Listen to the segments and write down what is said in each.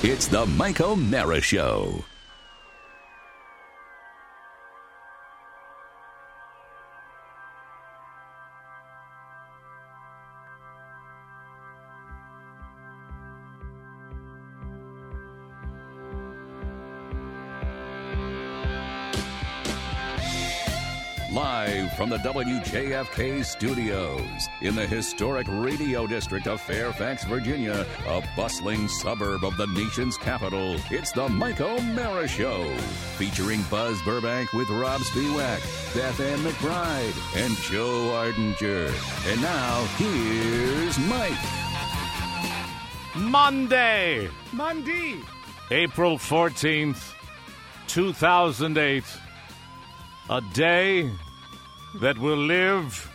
It's the Mike O'Mara Show. Live from the WJFK studios in the historic radio district of Fairfax, Virginia, a bustling suburb of the nation's capital, it's the Mike O'Mara Show, featuring Buzz Burbank with Rob Spiewak, Beth Ann McBride, and Joe Ardinger. And now, here's Mike. Monday, April 14th, 2008. A day that will live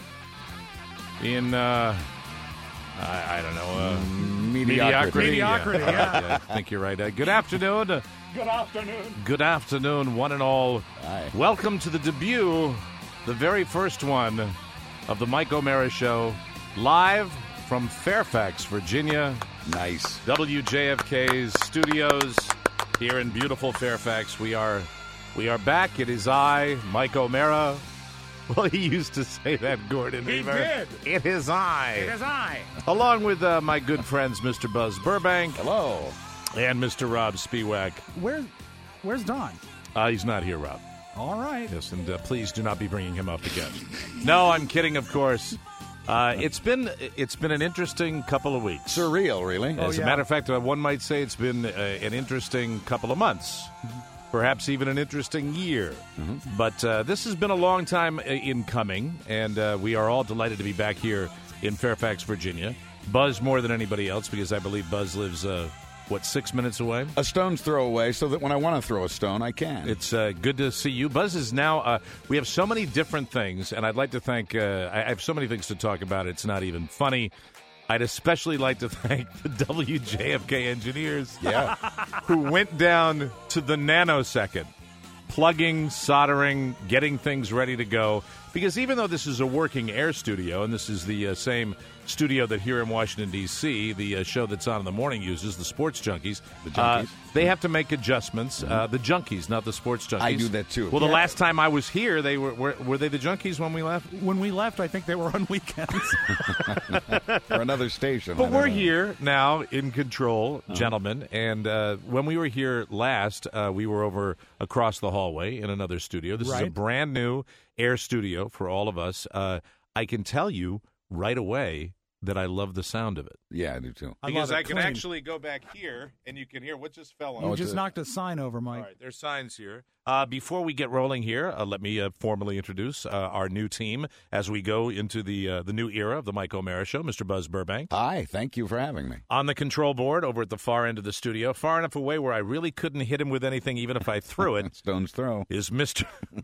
in, I don't know, mediocrity. Yeah, I think you're right. Good afternoon. Good afternoon. Good afternoon, one and all. Hi. Welcome to the debut, the very first one of the Mike O'Mara Show, live from Fairfax, Virginia. Nice. WJFK's studios here in beautiful Fairfax. We are back. It is I, Mike O'Mara. Well, he used to say that, Gordon. He Weaver. did. It is I. It is I. Along with my good friends, Mr. Buzz Burbank. Hello. And Mr. Rob Spiewak. Where's Don? He's not here, Rob. All right. Yes, and please do not be bringing him up again. No, I'm kidding, of course. It's been an interesting couple of weeks. Surreal, really. As a matter of fact, one might say it's been an interesting couple of months. Perhaps even an interesting year. Mm-hmm. But this has been a long time in coming, and we are all delighted to be back here in Fairfax, Virginia. Buzz more than anybody else, because I believe Buzz lives, 6 minutes away? A stone's throw away, so that when I want to throw a stone, I can. It's good to see you. Buzz is now, we have so many different things, and I'd like to thank, I have so many things to talk about, it's not even funny. I'd especially like to thank the WJFK engineers who went down to the nanosecond, plugging, soldering, getting things ready to go. Because even though this is a working air studio, and this is the same studio that here in Washington, D.C., the show that's on in the morning uses, the Sports Junkies. The Junkies. They have to make adjustments. The Junkies, not the Sports Junkies. I do that, too. Well, the last time I was here, they were they the Junkies when we left? When we left, I think they were on weekends. For another station. But we're here now in control, gentlemen. And when we were here last, we were over across the hallway in another studio. This is a brand new air studio for all of us. I can tell you right away that I love the sound of it. Yeah, I do too. Because I can actually go back here, and you can hear what just fell on. You just knocked a sign over, Mike. All right, there's signs here. Before we get rolling here, let me formally introduce our new team as we go into the new era of the Mike O'Mara Show. Mr. Buzz Burbank. Hi, thank you for having me. On the control board over at the far end of the studio, far enough away where I really couldn't hit him with anything even if I threw it. Stone's throw. Is Mr.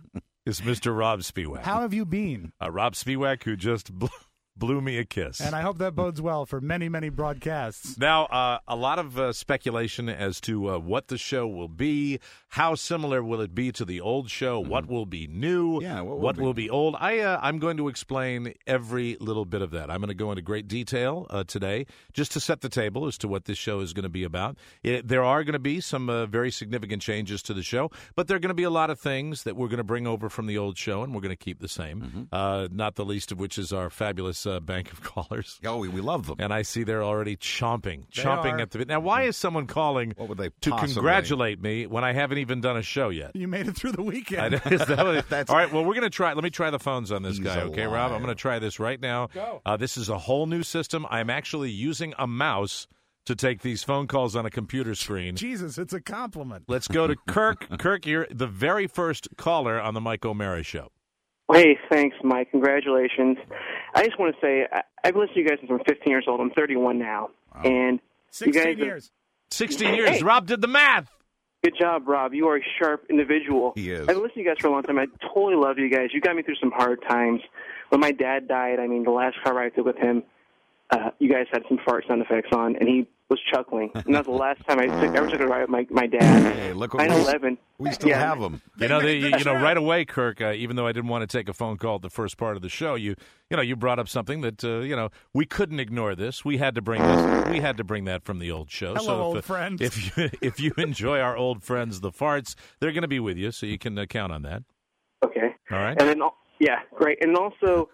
Rob Spiewak. How have you been? Rob Spiewak, who just blew me a kiss. And I hope that bodes well for many, many broadcasts. Now, a lot of speculation as to what the show will be. How similar will it be to the old show? Mm-hmm. What will be new? Yeah, what will be old? I'm going to explain every little bit of that. I'm going to go into great detail today just to set the table as to what this show is going to be about. There are going to be some very significant changes to the show, but there are going to be a lot of things that we're going to bring over from the old show, and we're going to keep the same, not the least of which is our fabulous bank of callers. Oh, we love them. And I see they're already chomping at the bit. Now, why is someone calling what would they to possibly congratulate me when I haven't even done a show yet? You made it through the weekend. Is that what all right, well, we're going to try. Let me try the phones on this guy, okay, Rob? I'm going to try this right now. Go. This is a whole new system. I'm actually using a mouse to take these phone calls on a computer screen. Jesus, it's a compliment. Let's go to Kirk. Kirk, you're the very first caller on the Mike O'Mara Show. Hey, thanks, Mike. Congratulations. I just want to say, I've listened to you guys since I'm 15 years old. I'm 31 now. Wow. And 16 you guys years. 16 years. Hey. Rob did the math. Good job, Rob. You are a sharp individual. He is. I've listened to you guys for a long time. I totally love you guys. You got me through some hard times. When my dad died, the last car ride I took with him, you guys had some fart sound effects on, and he was chuckling. And that was the last time I ever took a ride with my dad. Hey, look what 9/11. we still Yeah. have them. You know, right away, Kirk. Even though I didn't want to take a phone call at the first part of the show, you brought up something that we couldn't ignore. This we had to bring this. We had to bring that from the old show. Hello, old friends. If you enjoy our old friends, the Farts, they're going to be with you, so you can count on that. Okay. All right. And then, yeah, great. And also,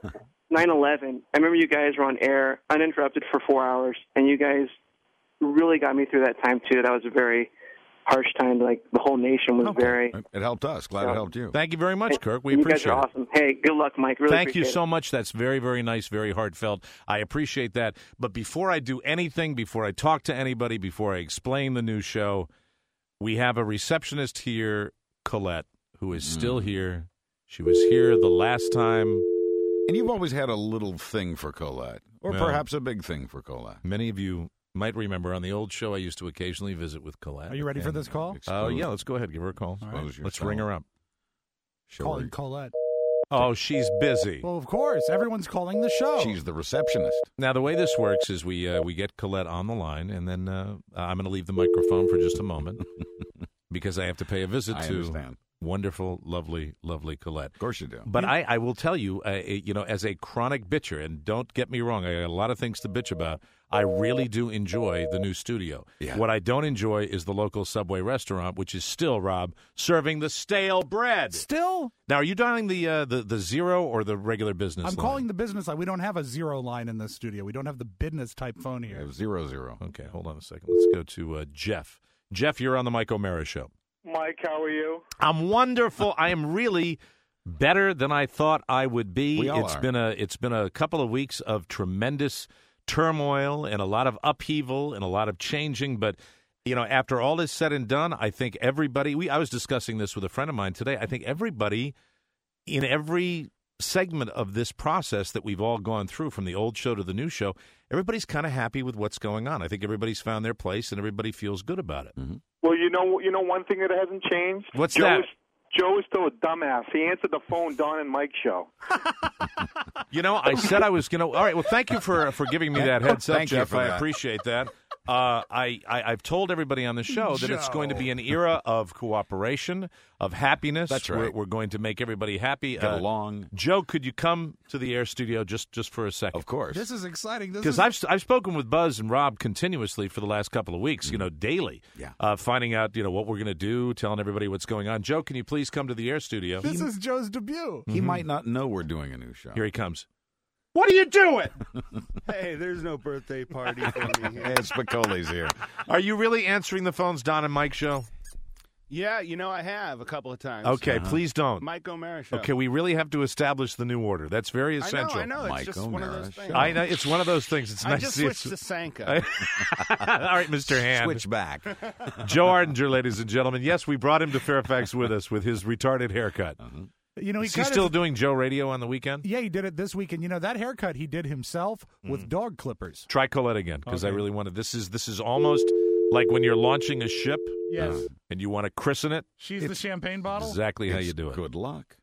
9/11. I remember you guys were on air uninterrupted for 4 hours, and you guys really got me through that time too. That was a very harsh time. Like the whole nation was very. It helped us. Glad it helped you. Thank you very much, Kirk. We you appreciate guys are it. awesome. Hey, good luck, Mike. Really Thank you appreciate so it. much. That's very, very nice, very heartfelt. I appreciate that. But before I do anything, before I talk to anybody, before I explain the new show, we have a receptionist here, Colette, who is still here. She was here the last time. And you've always had a little thing for Colette, or Well, perhaps a big thing for Colette. Many of you might remember on the old show I used to occasionally visit with Colette. Are you ready for And- this call? Oh, yeah, let's go ahead. Give her a call. Expose Let's yourself. ring her up. Show Calling her- Colette. Oh, she's busy. Well, of course. Everyone's calling the show. She's the receptionist. Now, the way this works is we get Colette on the line, and then I'm going to leave the microphone for just a moment because I have to pay a visit I to understand. wonderful, lovely, lovely Colette. Of course you do. But I will tell you, as a chronic bitcher, and don't get me wrong, I got a lot of things to bitch about. I really do enjoy the new studio. Yeah. What I don't enjoy is the local Subway restaurant, which is still, Rob, serving the stale bread. Still? Now, are you dialing the zero or the regular business I'm line? calling the business line. We don't have a zero line in this studio. We don't have the business type phone We here. have 0-0. Okay, hold on a second. Let's go to Jeff. Jeff, you're on the Mike O'Mara Show. Mike, how are you? I'm wonderful. I am really better than I thought I would be. We all It's been a couple of weeks of tremendous turmoil and a lot of upheaval and a lot of changing. But after all is said and done, I think everybody. I was discussing this with a friend of mine today. I think everybody in every segment of this process that we've all gone through, from the old show to the new show, everybody's kind of happy with what's going on. I think everybody's found their place and everybody feels good about it. Mm-hmm. Well, you know one thing that hasn't changed? What's Joe that? Joe is still a dumbass. He answered the phone, Don and Mike show. I said I was going to. All right. Well, thank you for giving me that heads up, Thank you Jeff. for I that. appreciate that. I've told everybody on the show that it's going to be an era of cooperation, of happiness. That's right. We're going to make everybody happy. Get along. Joe, could you come to the air studio just for a second? Of course. This is exciting. Because I've spoken with Buzz and Rob continuously for the last couple of weeks, daily, Yeah. finding out, what we're going to do, telling everybody what's going on. Joe, can you please come to the air studio? This is Joe's debut. He might not know we're doing a new show. Here he comes. What are you doing? Hey, there's no birthday party for me here. Hey, it's Spicoli's here. Are you really answering the phones, Don and Mike show? Yeah, I have a couple of times. Okay, please don't. Mike O'Mara show. Okay, we really have to establish the new order. That's very essential. I know. It's Mike just one of O'Mara those things. show. I know it's one of those things. It's I nice just to see switched to Sanka. All right, Mr. Hand. Switch back. Joe Ardinger, ladies and gentlemen. Yes, we brought him to Fairfax with us with his retarded haircut. He Is he kinda- still doing Joe Radio on the weekend? Yeah, he did it this week, and that haircut he did himself Mm. with dog clippers. Try Colette again, because I Okay. really wanted. This is almost like when you're launching a ship Yes, and you want to christen it. she's the champagne bottle. Exactly how It's you do it. Good luck.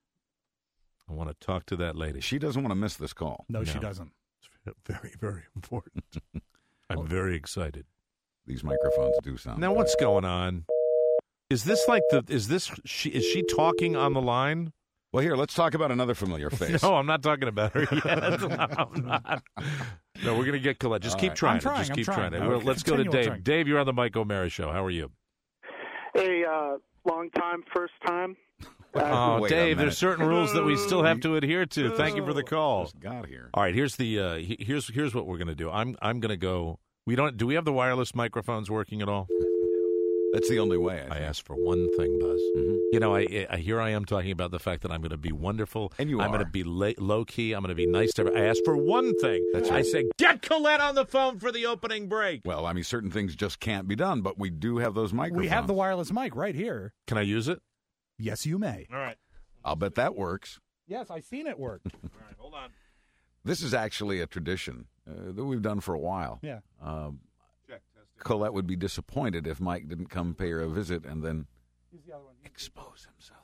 I want to talk to that lady. She doesn't want to miss this call. No, she No. doesn't. It's very, very important. I'm very excited. These microphones do sound. Now, what's going on? Is this like is she talking on the line? Well, here, let's talk about another familiar face. No, I'm not talking about her yet. No, I'm not. No, we're going to get Colette. Just All keep right. trying. I'm trying, Just I'm keep trying. trying. Well, Okay. let's go to Continual Dave. trying. Dave, you're on the Mike O'Mara Show. How are you? Hey, long time, first time. Oh, wait a Dave, minute. there's certain rules that we still have to adhere to. Thank you for the call. Just got here. All right, here's what we're going to do. I'm going to go. Do we have the wireless microphones working at all? That's the only way. I think. asked for one thing, Buzz. Mhm. I here I am talking about the fact that I'm going to be wonderful. And you I'm are. going to be low key. I'm going to be nice to everybody. I asked for one thing. That's I right. said, get Colette on the phone for the opening break. Well, I mean, certain things just can't be done, but we do have those microphones. We have the wireless mic right here. Can I use it? Yes, you may. All right. I'll bet that works. Yes, I've seen it work. All right. Hold on. This is actually a tradition that we've done for a while. Yeah. Colette would be disappointed if Mike didn't come pay her a visit and then expose himself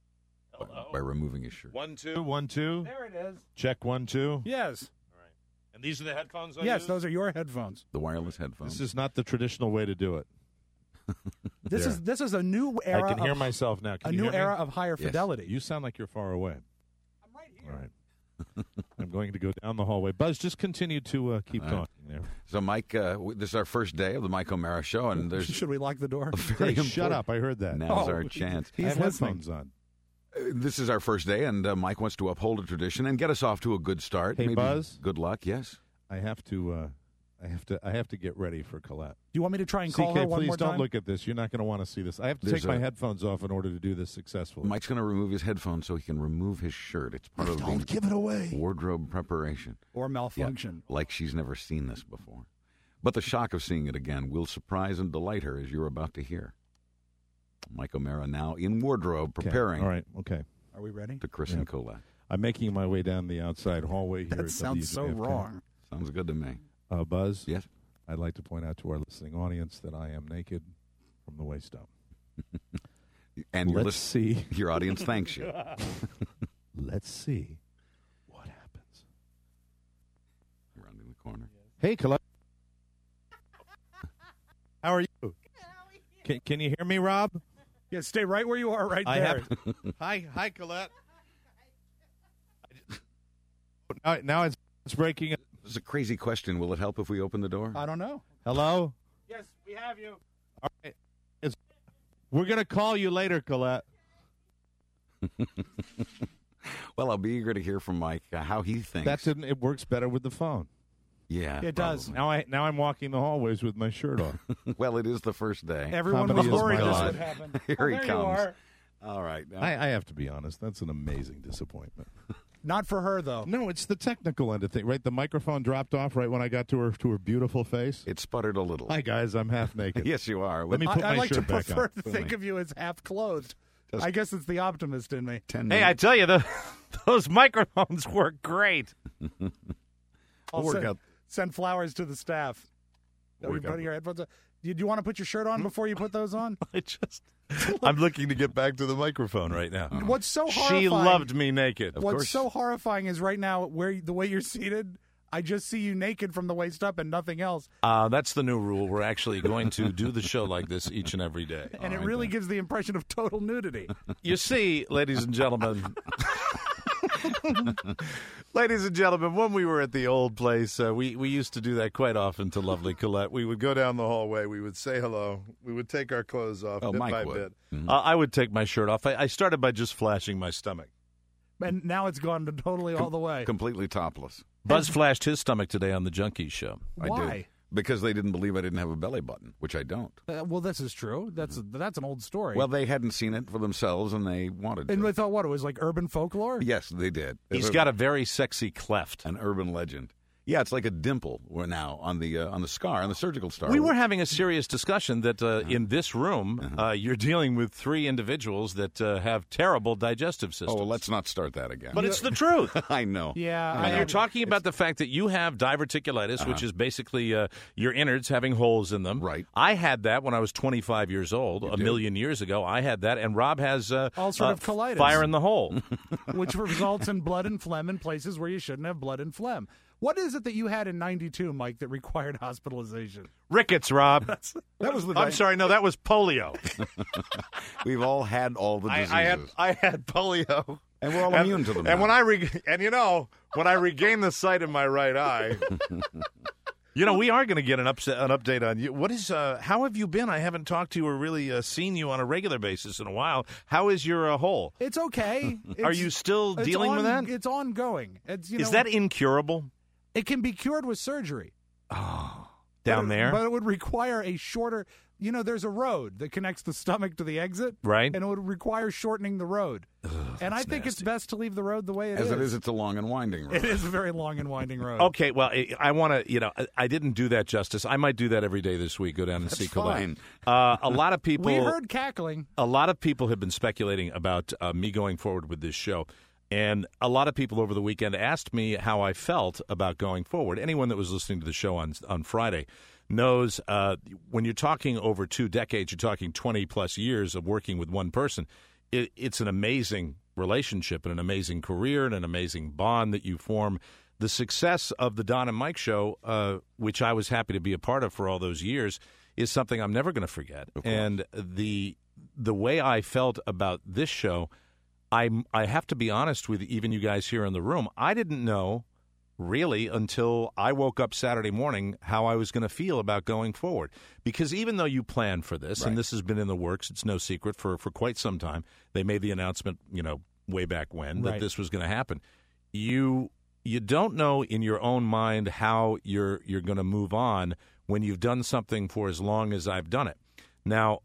by removing his shirt. 1 2 There it is. check 1 2. Yes. And these are the headphones I Yes, use? those are your headphones. The wireless headphones. This is not the traditional way to do it. This is a new era. I can hear myself now. Can a you new hear me? era of higher Yes. fidelity. You sound like you're far away. I'm right here. All right. I'm going to go down the hallway. Buzz, just continue to keep talking there. So, Mike, this is our first day of the Mike O'Mara Show, and there's Should we lock the door? very Hey, shut important- up. I heard that. Now's Oh, our chance. I have He's listening. headphones on. This is our first day, and Mike wants to uphold a tradition and get us off to a good start. Hey, Maybe Buzz? Good luck. Yes. I have to get ready for Colette. Do you want me to try and call CK, her one please more don't time? look at this. You're not going to want to see this. I have to There's take my a- headphones off in order to do this successfully. Mike's going to remove his headphones so he can remove his shirt. It's part of Don't the give it away. wardrobe preparation. Or malfunction. Like she's never seen this before. But the shock of seeing it again will surprise and delight her, as you're about to hear. Mike O'Mara now in wardrobe, Okay. preparing All right. Okay. Are we ready? to christen Colette. I'm making my way down the outside hallway here. That at sounds so WJFK. wrong. Sounds good to me. Buzz, Yes. I'd like to point out to our listening audience that I am naked from the waist up. And your, Let's see. your audience thanks you. Let's see what happens. Rounding the corner. Hey, Colette. How are you? Can you hear me, Rob? Yeah, stay right where you are right I there. Hi, Colette. Now it's breaking up. This is a crazy question. Will it help if we open the door? I don't know. Hello? Yes, we have you. All right. We're going to call you later, Colette. Well, I'll be eager to hear from Mike how he thinks. It works better with the phone. Yeah, It does. probably. Now I'm walking the hallways with my shirt off. Well, it is the first day. Everyone Comedy was is worried my this life. would happen. Here Oh, he there you comes. are. All right. Now, I have to be honest. That's an amazing disappointment. Not for her, though. No, it's the technical end of things, right? The microphone dropped off right when I got to her beautiful face. it sputtered a little. Hi, guys. I'm half naked. Yes, you are. Let me put I my like to shirt back prefer on. to think of you as half clothed. Just- I guess it's the optimist in me. 10 Hey, I minutes. tell you, those microphones work great. I'll work send, out- send flowers to the staff. Are you Work out- putting your headphones on? Do you want to put your shirt on before you put those on? I'm looking to get back to the microphone right now. What's so horrifying? She loved me naked. Of What's course. so horrifying is right now the way you're seated. I just see you naked from the waist up and nothing else, That's the new rule. We're actually going to do the show like this each and every day. and it really gives the impression of total nudity. You see, ladies and gentlemen, when we were at the old place, we used to do that quite often to lovely Colette. We would go down the hallway. We would say hello. We would take our clothes off Oh, bit Mike by would. bit. I would take my shirt off. I started by just flashing my stomach. And now it's gone to totally all the way. Completely topless. Buzz flashed his stomach today on the Junkies show. I Why? did. Because they didn't believe I didn't have a belly button, which I don't. Well, this is true. That's an old story. Well, they hadn't seen it for themselves, and they wanted and to. they thought what it was like urban folklore. Yes, they did. He's got a very sexy cleft. an urban legend. Yeah, it's like a dimple. We're now on the scar, on the surgical scar. We were having a serious discussion that in this room, you're dealing with three individuals that have terrible digestive systems. Oh, well, let's not start that again. But it's the truth. I know. Yeah, I I You're know. talking about the fact that you have diverticulitis, which is basically your innards having holes in them. Right. I had that when I was 25 years old, a million years ago. I had that, and Rob has Ulcerative colitis. fire in the hole. which results in blood and phlegm in places where you shouldn't have blood and phlegm. What is it that you had in '92, Mike, that required hospitalization? Rickets, Rob. That was the I'm sorry, no, that was polio. We've all had all the diseases. I had polio. And we're all immune to them And now. when I regained the sight in my right eye, we are going to get an update on you. What is? How have you been? I haven't talked to you or really seen you on a regular basis in a while. How is your hole? It's okay. Are you still dealing with that? It's ongoing. Is that incurable It can be cured with surgery. down there? But it would require a shorter. There's a road that connects the stomach to the exit, Right. And it would require shortening the road. And I think it's best to leave the road the way it is. As it is, it's a long and winding road. It is a very long and winding road. Okay, well, I want to, I didn't do that justice. I might do that every day this week, go down and see Colette. fine. A lot of people. We heard cackling. A lot of people have been speculating about me going forward with this show. And a lot of people over the weekend asked me how I felt about going forward. Anyone that was listening to the show on Friday knows when you're talking over 2 decades, you're talking 20-plus years of working with one person, it's an amazing relationship and an amazing career and an amazing bond that you form the success of the Don and Mike show, which I was happy to be a part of for all those years, is something I'm never going to forget. And the way I felt about this show, I have to be honest with even you guys here in the room, I didn't know really until I woke up Saturday morning how I was going to feel about going forward. Because even though you planned for this, and this has been in the works, it's no secret for quite some time, they made the announcement, way back when, that this was going to happen. You don't know in your own mind how you're going to move on when you've done something for as long as I've done it. Now,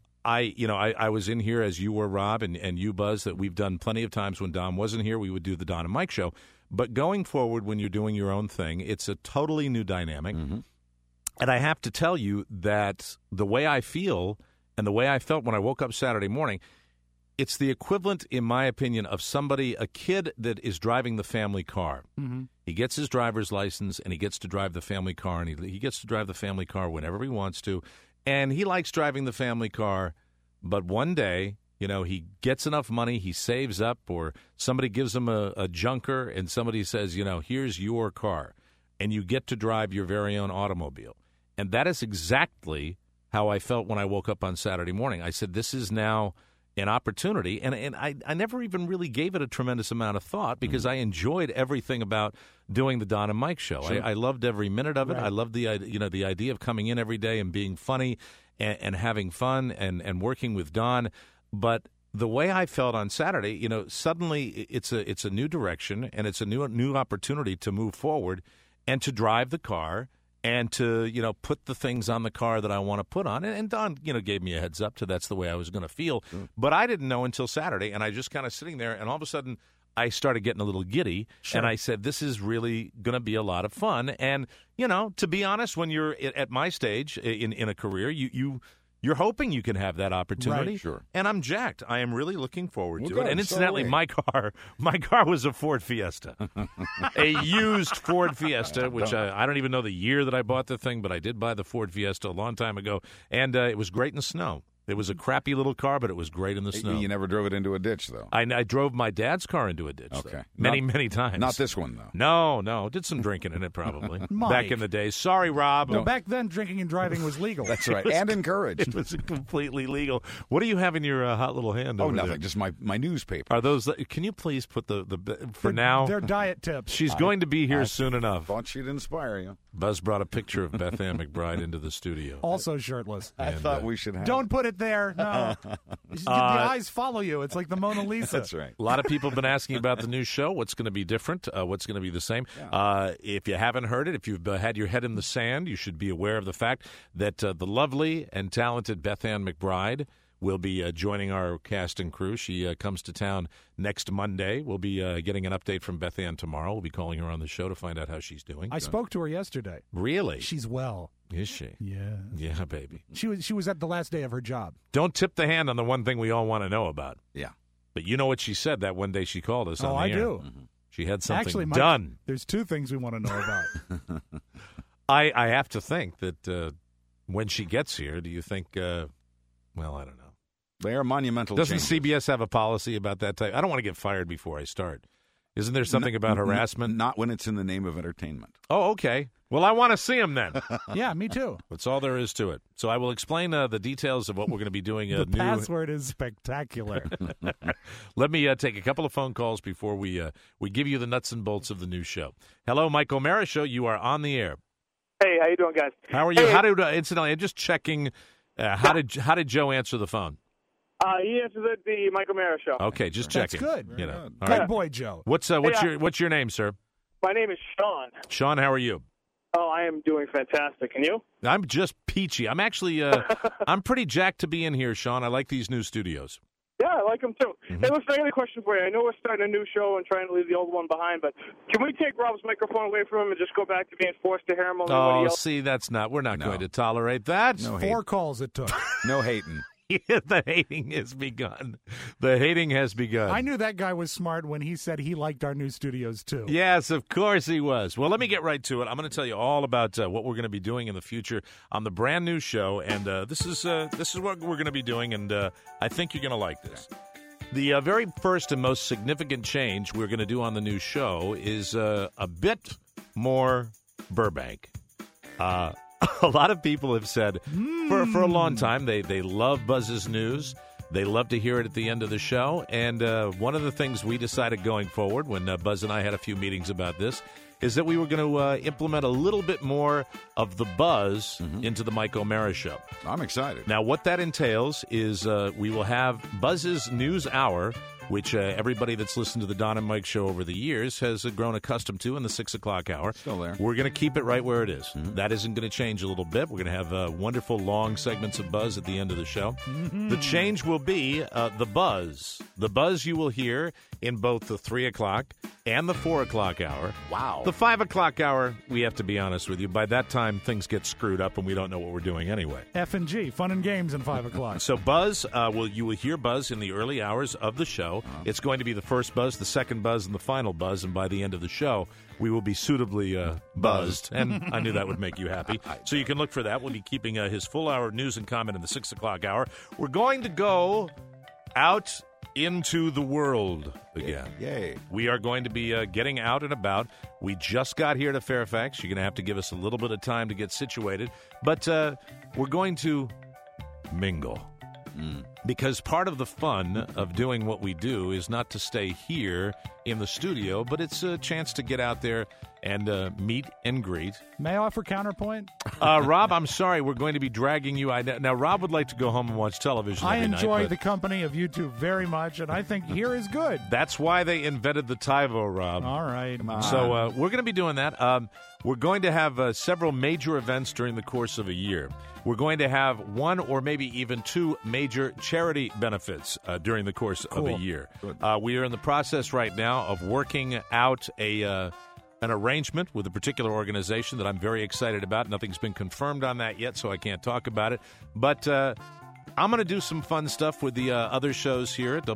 I was in here as you were, Rob, and you, Buzz, that we've done plenty of times when Don wasn't here, we would do the Don and Mike show. But going forward, when you're doing your own thing, it's a totally new dynamic. Mm-hmm. And I have to tell you that the way I feel and the way I felt when I woke up Saturday morning, it's the equivalent, in my opinion, of a kid that is driving the family car. Mm-hmm. He gets his driver's license, and he gets to drive the family car, and he gets to drive the family car whenever he wants to. And he likes driving the family car, but one day, he gets enough money, he saves up, or somebody gives him a junker, and somebody says, here's your car, and you get to drive your very own automobile. And that is exactly how I felt when I woke up on Saturday morning. I said, this is now an opportunity, and I never even really gave it a tremendous amount of thought because I enjoyed everything about doing the Don and Mike show. Sure. I loved every minute of it. Right. I loved the idea of coming in every day and being funny and having fun and working with Don. But the way I felt on Saturday, suddenly it's a new direction and it's a new opportunity to move forward and to drive the car and to, put the things on the car that I want to put on. And Don, gave me a heads up to that's the way I was going to feel. Sure. But I didn't know until Saturday, and I just kind of sitting there, and all of a sudden I started getting a little giddy, and I said, this is really going to be a lot of fun. And, to be honest, when you're at my stage in a career, you're hoping you can have that opportunity. Right, sure. And I'm jacked. I am really looking forward to it. And incidentally, my car was a Ford Fiesta, a used Ford Fiesta, which I don't even know the year that I bought the thing, but I did buy the Ford Fiesta a long time ago, and it was great in the snow. It was a crappy little car, but it was great in the snow. You never drove it into a ditch, though? I drove my dad's car into a ditch, okay. Many times. Not this one, though. No. Did some drinking in it, probably. Back in the day. Sorry, Rob. Well, back then, drinking and driving was legal. That's right, and encouraged. It was completely legal. What do you have in your hot little hand over nothing. there? Just my newspaper. Are those? Can you please put for now? They're diet tips. She's going to be here soon enough. Thought she'd inspire you. Buzz brought a picture of Beth Ann McBride into the studio. Also shirtless. I thought we should have. Don't put it there. No. The eyes follow you. It's like the Mona Lisa. That's right. A lot of people have been asking about the new show. What's going to be different? What's going to be the same? Yeah. If you haven't heard it, if you've had your head in the sand, you should be aware of the fact that the lovely and talented Beth Ann McBride will be joining our cast and crew. She comes to town next Monday. We'll be getting an update from Beth Ann tomorrow. We'll be calling her on the show to find out how she's doing. I spoke to her yesterday. Really? She's well. Is she? Yeah. Yeah, baby. She was at the last day of her job. Don't tip the hand on the one thing we all want to know about. Yeah. But you know what she said that one day she called us on the I air. do. Mm-hmm. She had something Actually, Mike, done. There's two things we want to know about. I have to think that when she gets here, do you think, I don't know. They are monumental Doesn't changes. CBS have a policy about that type? I don't want to get fired before I start. Isn't there something about harassment? Not when it's in the name of entertainment. Oh, okay. Well, I want to see him then. Yeah, me too. That's all there is to it. So I will explain the details of what we're going to be doing. The password is spectacular. Let me take a couple of phone calls before we give you the nuts and bolts of the new show. Hello, Mike O'Mara Show. You are on the air. Hey, how you doing, guys? How are you? Hey. How did incidentally? I'm just checking. How did Joe answer the phone? He answered the Mike O'Mara Show. Okay, just checking. That's good. You know. Good. All right. Boy, Joe. What's your name, sir? My name is Sean. Sean, how are you? Oh, I am doing fantastic. And you? I'm just peachy. I'm actually I'm pretty jacked to be in here, Sean. I like these new studios. Yeah, I like them too. Mm-hmm. Hey, listen, I got a question for you. I know we're starting a new show and trying to leave the old one behind, but can we take Rob's microphone away from him and just go back to being forced to hear him on everybody else? See, we're not going to tolerate that. No 4 calls it took. No hating. The hating has begun. The hating has begun. I knew that guy was smart when he said he liked our new studios, too. Yes, of course he was. Well, let me get right to it. I'm going to tell you all about what we're going to be doing in the future on the brand new show, and this is what we're going to be doing, and I think you're going to like this. The very first and most significant change we're going to do on the new show is a bit more Burbank. A lot of people have said for a long time they love Buzz's news. They love to hear it at the end of the show. And one of the things we decided going forward when Buzz and I had a few meetings about this is that we were going to implement a little bit more of the Buzz into the Mike O'Mara Show. I'm excited. Now, what that entails is we will have Buzz's News Hour, which everybody that's listened to the Don and Mike Show over the years has grown accustomed to in the 6 o'clock hour. Still there. We're going to keep it right where it is. That isn't going to change a little bit. We're going to have wonderful long segments of Buzz at the end of the show. The change will be the Buzz. The Buzz you will hear in both the 3 o'clock and the 4 o'clock hour. Wow. The 5 o'clock hour, we have to be honest with you, by that time things get screwed up and we don't know what we're doing anyway. F&G, fun and games in 5 o'clock. So Buzz, you will hear Buzz in the early hours of the show. It's going to be the first Buzz, the second Buzz, and the final Buzz. And by the end of the show, we will be suitably buzzed. And I knew that would make you happy. So you can look for that. We'll be keeping his full hour of news and comment in the 6 o'clock hour. We're going to go out into the world again. Yay. We are going to be getting out and about. We just got here to Fairfax. You're going to have to give us a little bit of time to get situated. But we're going to mingle. Because part of the fun of doing what we do is not to stay here in the studio, but it's a chance to get out there and meet and greet. May I offer counterpoint? Rob, I'm sorry. We're going to be dragging you. Now, Rob would like to go home and watch television I every enjoy night, the company of you two very much, and I think here is good. That's why they invented the TiVo, Rob. All right. So we're going to be doing that. We're going to have several major events during the course of a year. We're going to have one or maybe even two major charity benefits during the course of a year. We are in the process right now of working out an arrangement with a particular organization that I'm very excited about. Nothing's been confirmed on that yet, so I can't talk about it. But I'm going to do some fun stuff with the other shows here at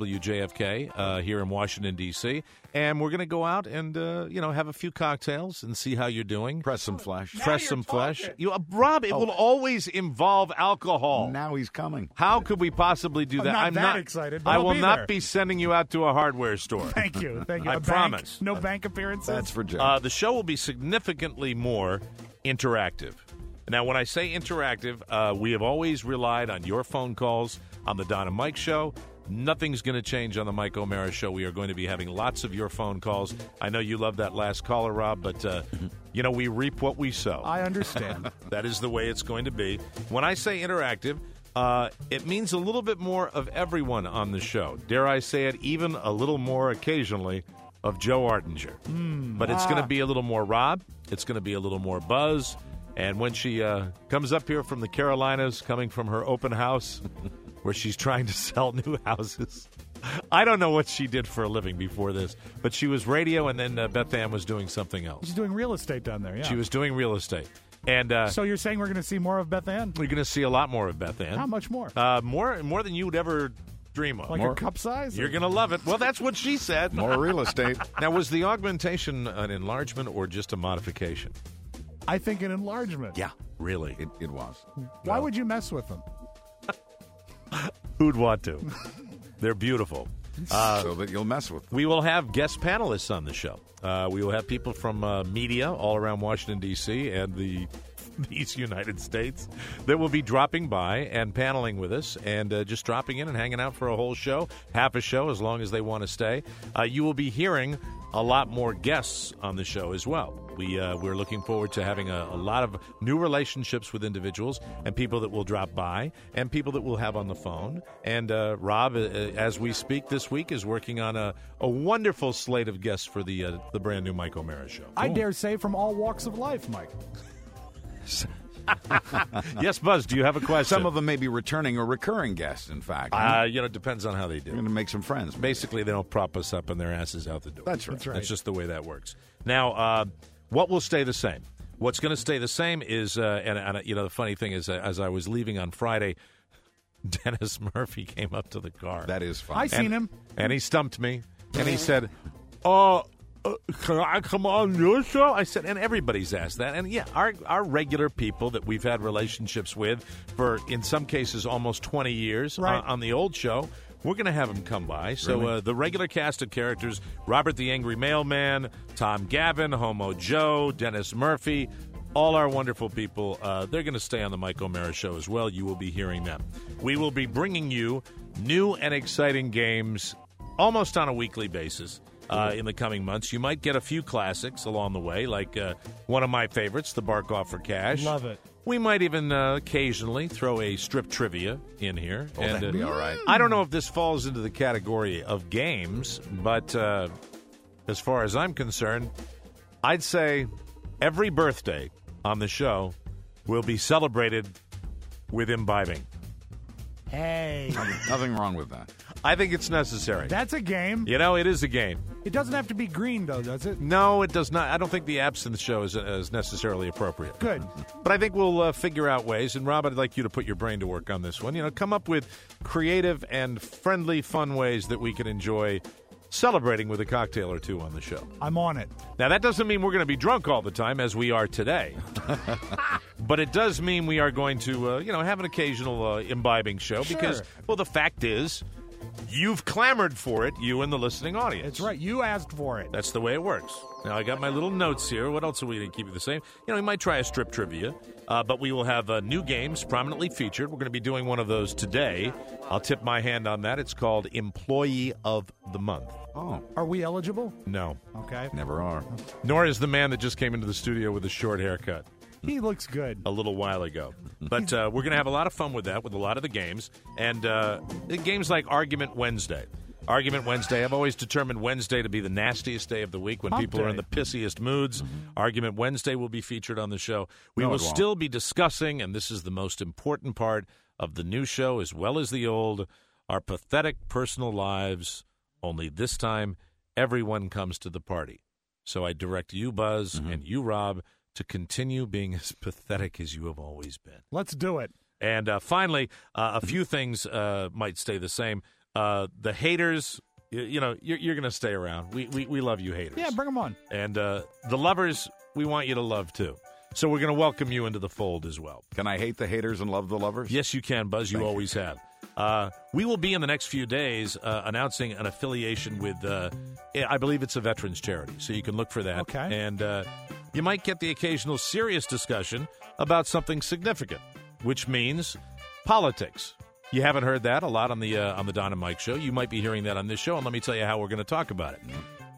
WJFK here in Washington, D.C., and we're going to go out and, have a few cocktails and see how you're doing. Press some flesh. Press some flesh. Rob, it will always involve alcohol. Now he's coming. How could we possibly do that? I'm not excited, but I I'll will be not there. be sending you out to a hardware store. Thank you. Thank you. I A bank? promise. No bank appearances? That's for Joe. The show will be significantly more interactive. Now, when I say interactive, we have always relied on your phone calls on the Don and Mike Show. Nothing's going to change on the Mike O'Mara Show. We are going to be having lots of your phone calls. I know you love that last caller, Rob, but, we reap what we sow. I understand. That is the way it's going to be. When I say interactive, it means a little bit more of everyone on the show. Dare I say it, even a little more occasionally of Joe Artinger. But it's going to be a little more Rob. It's going to be a little more Buzz. And when she comes up here from the Carolinas, coming from her open house, where she's trying to sell new houses. I don't know what she did for a living before this, but she was radio, and then Beth Ann was doing something else. She's doing real estate down there, yeah. She was doing real estate. And so you're saying we're going to see more of Beth Ann? We're going to see a lot more of Beth Ann. How much more? More than you would ever dream of. Like more, a cup size? You're going to love it. Well, that's what she said. More real estate. Now, was the augmentation an enlargement or just a modification? I think an enlargement. Yeah, really. It was. Why would you mess with them? Who'd want to? They're beautiful. So that you'll mess with them. We will have guest panelists on the show. We will have people from media all around Washington, D.C. and these United States that will be dropping by and paneling with us and just dropping in and hanging out for a whole show, half a show, as long as they want to stay. You will be hearing a lot more guests on the show as well. We're looking forward to having a lot of new relationships with individuals and people that will drop by and people that we'll have on the phone. And Rob, as we speak this week, is working on a wonderful slate of guests for the brand new Mike O'Mara Show. I dare say from all walks of life, Mike. Yes, Buzz, do you have a question? Some of them may be returning or recurring guests, in fact. It depends on how they do. You're going to make some friends. Basically, they don't prop us up and their asses out the door. That's right. That's just the way that works. Now, what will stay the same? What's going to stay the same is, the funny thing is, as I was leaving on Friday, Dennis Murphy came up to the car. That is fun. I seen him. And he stumped me, and he said, can I come on your show? I said, and everybody's asked that. And yeah, our regular people that we've had relationships with for, in some cases, almost 20 years right. On the old show, we're going to have him come by. So the regular cast of characters, Robert the Angry Mailman, Tom Gavin, Homo Joe, Dennis Murphy, all our wonderful people, they're going to stay on the Mike O'Mara Show as well. You will be hearing them. We will be bringing you new and exciting games almost on a weekly basis in the coming months. You might get a few classics along the way, like one of my favorites, the Bark Off for Cash. Love it. We might even occasionally throw a strip trivia in here. Oh, that'd be all right. I don't know if this falls into the category of games, but as far as I'm concerned, I'd say every birthday on the show will be celebrated with imbibing. Hey. Nothing wrong with that. I think it's necessary. That's a game. You know, it is a game. It doesn't have to be green, though, does it? No, it does not. I don't think the absinthe show is necessarily appropriate. Good. But I think we'll figure out ways. And, Rob, I'd like you to put your brain to work on this one. You know, come up with creative and friendly, fun ways that we can enjoy celebrating with a cocktail or two on the show. I'm on it. Now, that doesn't mean we're going to be drunk all the time, as we are today. But it does mean we are going to, have an occasional imbibing show. Sure. Because, well, the fact is, you've clamored for it, you and the listening audience. That's right. You asked for it. That's the way it works. Now, I got my little notes here. What else are we going to keep it the same? We might try a strip trivia, but we will have new games prominently featured. We're going to be doing one of those today. I'll tip my hand on that. It's called Employee of the Month. Oh, Are we eligible? No. Okay. never are. Nor is the man that just came into the studio with a short haircut He looks good. a little while ago. But we're going to have a lot of fun with that, with a lot of the games. And games like Argument Wednesday. Argument Wednesday. I've always determined Wednesday to be the nastiest day of the week when Hump people are in day. the pissiest moods. Argument Wednesday will be featured on the show. We No, will it won't. still be discussing, and this is the most important part of the new show as well as the old, our pathetic personal lives. Only this time, everyone comes to the party. So I direct you, Buzz, and you, Rob, to continue being as pathetic as you have always been. Let's do it. And finally, a few things might stay the same. The haters, you're going to stay around. We love you, haters. Yeah, bring them on. And the lovers, we want you to love, too. So we're going to welcome you into the fold as well. Can I hate the haters and love the lovers? Yes, you can, Buzz. You always have. We will be in the next few days announcing an affiliation with, I believe it's a veterans charity, so you can look for that. Okay. And you might get the occasional serious discussion about something significant, which means politics. You haven't heard that a lot on the Don and Mike show. You might be hearing that on this show, and let me tell you how we're going to talk about it.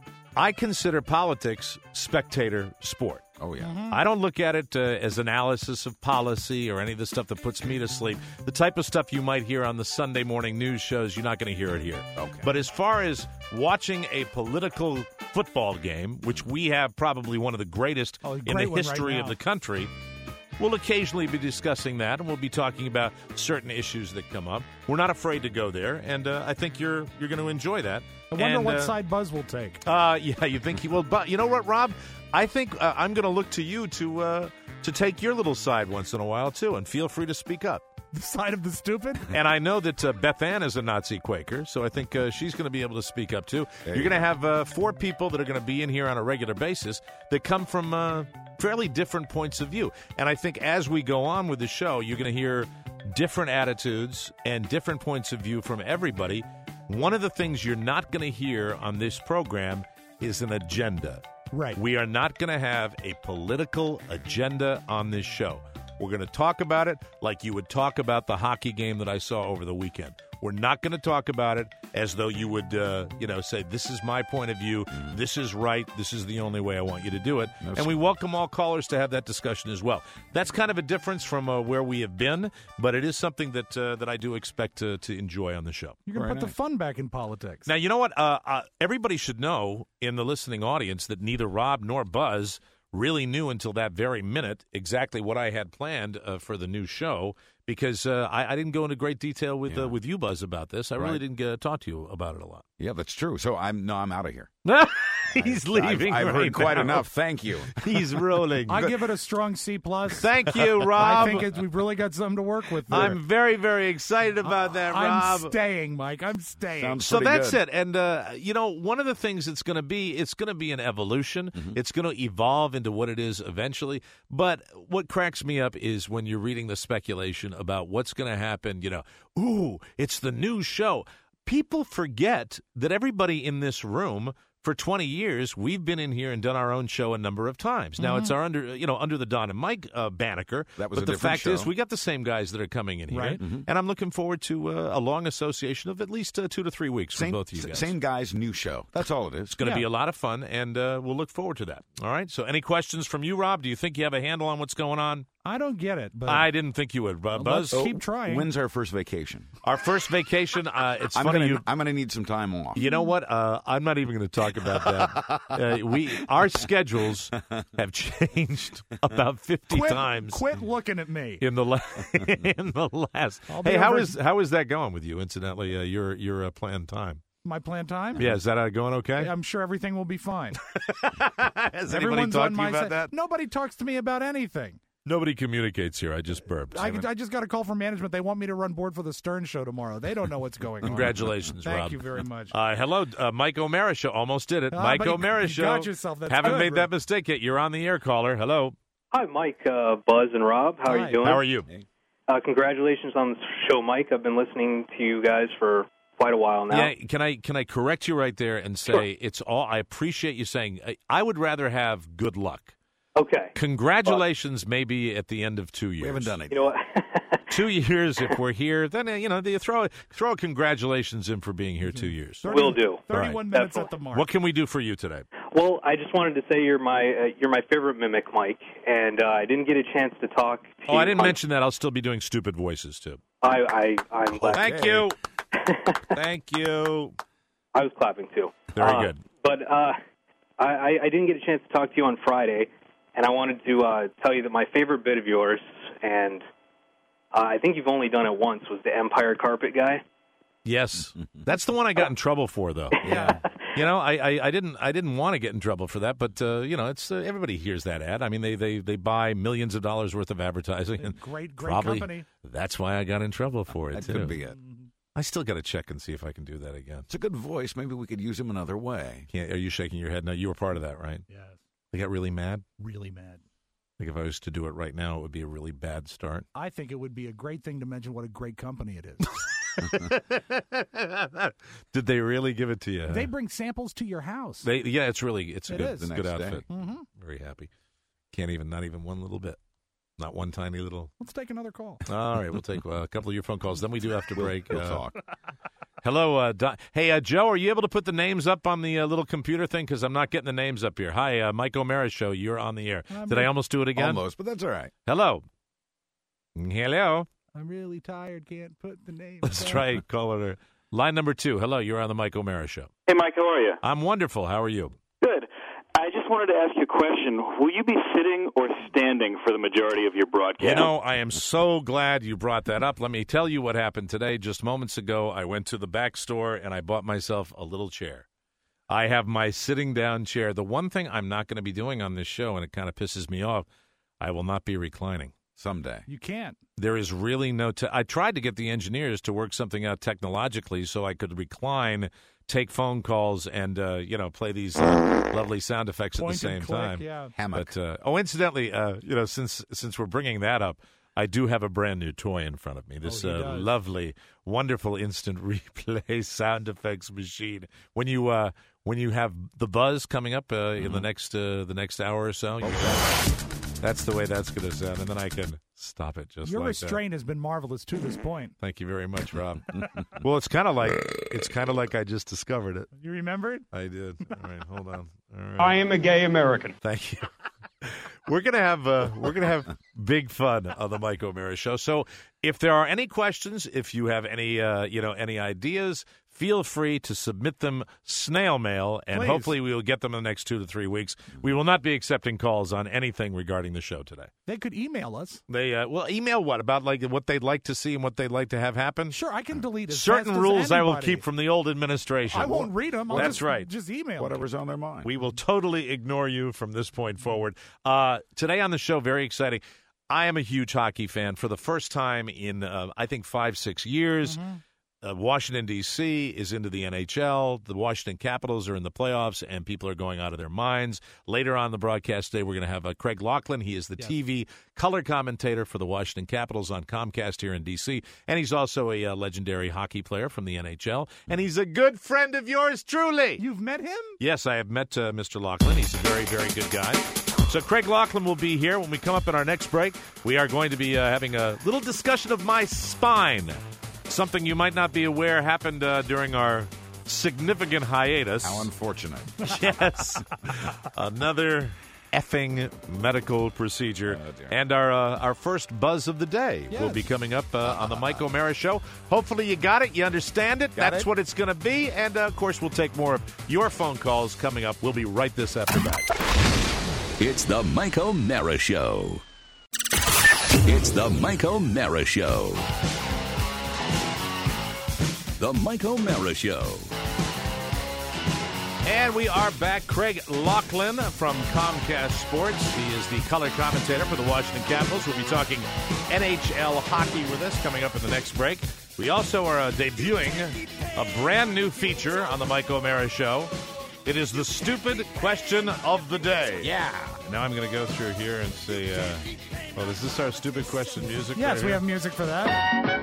I consider politics spectator sport. Oh, yeah. I don't look at it as analysis of policy or any of the stuff that puts me to sleep. The type of stuff you might hear on the Sunday morning news shows, you're not going to hear it here. Okay. But as far as watching a political football game, which we have probably one of the greatest Oh, a in great the one right history now. of the country, we'll occasionally be discussing that, and we'll be talking about certain issues that come up. We're not afraid to go there, and I think you're going to enjoy that. I wonder And, what side Buzz will take. Yeah, you think he will? But you know what, Rob? I think I'm going to look to you to take your little side once in a while too, and feel free to speak up. The side of the stupid? And I know that Beth Ann is a Nazi Quaker, so I think she's going to be able to speak up too. You're going to have 4 people that are going to be in here on a regular basis that come from fairly different points of view. And I think as we go on with the show, you're going to hear different attitudes and different points of view from everybody. One of the things you're not going to hear on this program is an agenda. Right. We are not going to have a political agenda on this show. We're going to talk about it like you would talk about the hockey game that I saw over the weekend. We're not going to talk about it as though you would, say, this is my point of view. This is right. This is the only way I want you to do it. No, And we welcome all callers to have that discussion as well. That's kind of a difference from where we have been, but it is something that I do expect to enjoy on the show. You're going to put the fun back in politics. Now, you know what? Everybody should know in the listening audience that neither Rob nor Buzz really knew until that very minute exactly what I had planned for the new show, because I didn't go into great detail with you, Buzz, about this. I really didn't talk to you about it a lot. Yeah, that's true. So I'm out of here. He's leaving. I've right heard quite now. enough. Thank you. He's rolling. I give it a strong C+. Thank you, Rob. I think we've really got something to work with there. I'm very, very excited about that, Rob. I'm staying, Mike. I'm staying. Sounds So pretty that's good. it. And, one of the things it's going to be an evolution. It's going to evolve into what it is eventually. But what cracks me up is when you're reading the speculation about what's going to happen, ooh, it's the new show. people forget that everybody in this room for 20 years, we've been in here and done our own show a number of times. Now, it's our under the Don and Mike banniker. That was but a the different fact show. is, we got the same guys that are coming in here. Right. And I'm looking forward to a long association of at least 2 to 3 weeks for both of you guys. Same guy's new show. That's all it is. It's going to be a lot of fun, and we'll look forward to that. All right? So any questions from you, Rob? Do you think you have a handle on what's going on? I don't get it, but I didn't think you would. Buzz? let's keep trying. When's our first vacation? Our first vacation, it's I'm funny. going to need some time off. You know what? I'm not even going to talk about that. Our schedules have changed about 50 times. Quit looking at me. In the last. I'll be Hey, over- how is that going with you? Incidentally, your planned time. My planned time? Yeah, is that going okay? I'm sure everything will be fine. Has anybody Everyone's talked on to my you about side. that? Nobody talks to me about anything. Nobody communicates here. I just burped. I just got a call from management. They want me to run board for the Stern Show tomorrow. They don't know what's going on. Congratulations, Thank Rob. you very much. Hello, Mike O'Mara Show. Almost did it. Mike but you O'Mara Show. got yourself. That's Haven't good, made that Rob. mistake yet. You're on the air, caller. Hello. Hi, Mike, Buzz, and Rob. How are Hi. you doing? How are you? Congratulations on the show, Mike. I've been listening to you guys for quite a while now. Yeah, can I correct you right there and say it's all? I appreciate you saying. I would rather have good luck. Okay. Congratulations, maybe at the end of 2 years. We haven't done it. You know what? 2 years if we're here, then you throw a congratulations in for being here 2 years. Will do. 31 minutes at the mark. What can we do for you today? Well, I just wanted to say you're my favorite mimic, Mike, and I didn't get a chance to talk to you. Oh, I didn't mention that. I'll still be doing stupid voices too. I'm glad. Thank you. Thank you. I was clapping too. Very good. But I didn't get a chance to talk to you on Friday, and I wanted to tell you that my favorite bit of yours, and I think you've only done it once, was the Empire Carpet guy. Yes, that's the one I got in trouble for, though. Yeah, I didn't want to get in trouble for that, but it's everybody hears that ad. I mean, they buy millions of dollars worth of advertising, and Great probably company. that's why I got in trouble for it. That too. could be it. I still got to check and see if I can do that again. It's a good voice. Maybe we could use him another way. Are you shaking your head? No, you were part of that, right? Yes. They got really mad. Really mad. Like if I was to do it right now, it would be a really bad start. I think it would be a great thing to mention what a great company it is. Did they really give it to you? They bring samples to your house. it's a It good, is. it's a good The next outfit. Mm-hmm. Very happy. Not even one little bit. Not one tiny little. Let's take another call. All right, we'll take a couple of your phone calls. Then we do have to break. We'll talk. Hello, hey, Joe, are you able to put the names up on the little computer thing? Because I'm not getting the names up here. Hi, Mike O'Mara Show. You're on the air. Did I almost do it again? Almost, but that's all right. Hello. Hello. I'm really tired. Can't put the name. Let's down. try caller line number 2. Hello, you're on the Mike O'Mara Show. Hey, Mike, how are you? I'm wonderful. How are you? Good. I just wanted to ask you a question. Will you be sitting or standing for the majority of your broadcast? I am so glad you brought that up. Let me tell you what happened today. Just moments ago, I went to the back store and I bought myself a little chair. I have my sitting down chair. The one thing I'm not going to be doing on this show, and it kind of pisses me off, I will not be reclining. Someday. You can't. There is really no I tried to get the engineers to work something out technologically so I could recline, take phone calls, and play these lovely sound effects Point at the and same click, time. yeah. Hammock. But incidentally, since we're bringing that up, I do have a brand new toy in front of me. This he does. lovely, wonderful instant replay sound effects machine. When you have the buzz coming up in the next hour or so, that's the way that's going to sound, and then I can stop it just Your like restraint has been marvelous to this point. Thank you very much, Rob. Well, it's kind of like I just discovered it. You remember it? I did. All right, hold on. All right. I am a gay American. Thank you. We're gonna have big fun on the Mike O'Mara Show. So, if there are any questions, if you have any any ideas, feel free to submit them snail mail, and Please. hopefully we will get them in the next 2 to 3 weeks. We will not be accepting calls on anything regarding the show today. They could email us. They email what about what they'd like to see and what they'd like to have happen. Sure, I can delete as Certain fast as rules I will anybody. keep from the old administration. I won't read them. That's right. Just email. Whatever's on their mind. We will totally ignore you from this point forward. Today on the show, very exciting. I am a huge hockey fan for the first time in, I think, 5-6 years. Washington, D.C. is into the NHL. The Washington Capitals are in the playoffs, and people are going out of their minds. Later on the broadcast today, we're going to have Craig Laughlin. He is the TV color commentator for the Washington Capitals on Comcast here in D.C., and he's also a legendary hockey player from the NHL, and he's a good friend of yours truly. You've met him? Yes, I have met Mr. Laughlin. He's a very, very good guy. So Craig Laughlin will be here when we come up in our next break. We are going to be having a little discussion of my spine. Something you might not be aware happened during our significant hiatus. How unfortunate. Yes. Another effing medical procedure. And our first buzz of the day will be coming up on the Mike O'Mara Show. Hopefully you got it. You understand it. That's what it's going to be. And, of course, we'll take more of your phone calls coming up. We'll be right this after that. It's the Mike O'Mara Show. It's the Mike O'Mara Show. The Mike O'Mara Show. And we are back. Craig Laughlin from Comcast Sports. He is the color commentator for the Washington Capitals. We'll be talking NHL hockey with us coming up in the next break. We also are debuting a brand new feature on the Mike O'Mara Show. It is the stupid question of the day. Yeah. Now I'm going to go through here and say, well, is this our stupid question music? Yes, right we here? have music for that.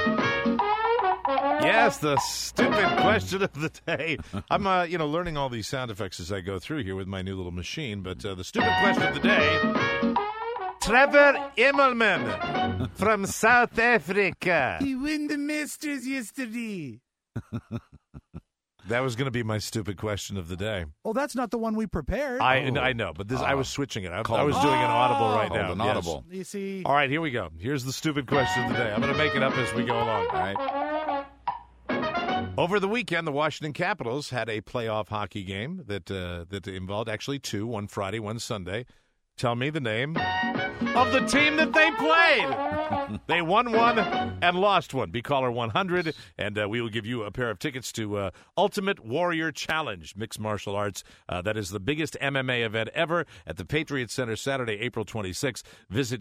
Yes, the stupid question of the day. I'm, learning all these sound effects as I go through here with my new little machine. But the stupid question of the day: Trevor Immelman from South Africa. He won the Masters yesterday. That was going to be my stupid question of the day. Oh, that's not the one we prepared. I know, but I was switching it. I was doing an audible right now. An audible. You see. All right, here we go. Here's the stupid question of the day. I'm going to make it up as we go along. All right. Over the weekend, the Washington Capitals had a playoff hockey game that involved actually two, one Friday, one Sunday. Tell me the name of the team that they played. They won one and lost one. Be caller 100, and we will give you a pair of tickets to Ultimate Warrior Challenge, mixed martial arts. That is the biggest MMA event ever at the Patriot Center Saturday, April 26th. Visit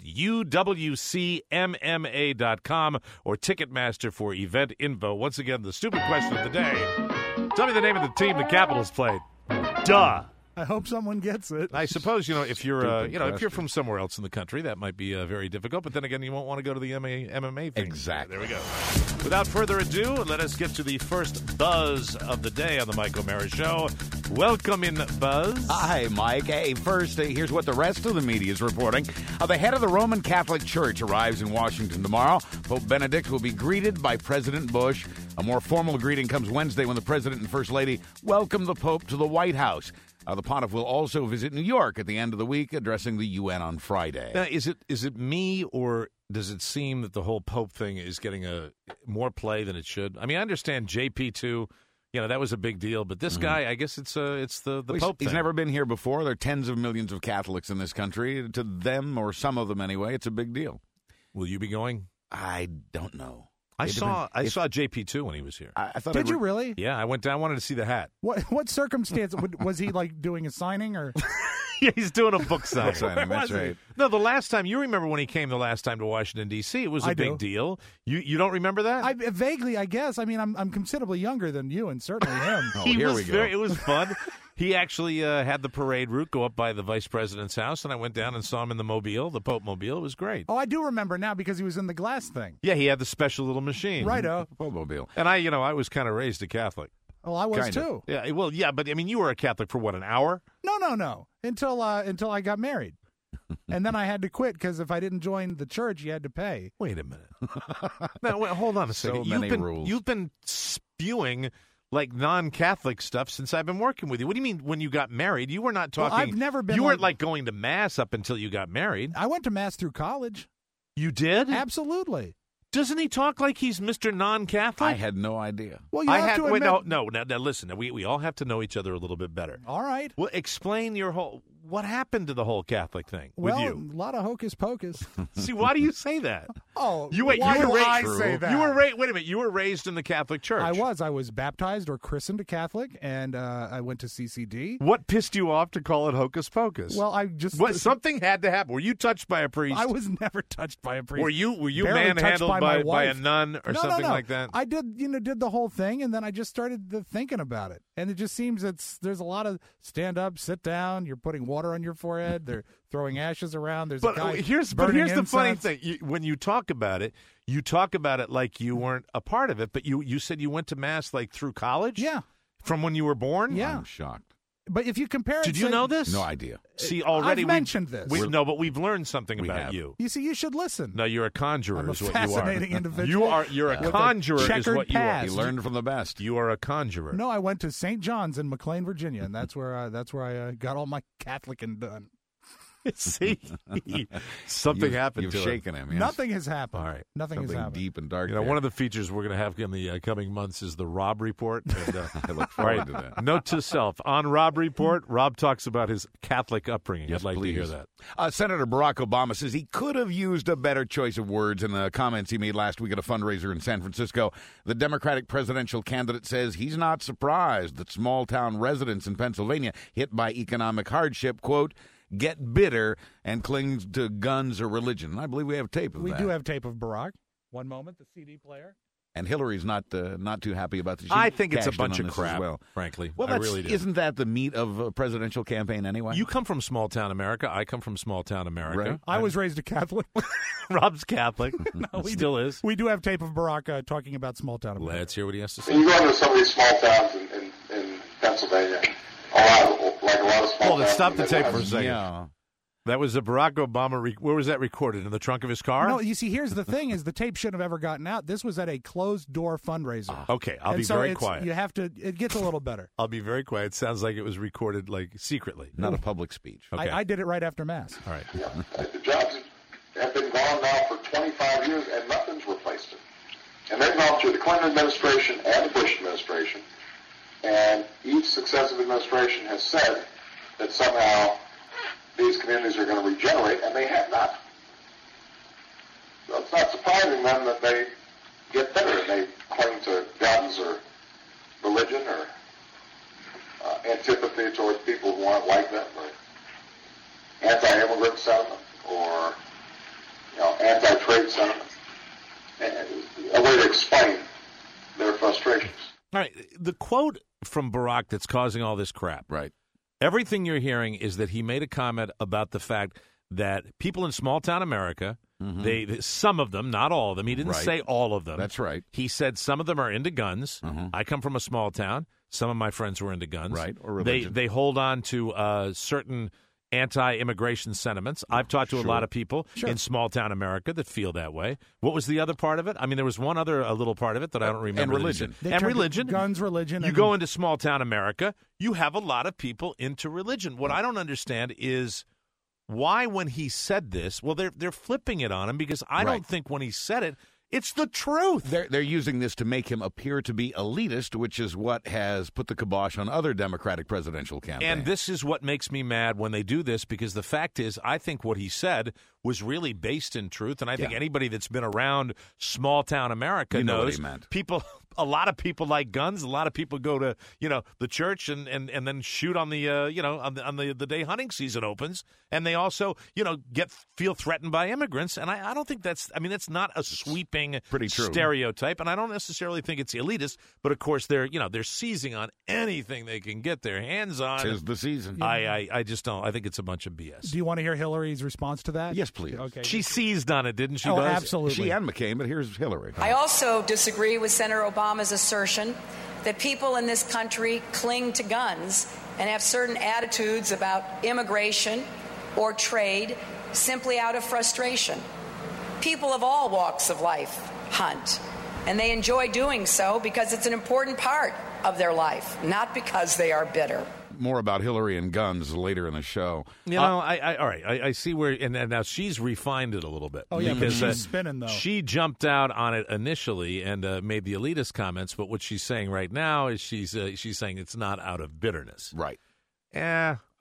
uwcmma.com or Ticketmaster for event info. Once again, the stupid question of the day. Tell me the name of the team the Capitals played. Duh. I hope someone gets it. I suppose if you're if you're from somewhere else in the country, that might be very difficult. But then again, you won't want to go to the MMA thing. Exactly. There we go. Without further ado, let us get to the first buzz of the day on the Mike O'Mara Show. Welcome in, Buzz. Hi, Mike. Hey, first, here's what the rest of the media is reporting. The head of the Roman Catholic Church arrives in Washington tomorrow. Pope Benedict will be greeted by President Bush. A more formal greeting comes Wednesday when the President and First Lady welcome the Pope to the White House. The Pontiff will also visit New York at the end of the week, addressing the UN on Friday. Now, is it me, or does it seem that the whole Pope thing is getting more play than it should? I mean, I understand JP2, that was a big deal, but this guy, I guess it's the Pope thing. He's never been here before. There are tens of millions of Catholics in this country. To them, or some of them anyway, it's a big deal. Will you be going? I don't know. I saw JP2 when he was here. I thought Did you really? Yeah, I went down. I wanted to see the hat. What circumstance? Was he like doing a signing or? Yeah, he's doing a book signing. That's right. No, the last time, you remember when he came the last time to Washington, D.C., it was a big deal. You don't remember that? Vaguely, I guess. I mean, I'm considerably younger than you and certainly him. Here we go. It was fun. He actually had the parade route go up by the vice president's house, and I went down and saw him in the Mobile, the Pope Mobile. It was great. Oh, I do remember now because he was in the glass thing. Yeah, he had the special little machine. Righto. Pope Mobile. And I was kind of raised a Catholic. Well, I was too. Yeah, well, yeah, but I mean, you were a Catholic for what, an hour? No. Until I got married. And then I had to quit because if I didn't join the church, you had to pay. Wait a minute. Now, wait, hold on a second. So many rules. You've been spewing like non-Catholic stuff since I've been working with you. What do you mean when you got married? You were not talking. Well, I've never been. You weren't like going to Mass up until you got married. I went to Mass through college. You did? Absolutely. Doesn't he talk like he's Mr. Non-Catholic? I had no idea. Well, you have to admit. No. Now listen. We all have to know each other a little bit better. All right. Well, explain your whole. what happened to the whole Catholic thing with Well, you? a lot of hocus pocus. See, why do you say that? Oh, why do were I raised, say that? You were wait a minute. You were raised in the Catholic Church. I was. I was baptized or christened a Catholic, and I went to CCD. What pissed you off to call it hocus pocus? Well, I just something had to happen. Were you touched by a priest? I was never touched by a priest. Were you Barely touched manhandled by my by a wife. nun or something no. like that? I did the whole thing, and then I just started thinking about it, and it just seems there's a lot of stand up, sit down. You're putting water on your forehead. They're throwing ashes around. There's a guy here's the burning funny incense. thing. When you talk about it like you weren't a part of it. But you said you went to mass like through college. Yeah, from when you were born. Yeah, I'm shocked. But if you compare it, Did you know this? No idea. See, already I've mentioned this. But we've learned something We about have. you. You see, you should listen. No, you're a conjurer. I'm a is what fascinating you are. individual. You're a with a conjurer. Is checkered what you are. past. He learned from the best. You are a conjurer. No, I went to St. John's in McLean, Virginia, and that's where I got all my Catholicing done. See, something happened You've to shaken him. Yes. Nothing has happened. All right. Nothing has Something happened. deep and dark. You know, there. one of the features we're going to have in the coming months is the Rob Report. And, I look forward to that. Note to self, on Rob Report, Rob talks about his Catholic upbringing. Yes, I'd like please. to hear that. Senator Barack Obama says he could have used a better choice of words in the comments he made last week at a fundraiser in San Francisco. The Democratic presidential candidate says he's not surprised that small-town residents in Pennsylvania hit by economic hardship, quote, get bitter and cling to guns or religion. And I believe we have tape of that. We do have tape of Barack. One moment, the CD player. And Hillary's not too happy about this. She I think it's a cashed in bunch on of this as crap, well. frankly. Well, I really do. Isn't that the meat of a presidential campaign anyway? You come from small-town America. I come from small-town America. Right. I was raised a Catholic. Rob's Catholic. Still is. We do have tape of Barack talking about small town America. Let's hear what he has to When you say. go into some of these small towns in Pennsylvania, a lot of small Hold it. towns. Stop the they tape have- for a second. Yeah. That was a Barack Obama. Where was that recorded? In the trunk of his car? No, you see, here's the thing: is the tape shouldn't have ever gotten out. This was at a closed door fundraiser. Okay, I'll And be so very it's- quiet. You have to. It gets a little better. I'll be very quiet. It sounds like it was recorded like secretly. Not a public speech. Okay. I did it right after mass. All right. The jobs have been gone now for 25 years, and nothing's replaced it. And they've gone through the Clinton administration and the Bush administration, and each successive administration has said that somehow these communities are going to regenerate, and they have not. So it's not surprising then that they get bitter and they cling to guns or religion or antipathy towards people who aren't like them, or anti-immigrant sentiment, or anti-trade sentiment. And a way to explain their frustrations. All right. The quote from Barack that's causing all this crap. Right. Everything you're hearing is that he made a comment about the fact that people in small town America, some of them, not all of them, he didn't Right. say all of them. That's right. He said some of them are into guns. I come from a small town. Some of my friends were into guns. Right, or religion. They hold on to certain anti-immigration sentiments. I've talked to a lot of people in small-town America that feel that way. What was the other part of it? I mean, there was one other a little part of it that I don't remember. And religion. They And turned to religion. guns, religion. You and go into small-town America, you have a lot of people into religion. What I don't understand is why when he said this, well, they're flipping it on him because I don't think when he said it, it's the truth. They're using this to make him appear to be elitist, which is what has put the kibosh on other Democratic presidential campaigns. And this is what makes me mad when they do this, because the fact is, I think what he said was really based in truth, and I think anybody that's been around small-town America You know what knows he meant. people. A lot of people like guns. A lot of people go to the church and then shoot on the on the day hunting season opens, and they also feel threatened by immigrants. And I don't think that's not a sweeping pretty true stereotype, and I don't necessarily think it's elitist. But of course they're seizing on anything they can get their hands on. 'Tis the season. I just don't. I think it's a bunch of BS. Do you want to hear Hillary's response to that? Yes, please. Okay. She seized on it, didn't she? Oh, Buzz? absolutely. She and McCain, but here's Hillary. I also disagree with Senator Obama's assertion that people in this country cling to guns and have certain attitudes about immigration or trade simply out of frustration. People of all walks of life hunt, and they enjoy doing so because it's an important part of their life, not because they are bitter. More about Hillary and guns later in the show. All right. I see where, and now she's refined it a little bit. Oh, yeah, because she's spinning, though. She jumped out on it initially and made the elitist comments, but what she's saying right now is she's saying it's not out of bitterness. Right. I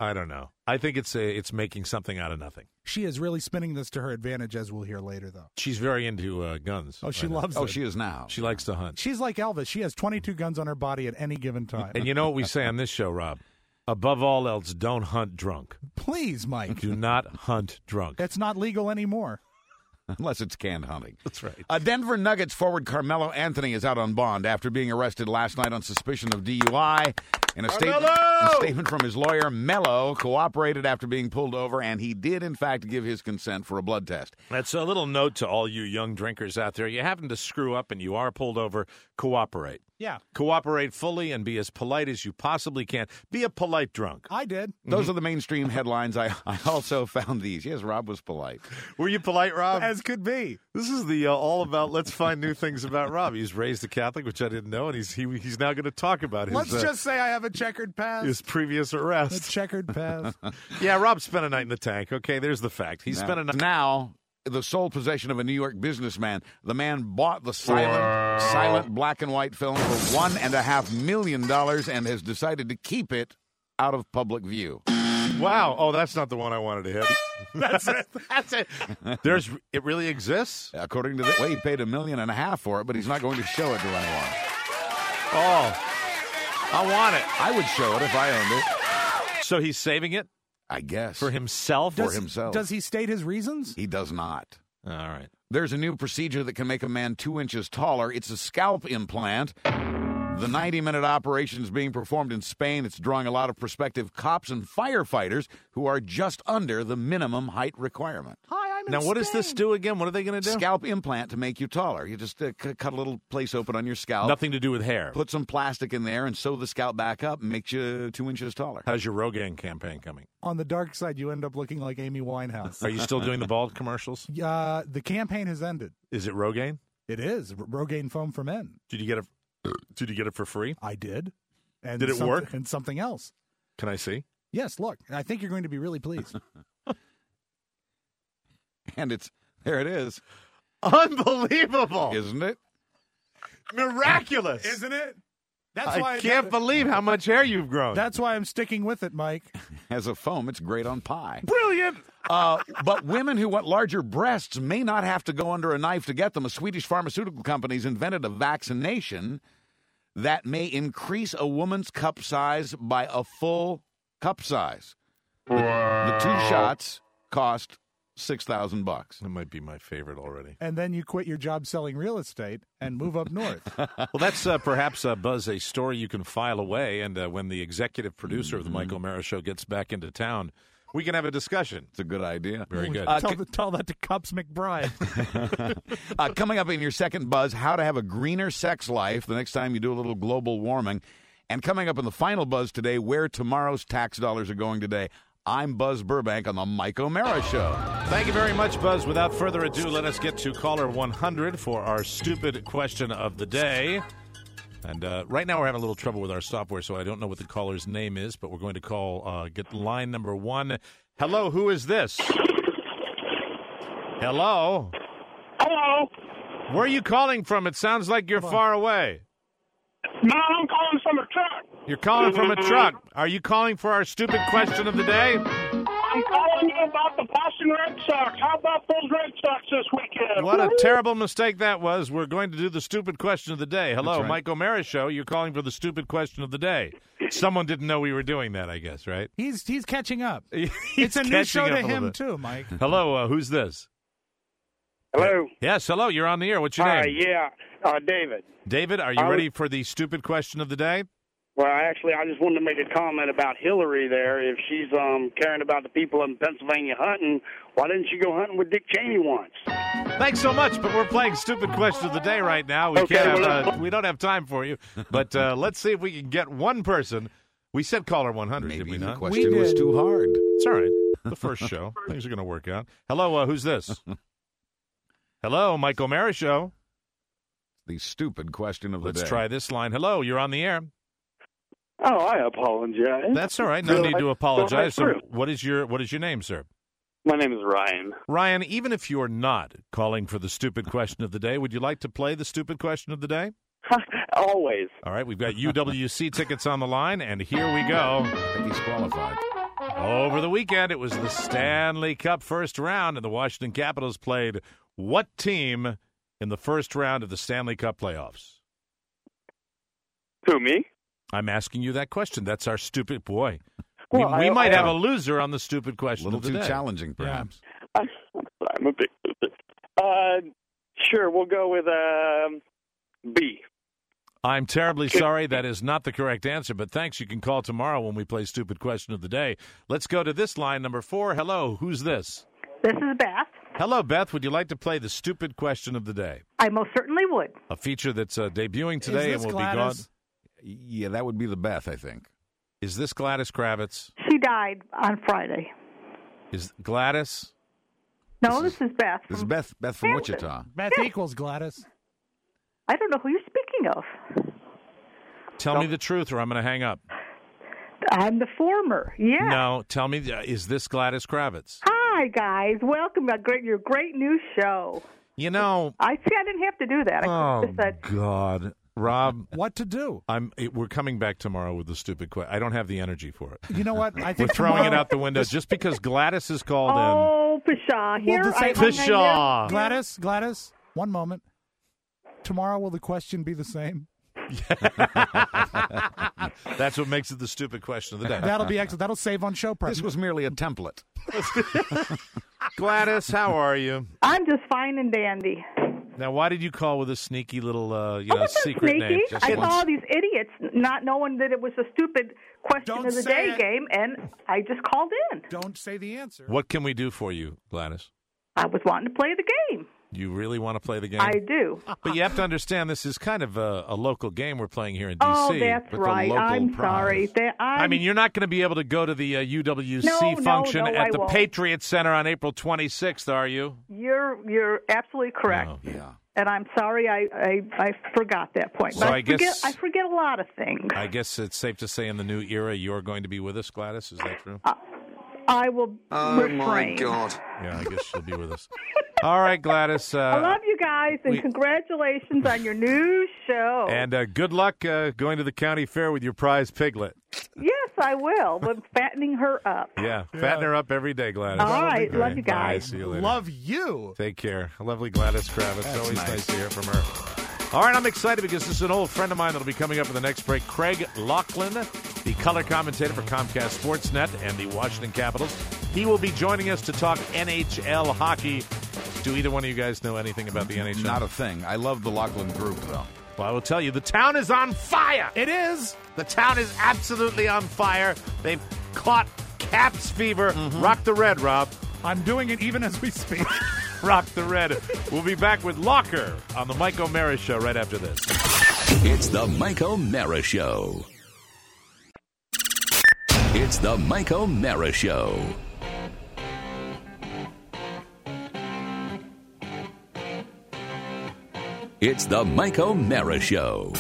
I don't know. I think it's making something out of nothing. She is really spinning this to her advantage, as we'll hear later, though. She's very into guns. Oh, she loves Oh, it. she is now. She likes to hunt. She's like Elvis. She has 22 guns on her body at any given time. And you know what we say on this show, Rob? Above all else, don't hunt drunk. Please, Mike. Do not hunt drunk. It's not legal anymore. Unless it's canned hunting. That's right. Denver Nuggets forward Carmelo Anthony is out on bond after being arrested last night on suspicion of DUI. In a statement from his lawyer, Melo cooperated after being pulled over, and he did, in fact, give his consent for a blood test. That's a little note to all you young drinkers out there. You happen to screw up and you are pulled over, cooperate. Yeah. Cooperate fully and be as polite as you possibly can. Be a polite drunk. I did. Those are the mainstream headlines. I also found these. Yes, Rob was polite. Were you polite, Rob? As could be. This is the all about let's find new things about Rob. He's raised a Catholic, which I didn't know, and he's now going to talk about his Let's just say I have a checkered past. his previous A arrest. checkered past. Yeah, Rob spent a night in the tank. Okay, there's the fact. He spent a night. Now, the sole possession of a New York businessman. The man bought the silent black and white film for $1.5 million and has decided to keep it out of public view. Wow. Oh, that's not the one I wanted to hit. That's it. That's it. It really exists? According to he paid $1.5 million for it, but he's not going to show it to anyone. Oh, I want it. I would show it if I owned it. So he's saving it? I guess. For himself? For himself. Does he state his reasons? He does not. All right. There's a new procedure that can make a man 2 inches taller. It's a scalp implant. The 90-minute operation is being performed in Spain. It's drawing a lot of prospective cops and firefighters who are just under the minimum height requirement. Hi, I'm in Now, what does Spain. this do again? What are they going to do? Scalp implant to make you taller. You just cut a little place open on your scalp. Nothing to do with hair. Put some plastic in there and sew the scalp back up and makes you 2 inches taller. How's your Rogaine campaign coming? On the dark side, you end up looking like Amy Winehouse. Are you still doing the bald commercials? The campaign has ended. Is it Rogaine? It is. Rogaine foam for men. Did you get it for free? I did. And Did it work? And something else. Can I see? Yes, look. I think you're going to be really pleased. And there it is. Unbelievable. Isn't it? Miraculous. Isn't it? I can't believe how much hair you've grown. That's why I'm sticking with it, Mike. As a foam, it's great on pie. Brilliant. But women who want larger breasts may not have to go under a knife to get them. A Swedish pharmaceutical company has invented a vaccination that may increase a woman's cup size by a full cup size. The 2 shots cost $6,000. That might be my favorite already. And then you quit your job selling real estate and move up north. Well, that's perhaps, Buzz, a story you can file away. And when the executive producer of the Mike O'Mara Show gets back into town, we can have a discussion. It's a good idea. Very good. Tell that to Cups McBride. Coming up in your second Buzz, how to have a greener sex life the next time you do a little global warming. And coming up in the final Buzz today, where tomorrow's tax dollars are going today. I'm Buzz Burbank on the Mike O'Mara Show. Thank you very much, Buzz. Without further ado, let us get to caller 100 for our stupid question of the day. And right now we're having a little trouble with our software, so I don't know what the caller's name is, but we're going to get line number 1. Hello, who is this? Hello? Hello. Where are you calling from? It sounds like you're far away. No, I'm calling from a truck. You're calling from a truck. Are you calling for our stupid question of the day? I'm calling you about the Boston Red Sox. How about those Red Sox this weekend? What a terrible mistake that was. We're going to do the stupid question of the day. Hello, That's right. Mike O'Mara Show. You're calling for the stupid question of the day. Someone didn't know we were doing that, I guess, right? He's catching up. He's It's a new show catching to up a little him, bit. too, Mike. Hello, who's this? Hello. Yes, hello. You're on the air. What's your Hi, name? yeah, David. David, are you ready for the stupid question of the day? Well, actually, I just wanted to make a comment about Hillary there. If she's caring about the people in Pennsylvania hunting, why didn't she go hunting with Dick Cheney once? Thanks so much, but we're playing stupid question of the day right now. We we don't have time for you, but let's see if we can get one person. We said caller 100, did we Maybe the not? question was too hard. It's all right. The first show. Things are going to work out. Hello, who's this? Hello, Mike O'Mara Show. The stupid question of the day. Let's try this line. Hello, you're on the air. Oh, I apologize. That's all right. No need to apologize. Go right So, what is your name, sir? My name is Ryan. Ryan, even if you're not calling for the stupid question of the day, would you like to play the stupid question of the day? Always. All right, we've got UWC tickets on the line, and here we go. I think he's qualified. Over the weekend, it was the Stanley Cup first round, and the Washington Capitals played what team in the first round of the Stanley Cup playoffs? Who, me? I'm asking you that question. That's our stupid boy. Well, we might have a loser on the stupid question. A little of the too day. challenging, perhaps. I'm a big loser. Sure, we'll go with B. I'm terribly sorry. That is not the correct answer, but thanks. You can call tomorrow when we play Stupid Question of the Day. Let's go to this line, number 4. Hello, who's this? This is Beth. Hello, Beth. Would you like to play the Stupid Question of the Day? I most certainly would. A feature that's debuting today and will be gone. Yeah, that would be the Beth, I think. Is this Gladys Kravitz? She died on Friday. Is Gladys? No, this is Beth. This is Beth from Wichita. Beth equals Gladys. I don't know who you're speaking of. Tell me the truth or I'm going to hang up. I'm the former, yeah. No, tell me, is this Gladys Kravitz? Hi, guys. Welcome to your great new show. You know. I didn't have to do that. I just said, God. Rob. What to do? We're coming back tomorrow with the stupid question. I don't have the energy for it. You know what? I think we're throwing it out the window just because Gladys is called in. Oh, pshaw. Here, pshaw. Gladys, one moment. Tomorrow, will the question be the same? That's what makes it the stupid question of the day. That'll be excellent. That'll save on show prep. This was merely a template. Gladys, how are you? I'm just fine and dandy. Now, why did you call with a sneaky little, secret sneaky. name? I saw all these idiots not knowing that it was a stupid question of the day game, and I just called in. Don't say the answer. What can we do for you, Gladys? I was wanting to play the game. You really want to play the game? I do. But you have to understand this is kind of a local game we're playing here in D.C. Oh, that's right. I'm sorry. I mean, you're not going to be able to go to the UWC function at the Patriot Center on April 26th, are you? You're absolutely correct. Oh, yeah. And I'm sorry I forgot that point. So but I forget a lot of things. I guess it's safe to say in the new era you're going to be with us, Gladys. Is that true? I will refrain. My God. Yeah, I guess she'll be with us. All right, Gladys. I love you guys, and congratulations on your new show. And good luck going to the county fair with your prize piglet. Yes, I will. But fattening her up. Yeah, fatten her up every day, Gladys. All right, love you guys. Bye, see you later. Love you. Take care. Lovely Gladys Kravitz. That's always nice to hear from her. All right, I'm excited because this is an old friend of mine that'll be coming up in the next break. Craig Laughlin, the color commentator for Comcast Sportsnet and the Washington Capitals. He will be joining us to talk NHL hockey. Do either one of you guys know anything about the NHL? Not a thing. I love the Laughlin group, though. Well, I will tell you, the town is on fire. It is. The town is absolutely on fire. They've caught Caps fever. Rock the red, Rob. I'm doing it even as we speak. Rock the red. We'll be back with Locker on the Mike O'Mara Show right after this. It's the Mike O'Mara Show. It's the Mike O'Mara Show. It's the Mike O'Mara Show.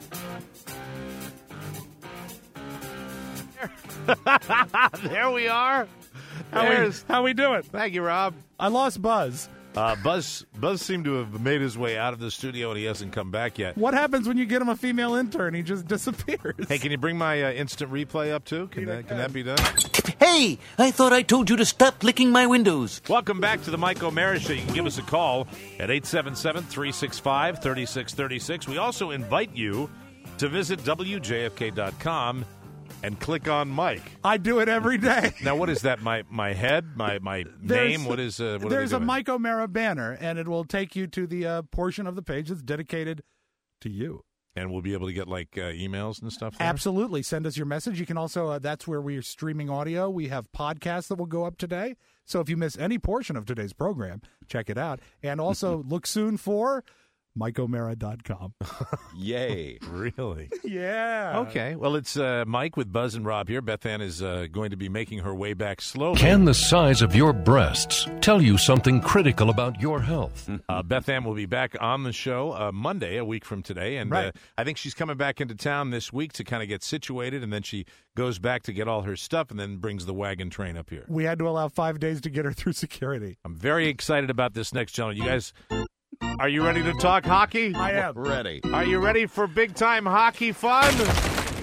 There we are. How we doing? Thank you, Rob. I lost Buzz. Buzz seemed to have made his way out of the studio, and he hasn't come back yet. What happens when you get him a female intern? He just disappears. Hey, can you bring my instant replay up, too? Can that be done? Hey, I thought I told you to stop licking my windows. Welcome back to the Mike O'Mara Show. You can give us a call at 877-365-3636. We also invite you to visit WJFK.com and click on Mike. I do it every day. Now, what is that? My head? My name? What is? What there's a Mike O'Mara banner, and it will take you to the portion of the page that's dedicated to you. And we'll be able to get emails and stuff there? Absolutely. Send us your message. You can also, that's where we are streaming audio. We have podcasts that will go up today. So if you miss any portion of today's program, check it out. And also look soon for MikeO'Mara.com. Yay. Really? Yeah. Okay. Well, it's Mike with Buzz and Rob here. Beth Ann is going to be making her way back slowly. Can the size of your breasts tell you something critical about your health? Beth Ann will be back on the show Monday, a week from today. And right. I think she's coming back into town this week to kind of get situated. And then she goes back to get all her stuff and then brings the wagon train up here. We had to allow 5 days to get her through security. I'm very excited about this next gentleman. You guys... Are you ready to talk hockey? I am. Ready. Are you ready for big-time hockey fun?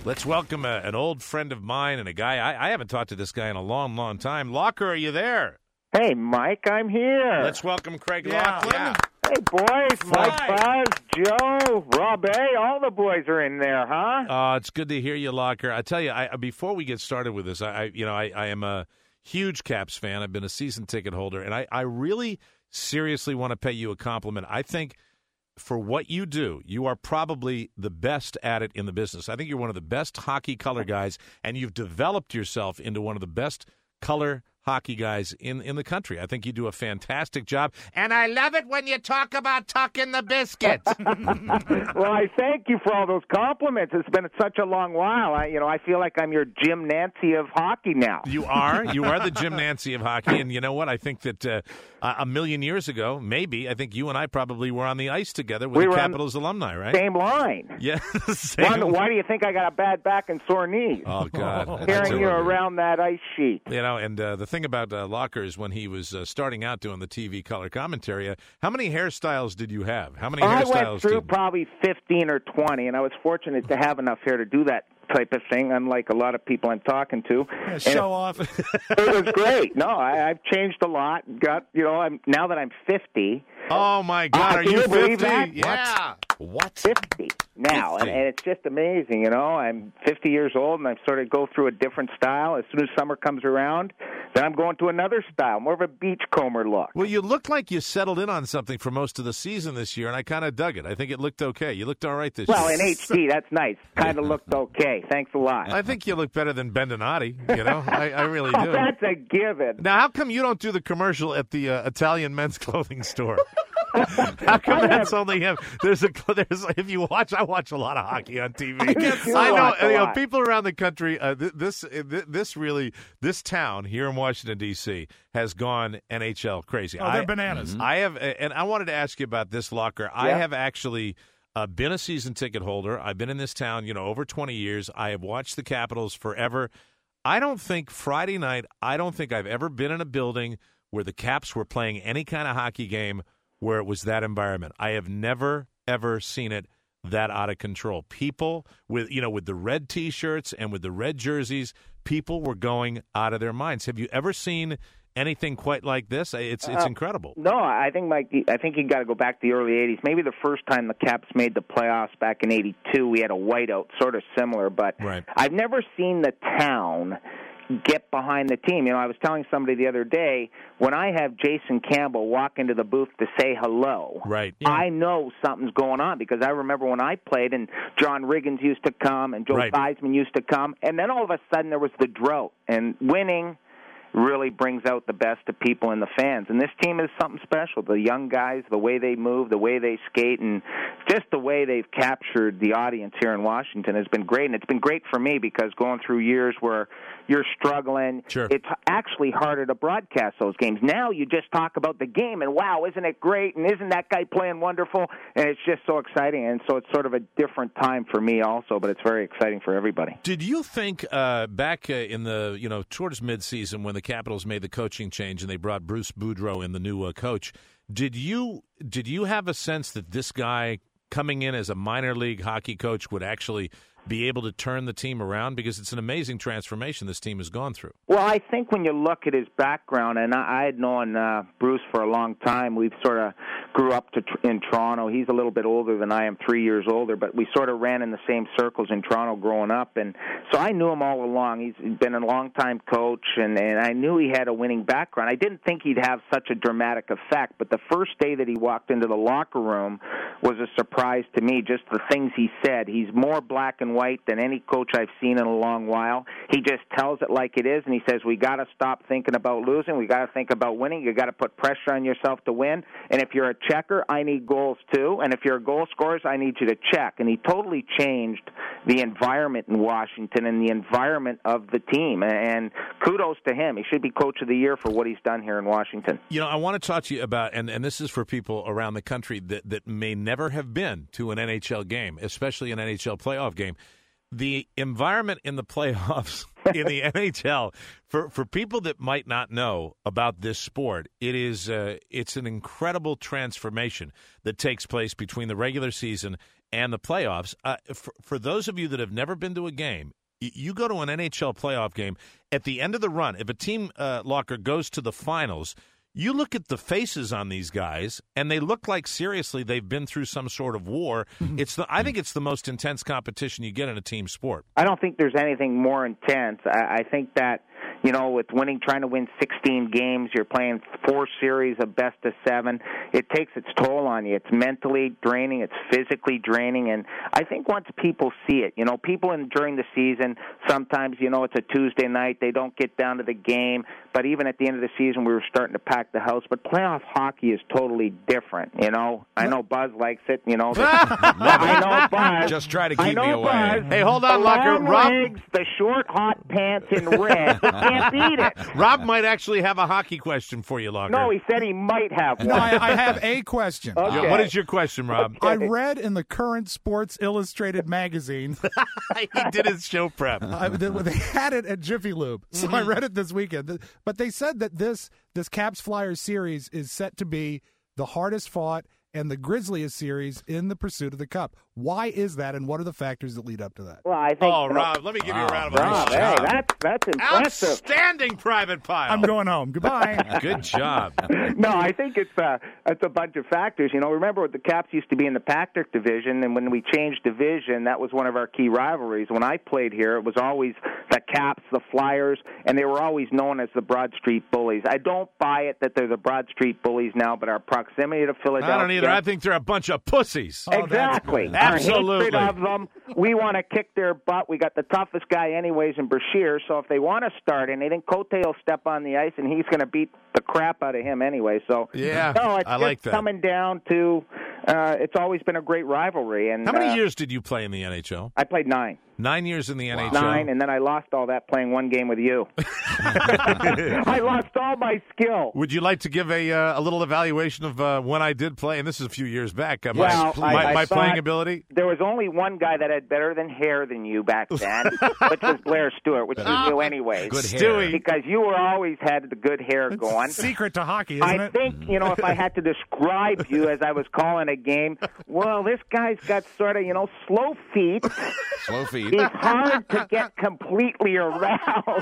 Let's welcome an old friend of mine and a guy. I haven't talked to this guy in a long, long time. Locker, are you there? Hey, Mike, I'm here. Let's welcome Craig Laughlin. Yeah. Hey, boys, Mike, Buzz, Joe, Rob A., all the boys are in there, huh? It's good to hear you, Locker. I tell you, before we get started with this, I am a huge Caps fan. I've been a season ticket holder, and I really seriously want to pay you a compliment. I think for what you do, you are probably the best at it in the business. I think you're one of the best hockey color guys, and you've developed yourself into one of the best color hockey guys in the country. I think you do a fantastic job, and I love it when you talk about tucking the biscuits. Well, I thank you for all those compliments. It's been such a long while. I feel like I'm your Jim Nancy of hockey now. You are the Jim Nancy of hockey, and you know what? I think that a million years ago, maybe, I think you and I probably were on the ice together with the Capitals alumni, right? Same line. Yeah. Why do you think I got a bad back and sore knees? Oh, God. Carrying you around that ice sheet. And the thing about Locker is when he was starting out doing the TV color commentary, how many hairstyles did you have? How many hairstyles? I went through probably 15 or 20, and I was fortunate to have enough hair to do that type of thing, unlike a lot of people I'm talking to. Yeah, show off. It was great. No, I've changed a lot. Now that I'm 50. Oh, my God. Are can you 50? Believe that? Yeah. What? 50 now. 50. And it's just amazing, I'm 50 years old, and I sort of go through a different style. As soon as summer comes around, then I'm going to another style, more of a beachcomber look. Well, you look like you settled in on something for most of the season this year, and I kind of dug it. I think it looked okay. You looked all right this year. Well, in HD, that's nice. Kind of looked okay. Thanks a lot. I think you look better than Ben Donati, I really do. That's a given. Now, how come you don't do the commercial at the Italian men's clothing store? How come that's only him? There's if you watch, I watch a lot of hockey on TV. I know people around the country. This town here in Washington D.C. has gone NHL crazy. Oh, they're bananas. I have, and I wanted to ask you about this, Locker. Yeah. I have actually been a season ticket holder. I've been in this town, over 20 years. I have watched the Capitals forever. I don't think Friday night. I don't think I've ever been in a building where the Caps were playing any kind of hockey game where it was that environment. I have never, ever seen it that out of control. People with the red T-shirts and with the red jerseys, people were going out of their minds. Have you ever seen anything quite like this? It's incredible. No, I think, Mike, you got to go back to the early 80s. Maybe the first time the Caps made the playoffs back in 82, we had a whiteout, sort of similar. But right. I've never seen the town get behind the team. I was telling somebody the other day, when I have Jason Campbell walk into the booth to say hello, right. I know something's going on, because I remember when I played and John Riggins used to come and Joe Theismann used to come, and then all of a sudden there was the drought, and winning really brings out the best of people and the fans. And this team is something special. The young guys, the way they move, the way they skate, and just the way they've captured the audience here in Washington has been great. And it's been great for me, because going through years where you're struggling, sure. It's actually harder to broadcast those games. Now you just talk about the game, and wow, isn't it great, and isn't that guy playing wonderful? And it's just so exciting. And so it's sort of a different time for me also, but it's very exciting for everybody. Did you think back in the, towards midseason when the Capitals made the coaching change and they brought Bruce Boudreau in, the new coach, did you have a sense that this guy coming in as a minor league hockey coach would actually be able to turn the team around? Because it's an amazing transformation this team has gone through. Well, I think when you look at his background, and I had known Bruce for a long time. We've sort of grew up in Toronto. He's a little bit older than I am, 3 years older, but we sort of ran in the same circles in Toronto growing up. And so I knew him all along. He's been a long-time coach, and I knew he had a winning background. I didn't think he'd have such a dramatic effect, but the first day that he walked into the locker room was a surprise to me, just the things he said. He's more black and white than any coach I've seen in a long while. He just tells it like it is, and he says, we got to stop thinking about losing. We got to think about winning. You got to put pressure on yourself to win. And if you're a checker, I need goals too. And if you're a goal scorer, I need you to check. And he totally changed the environment in Washington and the environment of the team. And kudos to him. He should be Coach of the Year for what he's done here in Washington. I want to talk to you about, and this is for people around the country that may never have been to an NHL game, especially an NHL playoff game. The environment in the playoffs in the NHL, for people that might not know about this sport, it's an incredible transformation that takes place between the regular season and the playoffs. For those of you that have never been to a game, you go to an NHL playoff game, at the end of the run, if a team, Locker, goes to the finals, you look at the faces on these guys, and they look like, seriously, they've been through some sort of war. I think it's the most intense competition you get in a team sport. I don't think there's anything more intense. I think that, with trying to win 16 games, you're playing 4 series of best of 7. It takes its toll on you. It's mentally draining. It's physically draining. And I think once people see it, people during the season, sometimes, it's a Tuesday night, they don't get down to the game. But even at the end of the season, we were starting to pack the house. But playoff hockey is totally different, I know Buzz likes it, I know Buzz. Just try to keep me away. Buzz. Hey, hold on, the Locker. long Rob, legs, the short, hot pants in red. You can't beat it. Rob might actually have a hockey question for you, Locker. No, he said he might have one. No, I have a question. Okay. What is your question, Rob? I read in the current Sports Illustrated magazine. He did his show prep. They had it at Jiffy Lube, so I read it this weekend. But they said that this Caps Flyers series is set to be the hardest fought and the grisliest series in the pursuit of the Cup. Why is that, and what are the factors that lead up to that? Well, I think. Rob, let me give you a round of applause. Rob, hey, that's impressive. Outstanding, Private Pile. I'm going home. Goodbye. Good job. No, I think it's a bunch of factors. Remember the Caps used to be in the Patrick division, and when we changed division, that was one of our key rivalries. When I played here, it was always the Caps, the Flyers, and they were always known as the Broad Street Bullies. I don't buy it that they're the Broad Street Bullies now, but our proximity to Philadelphia. I don't either. I think they're a bunch of pussies. Exactly. Absolutely. Our hatred of them. We want to kick their butt. We got the toughest guy anyways in Brashear, so if they want to start anything, Cote will step on the ice, and he's going to beat the crap out of him anyway. So yeah, no, it's I like that. Coming down to it's always been a great rivalry. And how many years did you play in the NHL? I played 9. 9 years in the NHL. 9, and then I lost all that playing one game with you. I lost all my skill. Would you like to give a little evaluation of when I did play? And this is a few years back. My playing ability? There was only one guy that had better than hair than you back then, which was Blair Stewart, which was you anyways. Good hair. Because you always had the good hair going. Secret to hockey, isn't it? I think, if I had to describe you as I was calling a game, well, this guy's got sort of, slow feet. Slow feet. He's hard to get completely around.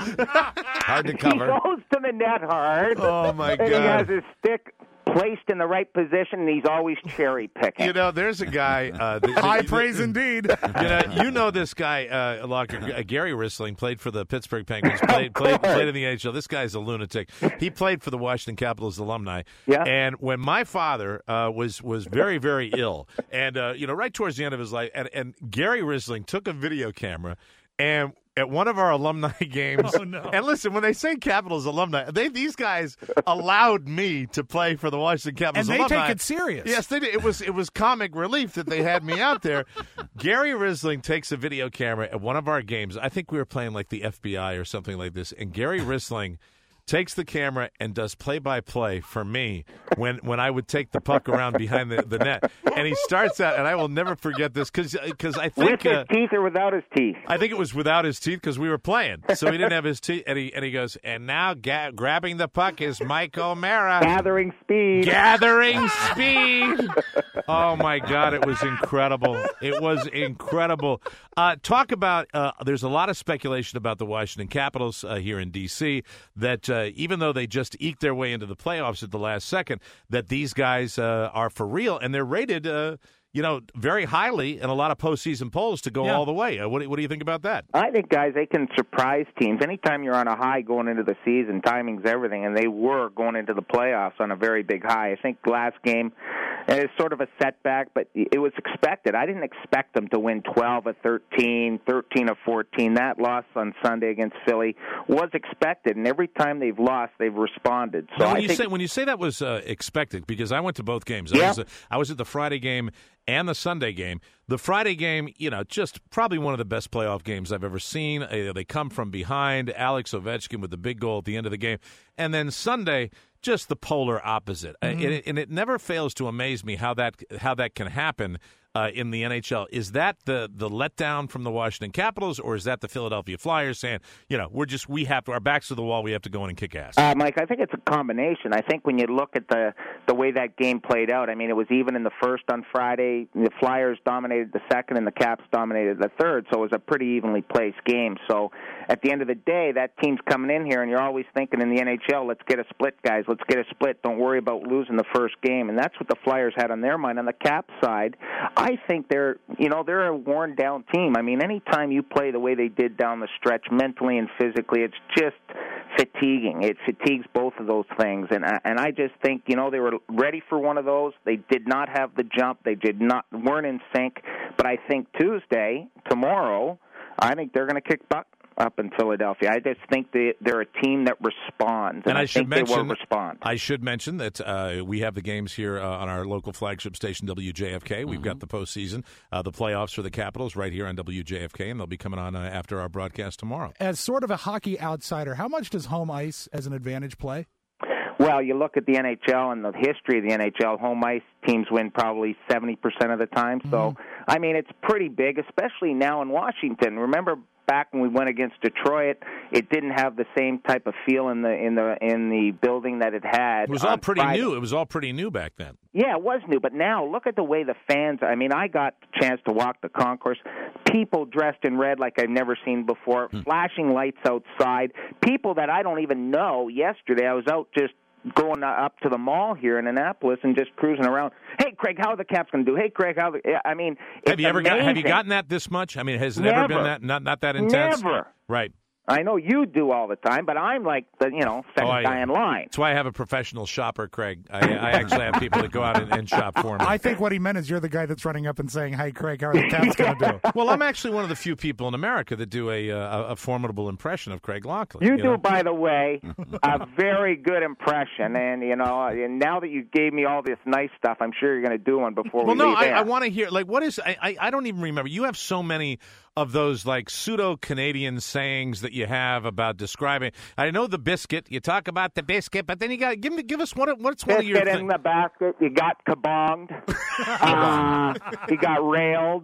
Hard to cover. He goes to the net hard. Oh, my God. And he has his stick placed in the right position, and he's always cherry picking. There's a guy. High praise indeed. This guy, Gary Rissling, played for the Pittsburgh Penguins, played in the NHL. This guy's a lunatic. He played for the Washington Capitals alumni. Yeah. And when my father was very, very ill, and right towards the end of his life, and Gary Rissling took a video camera and at one of our alumni games. Oh, no. And listen, when they say Capitals alumni, these guys allowed me to play for the Washington Capitals alumni. And they take it serious. Yes, they did. It was comic relief that they had me out there. Gary Rissling takes a video camera at one of our games. I think we were playing like the FBI or something like this. And Gary Rissling takes the camera and does play-by-play for me when I would take the puck around behind the net. And he starts out, and I will never forget this, because I think... With his teeth or without his teeth? I think it was without his teeth, because we were playing. So he didn't have his teeth. And he goes, and now grabbing the puck is Mike O'Mara. Gathering speed. Gathering speed. Oh, my God, it was incredible. It was incredible. Talk about, there's a lot of speculation about the Washington Capitals here in D.C. that even though they just eked their way into the playoffs at the last second, that these guys are for real, and they're rated, very highly in a lot of postseason polls to go all the way. What do you think about that? I think, guys, they can surprise teams. Anytime you're on a high going into the season, timing's everything, and they were going into the playoffs on a very big high. I think last game is sort of a setback, but it was expected. I didn't expect them to win 12 of 13, 13 of 14. That loss on Sunday against Philly was expected, and every time they've lost, they've responded. So now, when you say that was expected, because I went to both games. I was at the Friday game and the Sunday game. The Friday game, just probably one of the best playoff games I've ever seen. They come from behind. Alex Ovechkin with the big goal at the end of the game. And then Sunday, just the polar opposite. Mm-hmm. And it never fails to amaze me how that can happen in the NHL. Is that the letdown from the Washington Capitals, or is that the Philadelphia Flyers saying, we have to, our backs to the wall, we have to go in and kick ass? Mike, I think it's a combination. I think when you look at the way that game played out, I mean, it was even in the first on Friday. The Flyers dominated the second, and the Caps dominated the third, so it was a pretty evenly placed game. So at the end of the day, that team's coming in here, and you're always thinking in the NHL, let's get a split, guys. Let's get a split. Don't worry about losing the first game. And that's what the Flyers had on their mind. On the Caps side, I think they're a worn-down team. I mean, anytime you play the way they did down the stretch, mentally and physically, it's just fatiguing. It fatigues both of those things. And I just think, they were ready for one of those. They did not have the jump. They weren't in sync. But I think tomorrow, I think they're going to kick butt up in Philadelphia. I just think they're a team that responds, and I think they will respond. I should mention that we have the games here on our local flagship station, WJFK. We've got the postseason, the playoffs for the Capitals right here on WJFK, and they'll be coming on after our broadcast tomorrow. As sort of a hockey outsider, how much does home ice as an advantage play? Well, you look at the NHL and the history of the NHL, home ice teams win probably 70% of the time. So, I mean, it's pretty big, especially now in Washington. Remember back when we went against Detroit, it didn't have the same type of feel in the building that it had. It was all pretty new. It was all pretty new back then. Yeah, it was new. But now, look at the way the fans. I mean, I got a chance to walk the concourse. People dressed in red like I've never seen before. Flashing lights outside. People that I don't even know. Yesterday, I was out just going up to the mall here in Annapolis and just cruising around. Hey, Craig, how are the Caps going to do? Hey, Craig, I mean, have you gotten that this much? I mean, has it ever been that not that intense? Never. Right. I know you do all the time, but I'm like the second guy in line. That's why I have a professional shopper, Craig. I actually have people that go out and shop for me. I think what he meant is you're the guy that's running up and saying, "Hey, Craig, how are the Caps going to do?" Well, I'm actually one of the few people in America that do a formidable impression of Craig Laughlin. You do, by the way, a very good impression, and and now that you gave me all this nice stuff, I'm sure you're going to do one before we leave. I want to hear what is I don't even remember. You have so many of those like pseudo-Canadian sayings that you have about describing. I know the biscuit. You talk about the biscuit, but then you got give us what's one of your biscuit in the basket. You got kabonged. You got railed.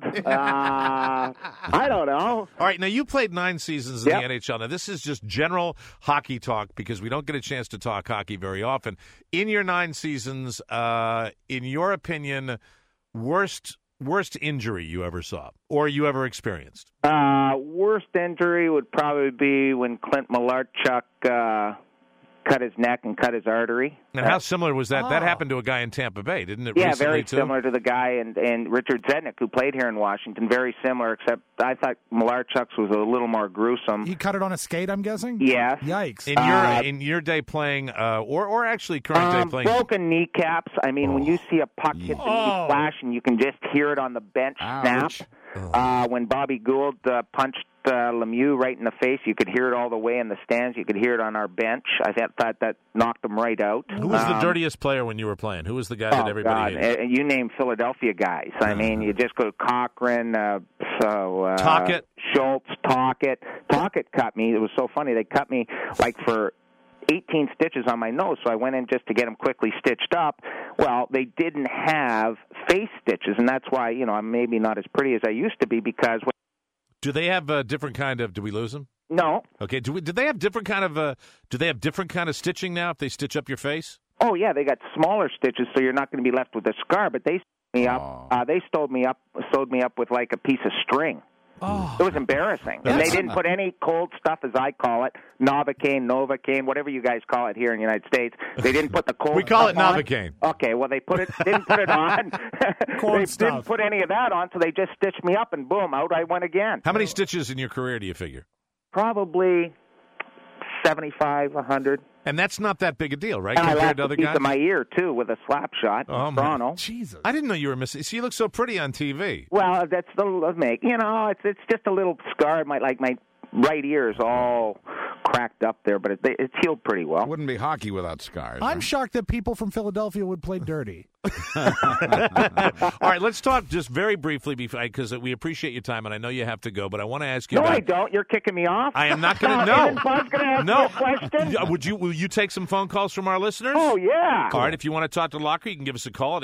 I don't know. All right, now you played 9 seasons in the NHL. Now this is just general hockey talk because we don't get a chance to talk hockey very often. In your 9 seasons, in your opinion, worst injury you ever saw or you ever experienced? Worst injury would probably be when Clint Malarchuk cut his neck and cut his artery. And how similar was that? That happened to a guy in Tampa Bay, didn't it? Yeah, recently, very too? similar to the guy and Richard Zednick, who played here in Washington. Very similar, except I thought Malarchuk's was a little more gruesome. He cut it on a skate, I'm guessing? Yeah. Yikes. In your day playing, or actually current day playing? Broken kneecaps. I mean, when you see a puck hit the knee flash and you can just hear it on the bench snap. When Bobby Gould punched Lemieux right in the face, you could hear it all the way in the stands. You could hear it on our bench. I thought that knocked him right out. Who was the dirtiest player when you were playing? Who was the guy that everybody hated? You name Philadelphia guys. I mean, you just go to Cochran, Tocchet. Schultz, Tocchet. Tocchet cut me. It was so funny. They cut me like for 18 stitches on my nose, so I went in just to get them quickly stitched up. Well, they didn't have face stitches, and that's why, I'm maybe not as pretty as I used to be because... Do they have a different kind of... Did we lose them? No. Okay. Do they have different kind of... do they have different kind of stitching now if they stitch up your face? Oh, yeah. They got smaller stitches, so you're not going to be left with a scar, but they sewed me up. They sewed me up with like a piece of string. It was embarrassing. And they didn't put any cold stuff, as I call it, Novocaine, whatever you guys call it here in the United States. They didn't put the cold We call stuff it Novocaine. On. Okay, well, they didn't put it on. Didn't put any of that on, so they just stitched me up, and boom, out I went again. How many stitches in your career do you figure? Probably 75, 100. And that's not that big a deal, right? And compared I to other a piece guys? of my ear, too, with a slap shot in Toronto. Jesus. I didn't know you were missing. See, you look so pretty on TV. Well, that's the make. It's just a little scar. My right ear is all cracked up there, but it's healed pretty well. Wouldn't be hockey without scars. I'm shocked that people from Philadelphia would play dirty. All right, let's talk just very briefly because we appreciate your time, and I know you have to go, but I want to ask you No, about... I don't. You're kicking me off. I am not going to... No. Isn't Buzz going to ask me a question? Will you take some phone calls from our listeners? Oh, yeah. All right, if you want to talk to Locker, you can give us a call at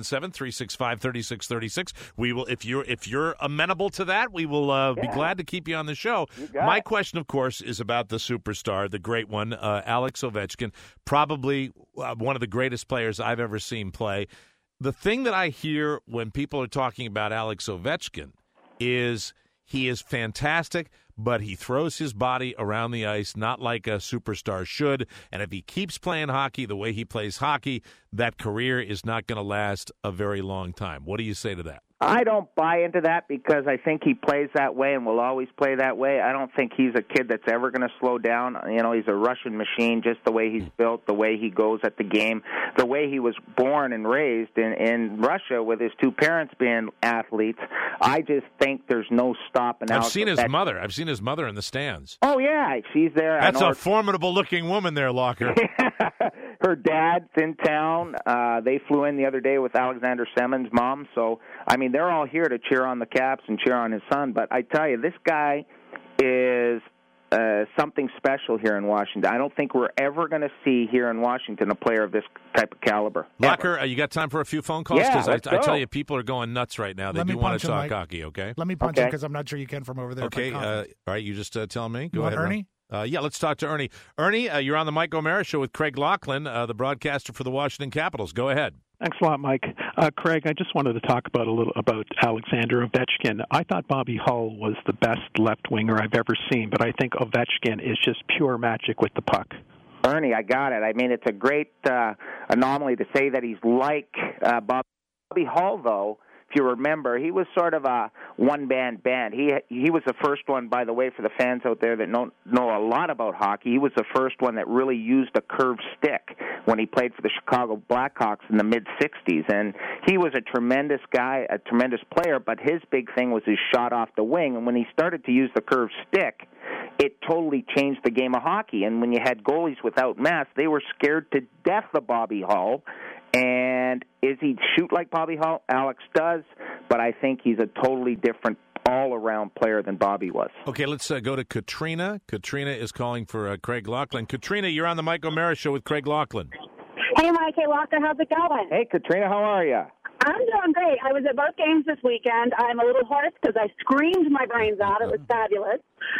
877-365-3636. We will, if you're amenable to that, we will be glad to keep you on the show. My question, of course, is about the superstar, the great one, Alex Ovechkin, probably one of the greatest players I've ever seen play. The thing that I hear when people are talking about Alex Ovechkin is he is fantastic, but he throws his body around the ice not like a superstar should. And if he keeps playing hockey the way he plays hockey, that career is not going to last a very long time. What do you say to that? I don't buy into that because I think he plays that way and will always play that way. I don't think he's a kid that's ever going to slow down. You know, he's a Russian machine, just the way he's built, the way he goes at the game, the way he was born and raised in Russia with his two parents being athletes. I just think there's no stopping out. I've seen his mother. I've seen his mother in the stands. Oh, yeah, she's there. That's a formidable-looking woman there, Locker. Her dad's in town. They flew in the other day with Alexander Semen's mom. So, I mean, they're all here to cheer on the Caps and cheer on his son. But I tell you, this guy is something special here in Washington. I don't think we're ever going to see here in Washington a player of this type of caliber. Locker, you got time for a few phone calls? Yeah, Because I tell you, people are going nuts right now. They do want to talk hockey, okay? Let me punch him because I'm not sure you can from over there. Okay, all right, you just tell me. Go ahead, Ernie? Yeah, let's talk to Ernie. Ernie, you're on the Mike O'Mara Show with Craig Laughlin, the broadcaster for the Washington Capitals. Go ahead. Thanks a lot, Mike. Craig, I just wanted to talk about a little about Alexander Ovechkin. I thought Bobby Hull was the best left winger I've ever seen, but I think Ovechkin is just pure magic with the puck. Ernie, I got it. I mean, it's a great anomaly to say that he's like Bobby Hull, though. If you remember, he was sort of a one-band band. He was the first one, by the way, for the fans out there that know a lot about hockey. He was the first one that really used a curved stick when he played for the Chicago Blackhawks in the mid-'60s. And he was a tremendous guy, a tremendous player, but his big thing was his shot off the wing. And when he started to use the curved stick, it totally changed the game of hockey. And when you had goalies without masks, they were scared to death of Bobby Hull. And is he shoot like Bobby Hull? Alex does, but I think he's a totally different all-around player than Bobby was. Okay, let's go to Katrina. Katrina is calling for Craig Laughlin. Katrina, you're on the Mike O'Mara Show with Craig Laughlin. Hey, Mike. Hey, Locker. How's it going? Hey, Katrina. How are you? I'm doing great. I was at both games this weekend. I'm a little hoarse because I screamed my brains out. It was fabulous.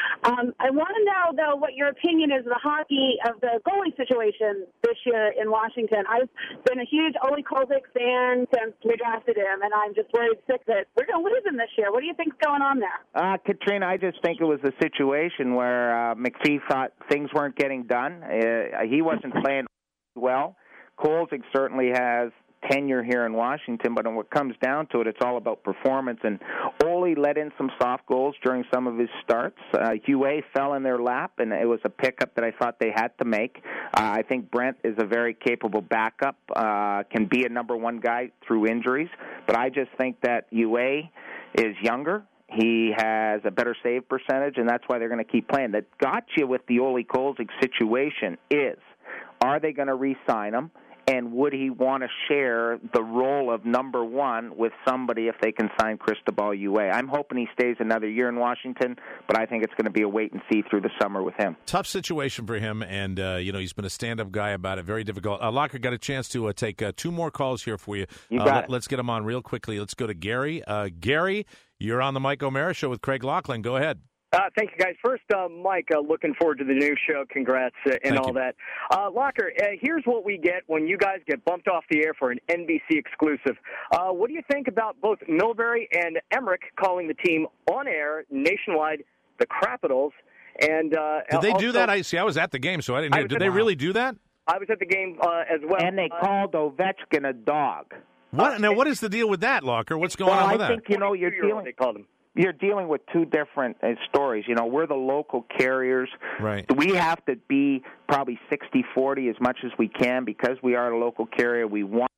I want to know, though, what your opinion is of the goalie situation this year in Washington. I've been a huge Ole Kolzig fan since we drafted him, and I'm just worried sick that we're going to lose him this year. What do you think's going on there? Katrina, I just think it was a situation where McPhee thought things weren't getting done. He wasn't playing well. Kolzig certainly has tenure here in Washington, but when it comes down to it, it's all about performance. And Ole let in some soft goals during some of his starts. UA fell in their lap, and it was a pickup that I thought they had to make. I think Brent is a very capable backup, can be a number one guy through injuries, but I just think that UA is younger. He has a better save percentage, and that's why they're going to keep playing. That got you with the Ole Kolzig situation is, are they going to re-sign him? And would he want to share the role of number one with somebody if they can sign Cristobal UA? I'm hoping he stays another year in Washington, but I think it's going to be a wait and see through the summer with him. Tough situation for him, and he's been a stand-up guy about it. Very difficult. Locker got a chance to take two more calls here for you. Let's get them on real quickly. Let's go to Gary. Gary, you're on the Mike O'Mara Show with Craig Laughlin. Go ahead. Thank you, guys. First, Mike, looking forward to the new show. Congrats and all that. Locker, here's what we get when you guys get bumped off the air for an NBC exclusive. What do you think about both Milbury and Emmerich calling the team on air nationwide, the Capitals? And did they do that? I was at the game, so I didn't hear. Did they really do that? I was at the game as well. And they called Ovechkin a dog. What? Now, what is the deal with that, Locker? What's going on with that? I think, you're dealing with two different stories. We're the local carriers. Right. We have to be probably 60-40 as much as we can because we are a local carrier. We want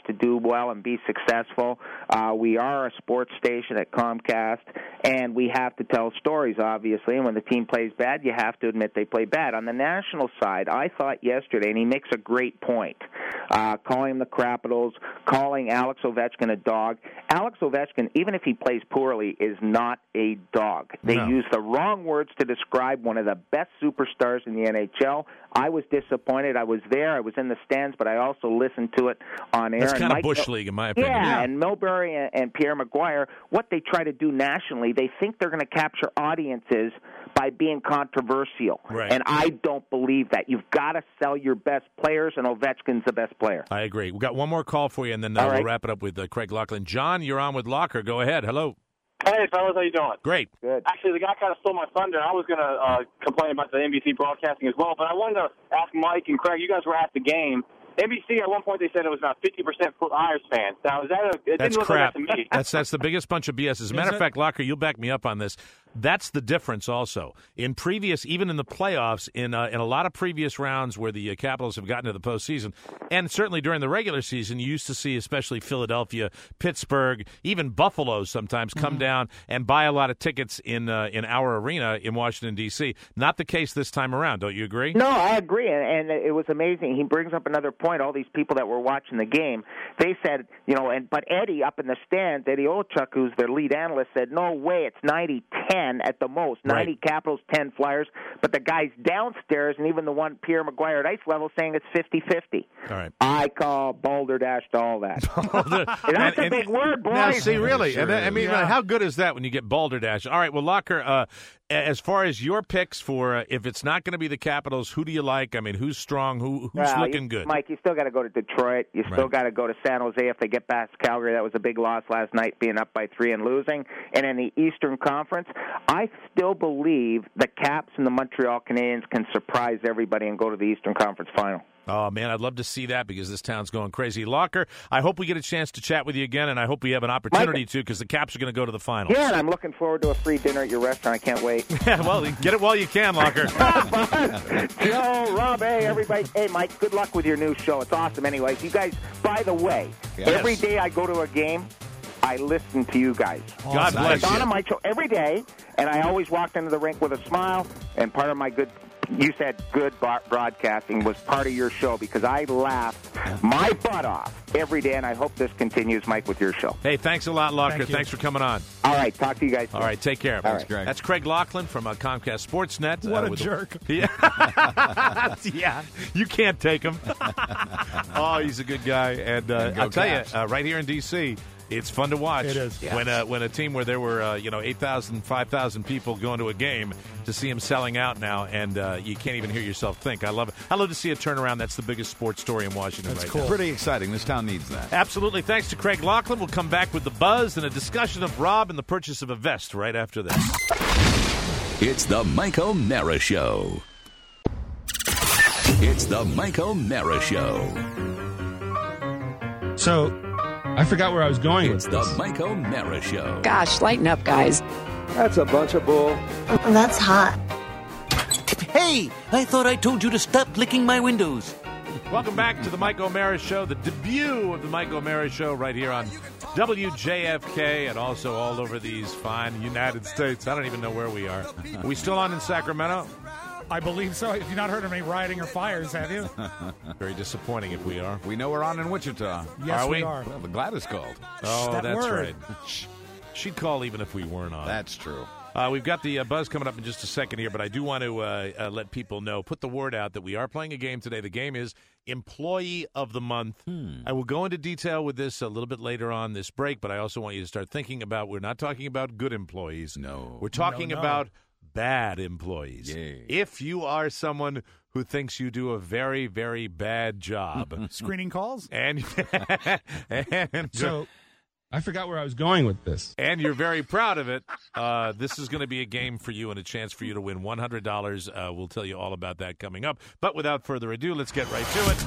to do well and be successful. We are a sports station at Comcast, and we have to tell stories, obviously. And when the team plays bad, you have to admit they play bad. On the national side, I thought yesterday, and he makes a great point, calling the Capitals, calling Alex Ovechkin a dog. Alex Ovechkin, even if he plays poorly, is not a dog. They use the wrong words to describe one of the best superstars in the NHL. I was disappointed. I was there. I was in the stands, but I also listened to it on air. That's kind of Bush League, in my opinion. Yeah, and Milbury and Pierre Maguire, what they try to do nationally, they think they're going to capture audiences by being controversial. Right. And I don't believe that. You've got to sell your best players, and Ovechkin's the best player. I agree. We've got one more call for you, and then we'll wrap it up with Craig Laughlin. John, you're on with Locker. Go ahead. Hello. Hey, fellas, how you doing? Great. Good. Actually, the guy kind of stole my thunder. I was going to complain about the NBC broadcasting as well, but I wanted to ask Mike and Craig, you guys were at the game. NBC, at one point, they said it was about 50% Flyers fans. Now, is that it That's didn't look crap. like that to me. That's the biggest bunch of BS. As a matter of fact, Locker, you'll back me up on this. That's the difference also. In previous, even in the playoffs, in a lot of previous rounds where the Capitals have gotten to the postseason, and certainly during the regular season, you used to see especially Philadelphia, Pittsburgh, even Buffalo sometimes come down and buy a lot of tickets in our arena in Washington, D.C. Not the case this time around. Don't you agree? No, I agree, and it was amazing. He brings up another point. All these people that were watching the game, they said, but Eddie up in the stands, Eddie Olchuk, who's their lead analyst, said, no way, it's 90-10 at the most. 90 Capitals, 10 Flyers. But the guys downstairs, and even the one Pierre Maguire at ice level, saying it's 50-50. All right. I call balderdash to all that. That's a big word, boys. Now, see, really, Sure and is. how good is that when you get balderdash? All right, well, Locker, as far as your picks for if it's not going to be the Capitals, who do you like? I mean, who's strong? Who's looking good? Mike, you still got to go to Detroit. You still got to go to San Jose if they get past Calgary. That was a big loss last night, being up by 3 and losing. And in the Eastern Conference, I still believe the Caps and the Montreal Canadiens can surprise everybody and go to the Eastern Conference final. Oh, man, I'd love to see that because this town's going crazy. Locker, I hope we get a chance to chat with you again, and I hope we have an opportunity to because the Caps are going to go to the finals. Yeah, and I'm looking forward to a free dinner at your restaurant. I can't wait. Well, get it while you can, Locker. Joe, Rob, hey, everybody. Hey, Mike, good luck with your new show. It's awesome anyways. You guys, by the way, every day I go to a game, I listen to you guys. God bless It's you. on my show every day, and I always walked into the rink with a smile, and part of my good... You said good broadcasting was part of your show because I laughed my butt off every day, and I hope this continues, Mike, with your show. Hey, thanks a lot, Locker. Thanks for coming on. All right, talk to you guys soon. All right, take care. Thanks, Greg. That's Craig Laughlin from Comcast Sportsnet. What a jerk. Yeah, you can't take him. Oh, he's a good guy. And I'll tell you, right here in D.C., it's fun to watch. It is. When a team where there were 8,000, 5,000 people going to a game to see them selling out now, and you can't even hear yourself think. I love it. I love to see a turnaround. That's the biggest sports story in Washington right now. Pretty exciting. This town needs that. Absolutely. Thanks to Craig Laughlin. We'll come back with the buzz and a discussion of Rob and the purchase of a vest right after this. It's the Mike O'Mara Show. It's the Mike O'Mara Show. So, I forgot where I was going with the Mike O'Mara Show. Gosh, lighten up, guys. That's a bunch of bull. That's hot. Hey, I thought I told you to stop licking my windows. Welcome back to the Mike O'Mara Show, the debut of the Mike O'Mara Show right here on WJFK and also all over these fine United States. I don't even know where we are. Are we still on in Sacramento? I believe so. If you've not heard of any rioting or fires, have you? Very disappointing if we are. We know we're on in Wichita. Yes, are we? are. Well, the Gladys called. Oh, That that's word. right. She'd call even if we weren't on. That's true. We've got the buzz coming up in just a second here, but I do want to let people know, put the word out that we are playing a game today. The game is Employee of the Month. I will go into detail with this a little bit later on this break, but I also want you to start thinking about, we're not talking about good employees. No. We're talking No. about bad employees. Yay. If you are someone who thinks you do a very, very bad job. Screening calls? and So, I forgot where I was going with this. and you're very proud of it, this is going to be a game for you and a chance for you to win $100. We'll tell you all about that coming up. But without further ado, let's get right to it.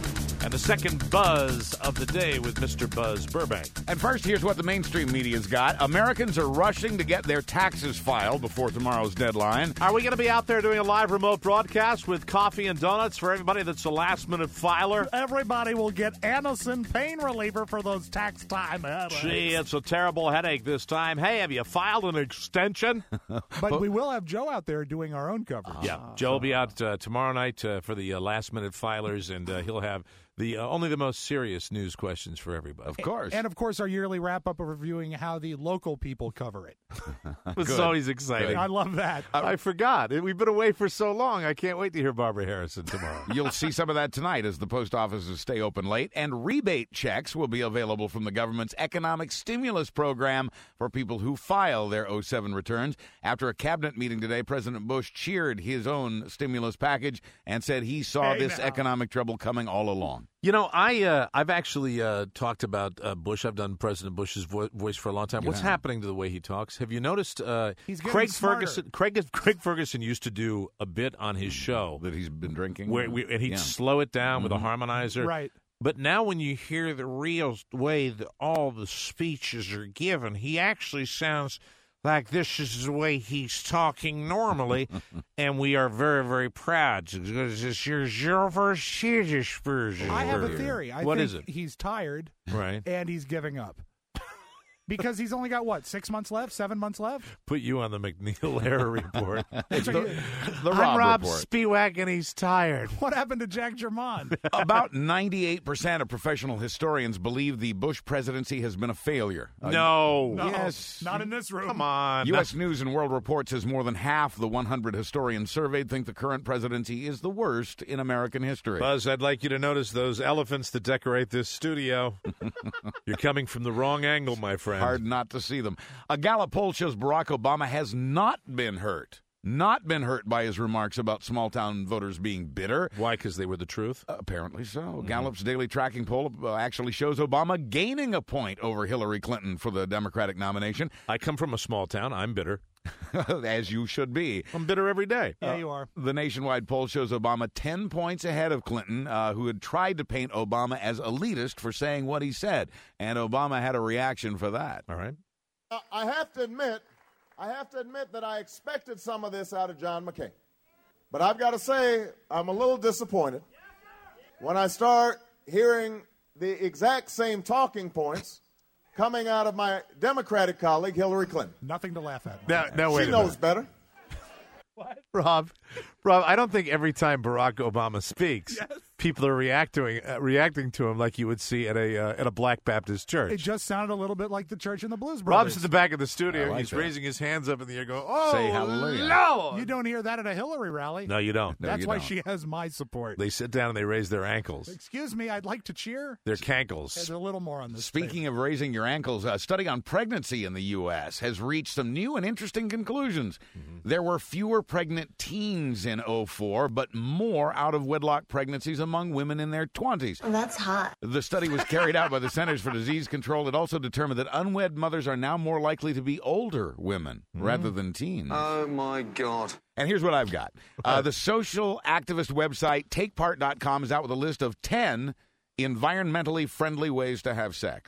And the second buzz of the day with Mr. Buzz Burbank. And first, here's what the mainstream media's got. Americans are rushing to get their taxes filed before tomorrow's deadline. Are we going to be out there doing a live remote broadcast with coffee and donuts for everybody that's a last-minute filer? Everybody will get Anacin pain reliever for those tax time headaches. Gee, it's a terrible headache this time. Hey, have you filed an extension? But we will have Joe out there doing our own coverage. Yeah, Joe will be out tomorrow night for the last-minute filers, and he'll have only the most serious news questions for everybody. Of course. And, of course, our yearly wrap-up of reviewing how the local people cover it. It's always exciting. Good. I love that. I forgot. We've been away for so long. I can't wait to hear Barbara Harrison tomorrow. You'll see some of that tonight as the post offices stay open late. And rebate checks will be available from the government's economic stimulus program for people who file their 07 returns. After a cabinet meeting today, President Bush cheered his own stimulus package and said he saw economic trouble coming all along. You know, I've actually talked about Bush. I've done President Bush's voice for a long time. What's happening to the way he talks? Have you noticed Craig Ferguson? Craig Ferguson used to do a bit on his show that he's been drinking, and he'd slow it down with a harmonizer. Right. But now when you hear the real way that all the speeches are given, he actually sounds like this is the way he's talking normally, and we are very, very proud. This is your first version. I have a theory. What think is it? He's tired, right? And he's giving up. Because he's only got, 6 months left, 7 months left? Put you on the McNeil Error Report. the I'm Rob Report. Spiewak, and he's tired. What happened to Jack Germond? About 98% of professional historians believe the Bush presidency has been a failure. No. Yes. Not in this room. Come on. U.S. News and World Report says more than half the 100 historians surveyed think the current presidency is the worst in American history. Buzz, I'd like you to notice those elephants that decorate this studio. You're coming from the wrong angle, my friend. Hard not to see them. A Gallup poll shows Barack Obama has not been hurt by his remarks about small-town voters being bitter. Why? Because they were the truth? Apparently so. Gallup's daily tracking poll actually shows Obama gaining a point over Hillary Clinton for the Democratic nomination. I come from a small town. I'm bitter. As you should be. I'm bitter every day. Yeah, you are. The nationwide poll shows Obama 10 points ahead of Clinton, who had tried to paint Obama as elitist for saying what he said. And Obama had a reaction for that. All right. I have to admit that I expected some of this out of John McCain. But I've got to say, I'm a little disappointed when I start hearing the exact same talking points coming out of my Democratic colleague, Hillary Clinton. Nothing to laugh at. No, wait she knows better. What? Rob, I don't think every time Barack Obama speaks, people are reacting to him like you would see at a Black Baptist church. It just sounded a little bit like the Church and the Blues Brothers. Rob's at the back of the studio. Like He's that. raising his hands up in the air going, oh, Say hallelujah. Lord! You don't hear that at a Hillary rally. No, you don't. No, That's you why don't. she has my support. They sit down and they raise their ankles. Excuse me, I'd like to cheer. Their cankles. There's a little more on this. Speaking of raising your ankles, a study on pregnancy in the U.S. has reached some new and interesting conclusions. There were fewer pregnant teens in 04, but more out-of-wedlock pregnancies among women in their 20s. Oh, that's hot. The study was carried out by the Centers for Disease Control. It also determined that unwed mothers are now more likely to be older women rather than teens. Oh, my God. And here's what I've got. The social activist website TakePart.com is out with a list of 10 environmentally friendly ways to have sex.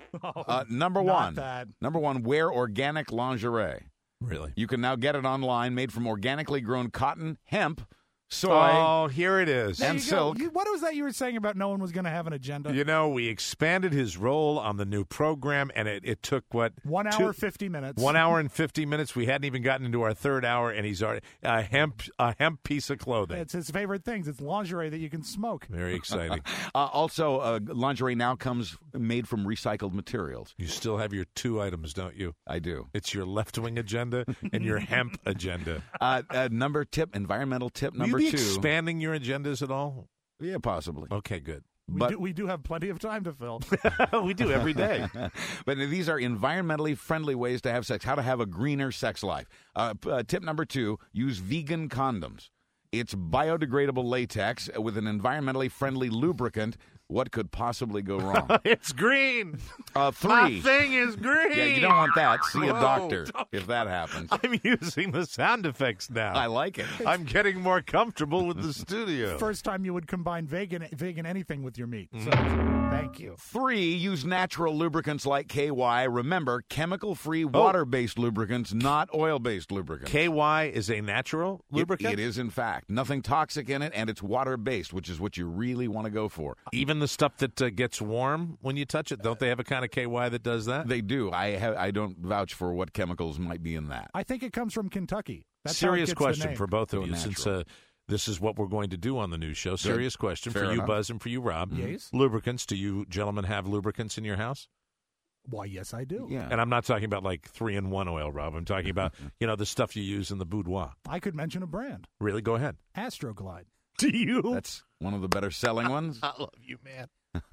Number one, wear organic lingerie. Really? You can now get it online, made from organically grown cotton, hemp, soy. Oh, here it is. There And you go. silk. What was that you were saying about no one was going to have an agenda? You know, we expanded his role on the new program, and it took, 1 hour, 50 minutes. 1 hour and 50 minutes. We hadn't even gotten into our third hour, and he's already a hemp piece of clothing. It's his favorite things. It's lingerie that you can smoke. Very exciting. Also, lingerie now comes made from recycled materials. You still have your two items, don't you? I do. It's your left-wing agenda and your hemp agenda. Environmental tip number Will you be 2. expanding your agendas at all? Yeah, possibly. Okay, good. We do have plenty of time to fill. We do every day. But these are environmentally friendly ways to have sex, how to have a greener sex life. Tip number 2, use vegan condoms. It's biodegradable latex with an environmentally friendly lubricant What could possibly go wrong? It's green. 3. My thing is green. Yeah, you don't want that. See a Whoa, doctor if that happens. I'm using the sound effects now. I like it. I'm getting more comfortable with the studio. First time you would combine vegan anything with your meat. So, thank you. 3, use natural lubricants like KY. Remember, chemical-free, water-based lubricants, not oil-based lubricants. KY is a natural lubricant? It is, in fact. Nothing toxic in it, and it's water-based, which is what you really want to go for. Even the stuff that gets warm when you touch it, don't they have a kind of KY that does that? They do. I don't vouch for what chemicals might be in that. I think it comes from Kentucky. That's Serious how it gets question the name. for both of you, Natural. since this is what we're going to do on the new show. Serious question Fair for you, enough. Buzz, and for you, Rob. Yes. Lubricants. Do you gentlemen have lubricants in your house? Why, yes, I do. Yeah. And I'm not talking about like 3-in-1 oil, Rob. I'm talking about, the stuff you use in the boudoir. I could mention a brand. Really? Go ahead. Astroglide. Do you? That's one of the better selling ones. I love you, man.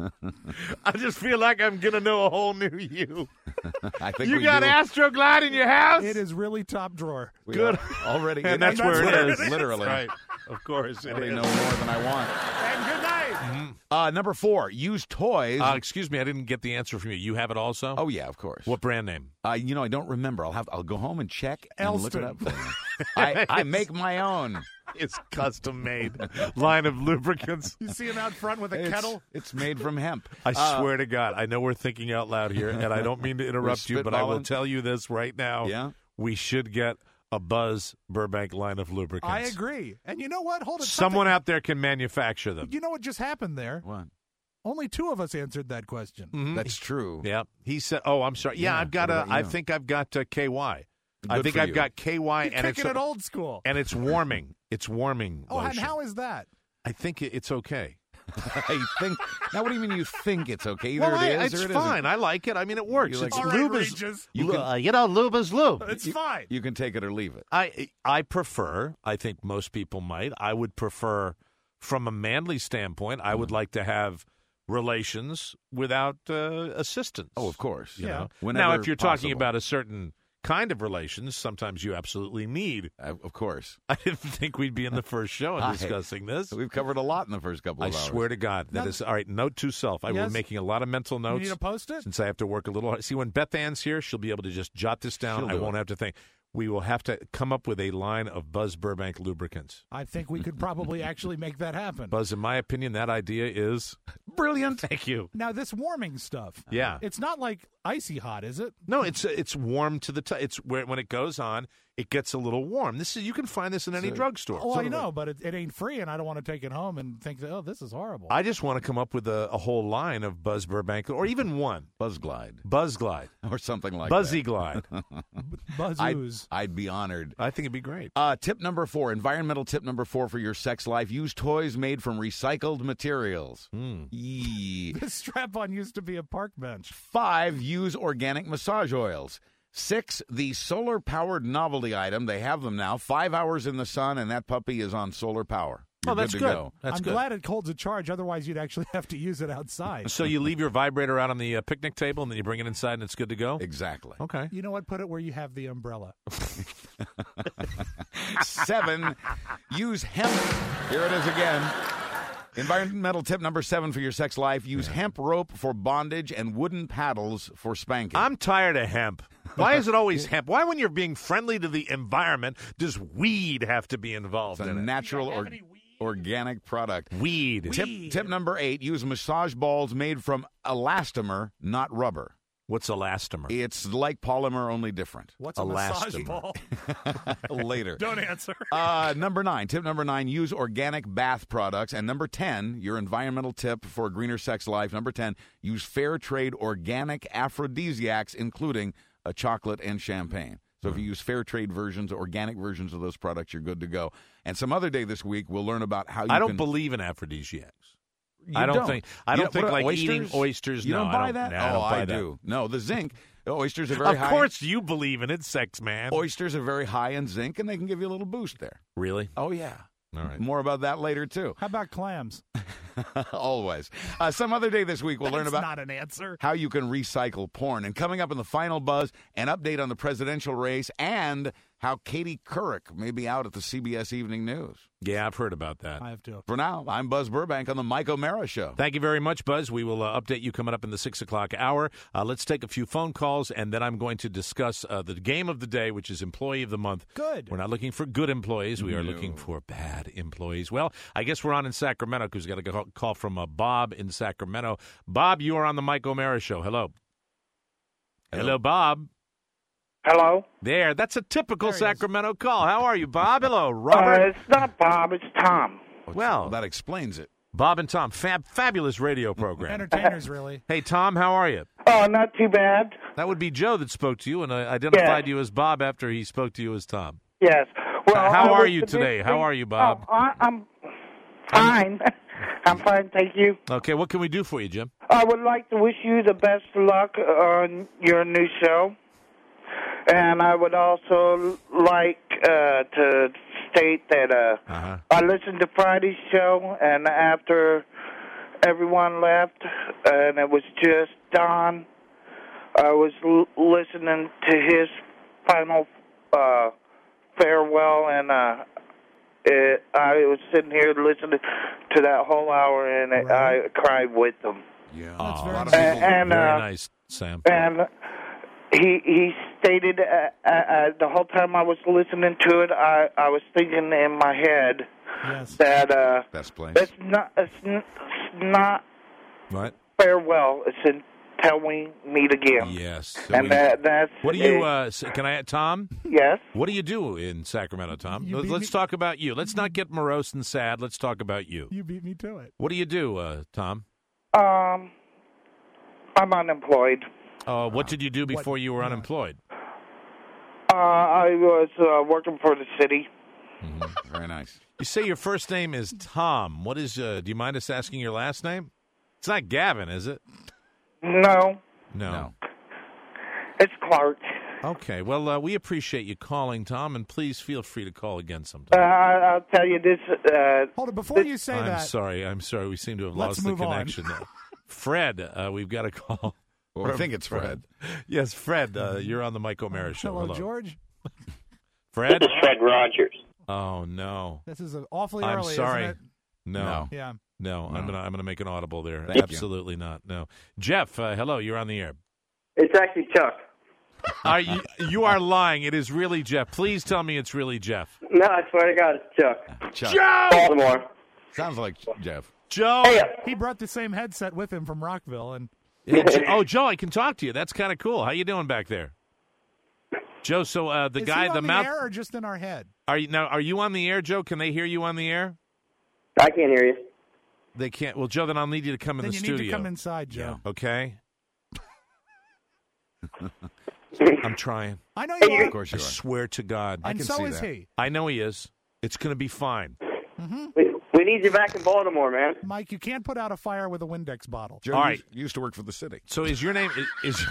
I just feel like I'm going to know a whole new you. I think You got Astroglide in your house? It is really top drawer. Good. Already. And that's where it is. Literally. Right. Of course. I know more than I want. And good night. Number 4, use toys. Excuse me, I didn't get the answer from you. You have it also? Oh, yeah, of course. What brand name? I don't remember. I'll go home and check and look it up Elston. for you. I make my own. It's custom made line of lubricants. You see him out front with a kettle? It's made from hemp. I swear to God, I know we're thinking out loud here, and I don't mean to interrupt you, but I will tell you this right now. Yeah? We should get a Buzz Burbank line of lubricants. I agree. And you know what? Hold it. Someone out there can manufacture them. You know what just happened there? What? Only 2 of us answered that question. Mm-hmm. That's true. Yeah. He said, oh, I'm sorry. Yeah, I've got I think I've got KY. I think I've got KY, and it's it old school. And it's warming. It's warming. Oh, and lotion. how is that? I think it's okay. I think. Now, what do you mean you think it's okay? Either Well, it is it's or it fine. isn't. I like it. I mean, it works. You like It's it? All right, lube Regis. lube is lube. It's fine. You can take it or leave it. I prefer, I think most people might, I would prefer, from a manly standpoint, I would like to have relations without assistance. Oh, of course. You know? Whenever Now, if you're talking possible. about a certain kind of relations, sometimes you absolutely need. Of course. I didn't think we'd be in the first show discussing this. We've covered a lot in the first couple of hours. I swear to God, that is all right. Note to self: I will be making a lot of mental notes. You need to post it? Since I have to work a little hard. See, when Beth Ann's here, she'll be able to just jot this down. I won't have to think. We will have to come up with a line of Buzz Burbank lubricants. I think we could probably actually make that happen. Buzz, in my opinion, that idea is brilliant. Thank you. Now, this warming stuff. Yeah. It's not like icy hot, is it? No, it's warm to the touch. It's where when it goes on, it gets a little warm. You can find this in any drugstore. Oh, I know, but it ain't free, and I don't want to take it home and think, oh, this is horrible. I just want to come up with a whole line of Buzz Burbank, or even one. Buzz Glide. Or something like Buzzy that. Glide. Buzz I'd be honored. I think it'd be great. Tip number 4, environmental tip number 4 for your sex life. Use toys made from recycled materials. Yee. This strap-on used to be a park bench. 5, use organic massage oils. 6, the solar-powered novelty item. They have them now. 5 hours in the sun, and that puppy is on solar power. You're that's to good. Go. I'm glad it holds a charge. Otherwise, you'd actually have to use it outside. So you leave your vibrator out on the picnic table, and then you bring it inside, and it's good to go? Exactly. Okay. You know what? Put it where you have the umbrella. 7, use hemp. Here it is again. Environmental tip number 7 for your sex life. Use hemp rope for bondage and wooden paddles for spanking. I'm tired of hemp. Why is it always hemp? Why, when you're being friendly to the environment, does weed have to be involved It's a in it? natural organic product. Weed. Tip number 8, use massage balls made from elastomer, not rubber. What's elastomer? It's like polymer, only different. What's a massage ball? Later. Don't answer. Number 9. Tip number 9, use organic bath products. And number 10, your environmental tip for a greener sex life. Number 10, use fair trade organic aphrodisiacs, including a chocolate and champagne. So if you use fair trade versions, organic versions of those products, you're good to go. And some other day this week, we'll learn about how you I don't believe in aphrodisiacs. I don't think like oysters? eating oysters. You no, don't buy that? No, I don't buy that. do. No, the zinc. Oysters are very high. Of course you believe in it, sex man. Oysters are very high in zinc, and they can give you a little boost there. Really? Oh, yeah. All right. More about that later, too. How about clams? Always. Some other day this week, we'll learn about not an answer. How you can recycle porn. And coming up in the final buzz, an update on the presidential race and how Katie Couric may be out at the CBS Evening News. Yeah, I've heard about that. I have too. For now, I'm Buzz Burbank on the Mike O'Mara Show. Thank you very much, Buzz. We will update you coming up in the 6 o'clock hour. Let's take a few phone calls, and then I'm going to discuss the game of the day, which is Employee of the Month. Good. We're not looking for good employees. We are looking for bad employees. Well, I guess we're on in Sacramento because we got a call from Bob in Sacramento. Bob, you are on the Mike O'Mara Show. Hello. Hello, Bob. Hello? There. That's a typical Sacramento call. How are you, Bob? Hello, Robert. It's not Bob. It's Tom. Well, that explains it. Bob and Tom, fabulous radio program. Entertainers, really. Hey, Tom, how are you? Oh, not too bad. That would be Joe that spoke to you and identified you as Bob after he spoke to you as Tom. Yes. Well, how are you today? How are you, Bob? I'm fine. I'm fine, thank you. Okay, what can we do for you, Jim? I would like to wish you the best luck on your new show. And I would also like to state that I listened to Friday's show, and after everyone left, and it was just Don, I was listening to his final farewell, and I was sitting here listening to that whole hour, and I cried with them. Yeah, that's very nice, Sam. And he stated the whole time I was listening to it, I was thinking in my head that best place. It's not what farewell. It's until we meet again. Yes, so and that's what do you? Can I, Tom? Yes. What do you do in Sacramento, Tom? Let's talk about you. Let's not get morose and sad. Let's talk about you. You beat me to it. What do you do, Tom? I'm unemployed. What did you do before you were unemployed? I was working for the city. Mm-hmm. Very nice. You say your first name is Tom. What is? Do you mind us asking your last name? It's not Gavin, is it? No. It's Clark. Okay. Well, we appreciate you calling, Tom, and please feel free to call again sometime. I'll tell you this. Hold on, before you say that. I'm sorry. We seem to have Let's lost the move on. connection. Fred, we've got a call. Well, I think it's Fred. Yes, Fred, you're on the Mike O'Mara Show. Hello, George. Fred? This is Fred Rogers. Oh, no. This is awfully I'm early, sorry. isn't it? No. Yeah. No, I'm gonna make an audible there. Thank Absolutely not. No. Jeff, hello, you're on the air. It's actually Chuck. You are lying. It is really Jeff. Please tell me it's really Jeff. No, I swear to God, it's Chuck. Joe! Baltimore. Sounds like Jeff. Joe! He brought the same headset with him from Rockville, and Joe, I can talk to you. That's kind of cool. How you doing back there? Joe, so the is guy, he on the the mouth. air or just in our head? Are you on the air, Joe? Can they hear you on the air? I can't hear you. They can't. Well, Joe, then I'll need you to come in Then the you studio. need to come inside, Joe. Okay. I'm trying. I know you are. Of course you I are. swear to God. And so is that. he. I know he is. It's going to be fine. Mm-hmm. We need you back in Baltimore, man. Mike, you can't put out a fire with a Windex bottle. Joe All right. used to work for the city. So is your name is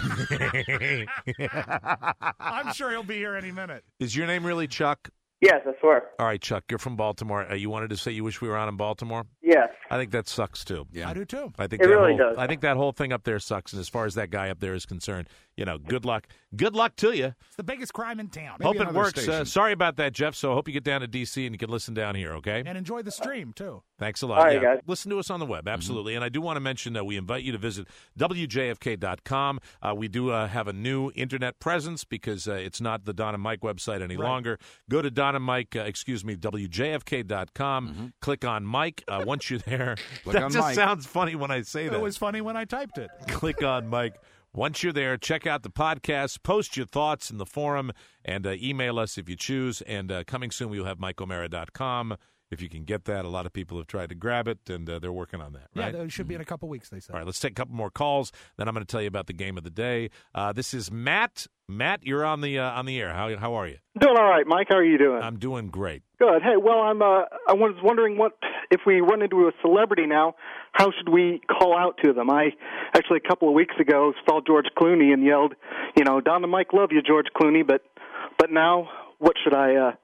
I'm sure he'll be here any minute. Is your name really Chuck? Yes, I swear. All right, Chuck, you're from Baltimore. You wanted to say you wish we were on in Baltimore? Yes. I think that sucks too. Yeah. I do too. I think It that really whole, does. I think that whole thing up there sucks. And as far as that guy up there is concerned, good luck. Good luck to you. It's the biggest crime in town. Hope it another works. station. Sorry about that, Jeff. So I hope you get down to D.C. and you can listen down here, okay? And enjoy the stream, too. Thanks a lot. All right, guys. Listen to us on the web, absolutely. And I do want to mention that we invite you to visit WJFK.com. We do have a new internet presence because it's not the Don and Mike website any longer. Go to Don and Mike, WJFK.com. Click on Mike. Once you're there, that on just Mike. sounds funny when I say that. It was funny when I typed it. Click on Mike. Once you're there, check out the podcast, post your thoughts in the forum, and email us if you choose. And coming soon, we'll have MikeO'Mara.com. If you can get that, a lot of people have tried to grab it, and they're working on that. Right? Yeah, it should be in a couple weeks, they said. All right, let's take a couple more calls. Then I'm going to tell you about the game of the day. This is Matt. Matt, you're on the air. How are you? Doing all right, Mike. How are you doing? I'm doing great. Good. Hey, well, I was wondering what if we run into a celebrity now, how should we call out to them? I actually a couple of weeks ago saw George Clooney and yelled, Don and Mike love you, George Clooney, but now what should I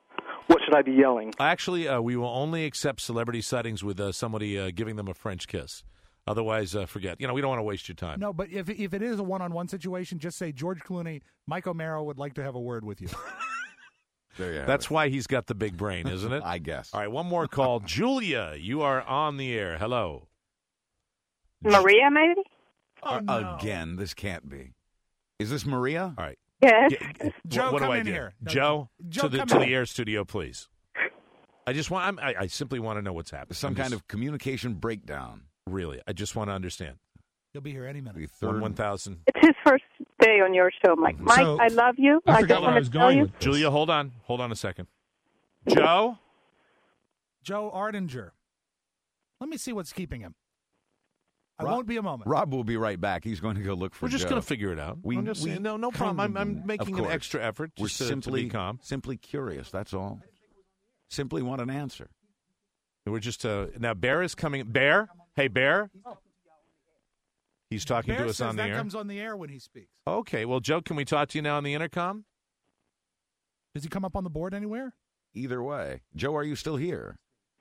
what should I be yelling? Actually, we will only accept celebrity sightings with somebody giving them a French kiss. Otherwise, forget. We don't want to waste your time. No, but if it is a one-on-one situation, just say, George Clooney, Mike O'Mara would like to have a word with you. There you have That's why he's got the big brain, isn't it? I guess. All right, one more call. Julia, you are on the air. Hello. Maria, maybe? Oh, no. Again, this can't be. Is this Maria? All right. Yes. Joe, what come do I in do? here. No, Joe, Joe, to come the in. air studio, please. I simply want to know what's happening. Some kind of communication breakdown. Really, I just want to understand. He'll be here any minute. 1,000. It's his first day on your show, Mike. Mike, So- I love you. I I forgot just where I want was to tell going you. with this. Julia, hold on. Hold on a second. Joe? Joe Ardinger. Let me see what's keeping him. I Rob- won't be a moment. Rob will be right back. He's going to go look for We're just Joe. going to figure it out. No problem. I'm making an extra effort We're just to simply be calm. simply curious. That's all. Simply want an answer. We're just now. Bear is coming. Bear, hey Bear. He's talking Bear to us says on the that air. comes on the air when he speaks. Okay. Well, Joe, can we talk to you now on the intercom? Does he come up on the board anywhere? Either way, Joe, are you still here?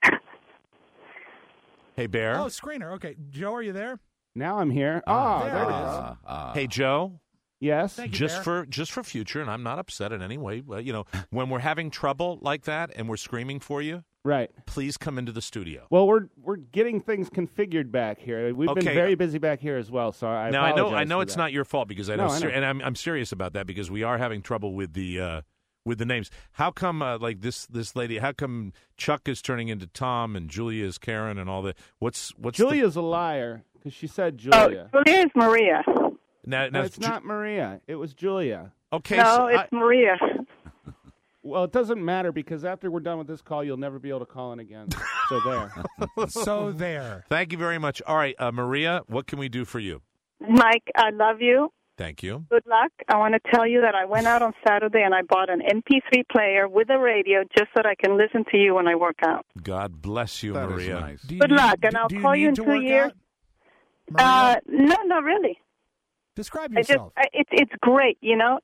Hey Bear. Oh, screener. Okay. Joe, are you there? Now I'm here. there it is. Hey Joe. Yes. Thank you, Just Bear. for future, and I'm not upset in any way. When we're having trouble like that and we're screaming for you, Right. please come into the studio. Well, we're getting things configured back here. We've been Okay. very busy back here as well. So I Now I apologize know for it's that. not your fault because I know, No, I know. and I'm serious about that because we are having trouble with the names. How come like this lady? How come Chuck is turning into Tom and Julia is Karen and all that? What's Julia's a liar because she said Oh, Julia. Julia is Maria. now it's not Maria. It was Julia. Okay. No, so it's Maria. Well, it doesn't matter because after we're done with this call, you'll never be able to call in again. So there. So there. Thank you very much. All right, Maria, what can we do for you? Mike, I love you. Thank you. Good luck. I want to tell you that I went out on Saturday and I bought an MP3 player with a radio just so that I can listen to you when I work out. God bless you, That is Maria. nice. Good luck, and I'll call you in 2 years. No, not really. Describe I just, yourself. it's great.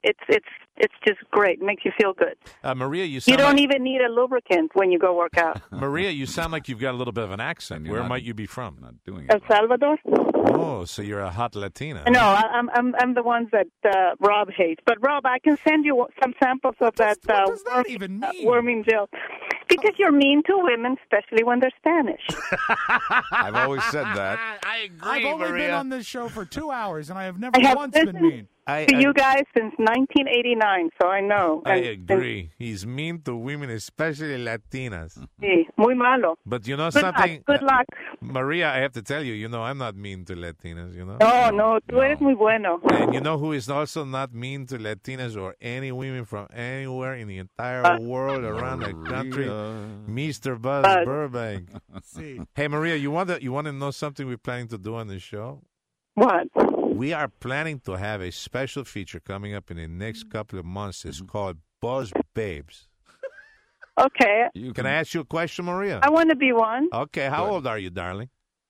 It's just great. It makes you feel good. Maria, you You sound don't like, even need a lubricant when you go work out. Maria, you sound like you've got a little bit of an accent. you're Where not- might you be from? Not doing El it. Salvador? Oh, so you're a hot Latina. No, I'm the ones that Rob hates. But Rob, I can send you some samples of that. What does that even mean? Worming gel. Because you're mean to women, especially when they're Spanish. I've always said that. I agree, I've only Maria. been on this show for 2 hours, and I have never I have once been listened mean. to you guys since 1989, so I know. I agree. He's mean to women, especially Latinas. Sí, muy malo. But you know Good something? luck. Good luck. Maria, I have to tell you, I'm not mean to Latinas, No, tú eres muy bueno. And you know who is also not mean to Latinas or any women from anywhere in the entire world around the country? Mr. Buzz Burbank. See. Hey, Maria, you want to know something we're planning to do on the show? What? We are planning to have a special feature coming up in the next couple of months. It's called Buzz Babes. Okay. Can I ask you a question, Maria? I want to be one. Okay, how old are you, darling?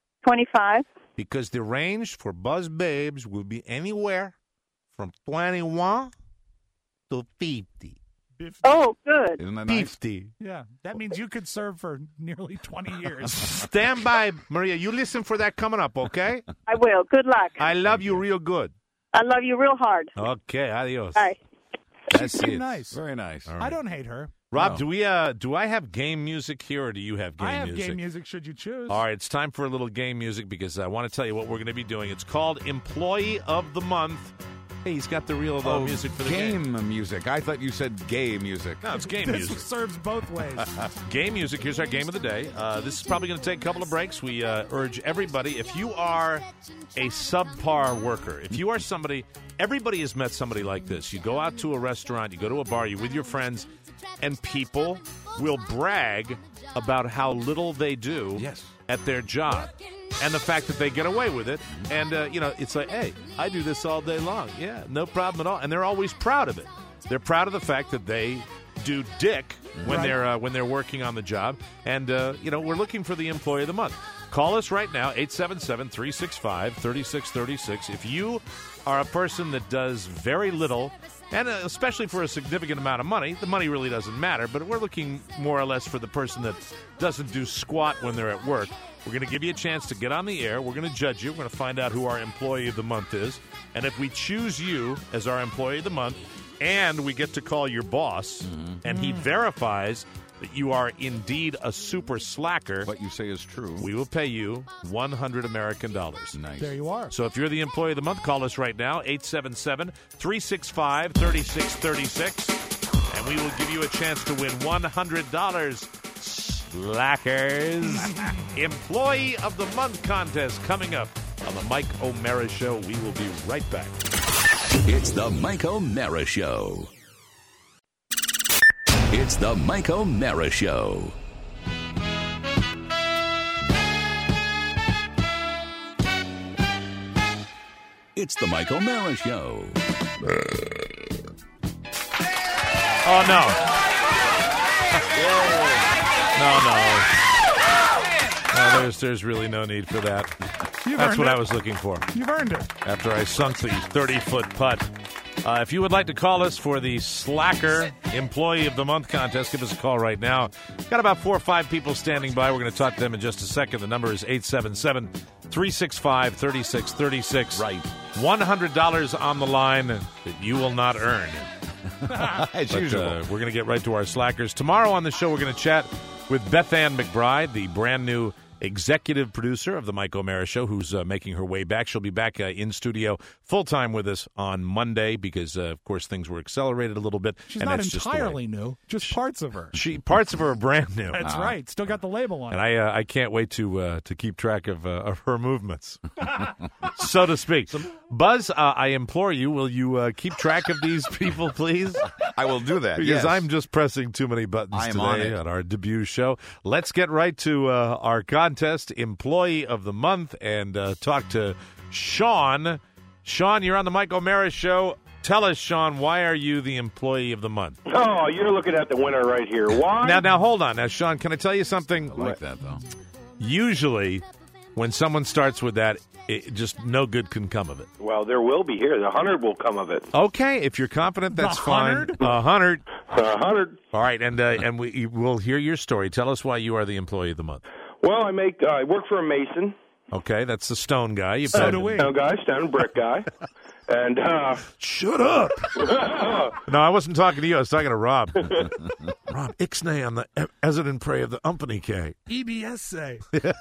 25. Because the range for Buzz Babes will be anywhere from 21 to 50. Oh, good. Isn't that nice? 50. Yeah, that means you could serve for nearly 20 years. Stand by, Maria. You listen for that coming up, okay? I will. Good luck. I love you real good. I love you real hard. Okay, adios. Bye. That's She's it. nice. Very nice. All I right. don't hate her. Rob, No. do I have game music here, or do you have game I have music? game music should you choose. All right, it's time for a little game music because I want to tell you what we're going to be doing. It's called Employee of the Month. Hey, he's got the real music for the game. music. I thought you said gay music. No, it's game This music. serves both ways. Game music. Here's our game of the day. This is probably going to take a couple of breaks. We urge everybody, if you are a subpar worker, if you are somebody, everybody has met somebody like this. You go out to a restaurant, you go to a bar, you're with your friends, and people will brag about how little they do at their job. And the fact that they get away with it. And, it's like, hey, I do this all day long. Yeah, no problem at all. And they're always proud of it. They're proud of the fact that they do dick when they're working on the job. And, we're looking for the Employee of the Month. Call us right now, 877-365-3636. If you are a person that does very little, and especially for a significant amount of money, the money really doesn't matter, but we're looking more or less for the person that doesn't do squat when they're at work. We're going to give you a chance to get on the air. We're going to judge you. We're going to find out who our Employee of the Month is. And if we choose you as our Employee of the Month, and we get to call your boss, and he verifies that you are indeed a super slacker. What you say is true. We will pay you $100 American dollars. Nice. There you are. So if you're the Employee of the Month, call us right now, 877-365-3636, and we will give you a chance to win $100. Slackers. Employee of the Month contest coming up on the Mike O'Mara Show. We will be right back. It's the Mike O'Mara Show. It's the Mike O'Mara Show. It's the Mike O'Mara Show. Oh, no. No, there's really no need for that. That's what I was looking for. You've earned it. After I sunk the 30-foot putt. If you would like to call us for the Slacker Employee of the Month contest, give us a call right now. Got about 4 or 5 people standing by. We're going to talk to them in just a second. The number is 877-365-3636. Right. $100 on the line that you will not earn. As usual. We're going to get right to our Slackers. Tomorrow on the show, we're going to chat with Beth Ann McBride, the brand new executive producer of the Mike O'Mara Show, who's making her way back. She'll be back in studio full-time with us on Monday because, of course, things were accelerated a little bit. She's and not that's entirely new, just parts of her. Parts of her are brand new. That's right. Still got the label on and it. I can't wait to keep track of her movements, so to speak. Buzz, I implore you, will you keep track of these people, please? I will do that, because yes. I'm just pressing too many buttons today on our debut show. Let's get right to our contest, Employee of the Month, and talk to Sean. Sean, you're on the Mike O'Mara Show. Tell us, Sean, why are you the Employee of the Month? Oh, you're looking at the winner right here. Why? Now, hold on. Now, Sean, can I tell you something? I like that, though. Usually, when someone starts with that, just no good can come of it. Well, there will be here. The 100 will come of it. Okay, if you're confident, that's fine. 100. 100. All right, and we'll hear your story. Tell us why you are the Employee of the Month. Well, I work for a mason. Okay, that's the stone guy. So do we. Stone guy, stone brick guy. And shut up. No, I wasn't talking to you. I was talking to Rob. Rob Ixnay on the Ezra Prey of the Umpany K. EBS say.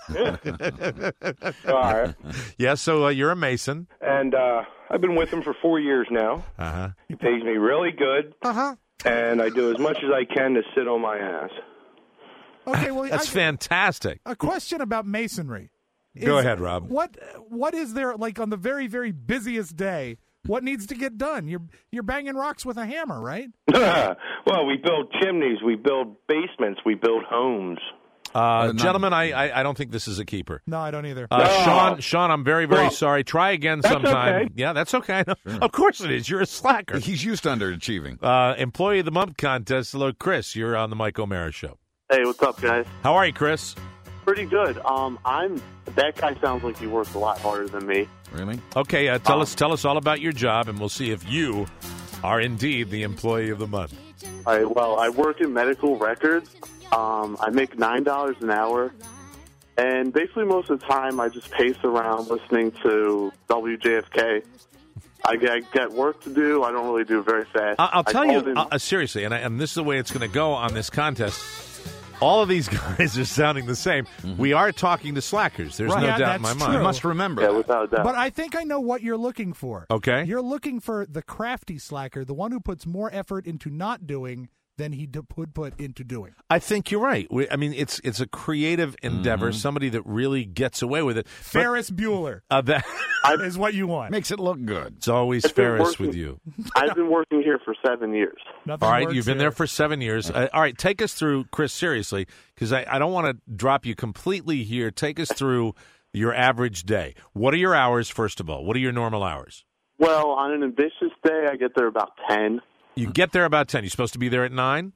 All right. Yeah, so you're a mason. And I've been with him for 4 years now. Uh-huh. He pays me really good. Uh-huh. And I do as much as I can to sit on my ass. Okay, well, that's fantastic. A question about masonry. Go ahead, Rob. What is there, like, on the very, very busiest day? What needs to get done? You're banging rocks with a hammer, right? Well, we build chimneys, we build basements, we build homes. Gentlemen, I don't think this is a keeper. No, I don't either. Sean, I'm very, very sorry. Try again sometime. Okay. Yeah, that's okay. Of course it is. You're a slacker. He's used to underachieving. Employee of the Month contest. Hello, Chris. You're on the Mike O'Mara Show. Hey, what's up, guys? How are you, Chris? Pretty good. That guy sounds like he works a lot harder than me. Really? Okay, tell us all about your job, and we'll see if you are indeed the Employee of the Month. All right, well, I work in medical records. I make $9 an hour, and basically most of the time I just pace around listening to WJFK. I get work to do. I don't really do it very fast. I'll tell you, seriously, and this is the way it's going to go on this contest. All of these guys are sounding the same. Mm-hmm. We are talking to slackers. There's no doubt in my mind. You must remember that. Without a doubt. But I think I know what you're looking for. Okay. You're looking for the crafty slacker, the one who puts more effort into not doing than he would put into doing. I think you're right. It's a creative endeavor, somebody that really gets away with it. Ferris Bueller. That is what you want. Makes it look good. It's always Ferris with you. I've been working here for 7 years. All right, you've been there for 7 years. All right, take us through, Chris, seriously, because I don't want to drop you completely here. Take us through your average day. What are your hours, first of all? What are your normal hours? Well, on an ambitious day, I get there about 10. You get there about 10. You're supposed to be there at 9?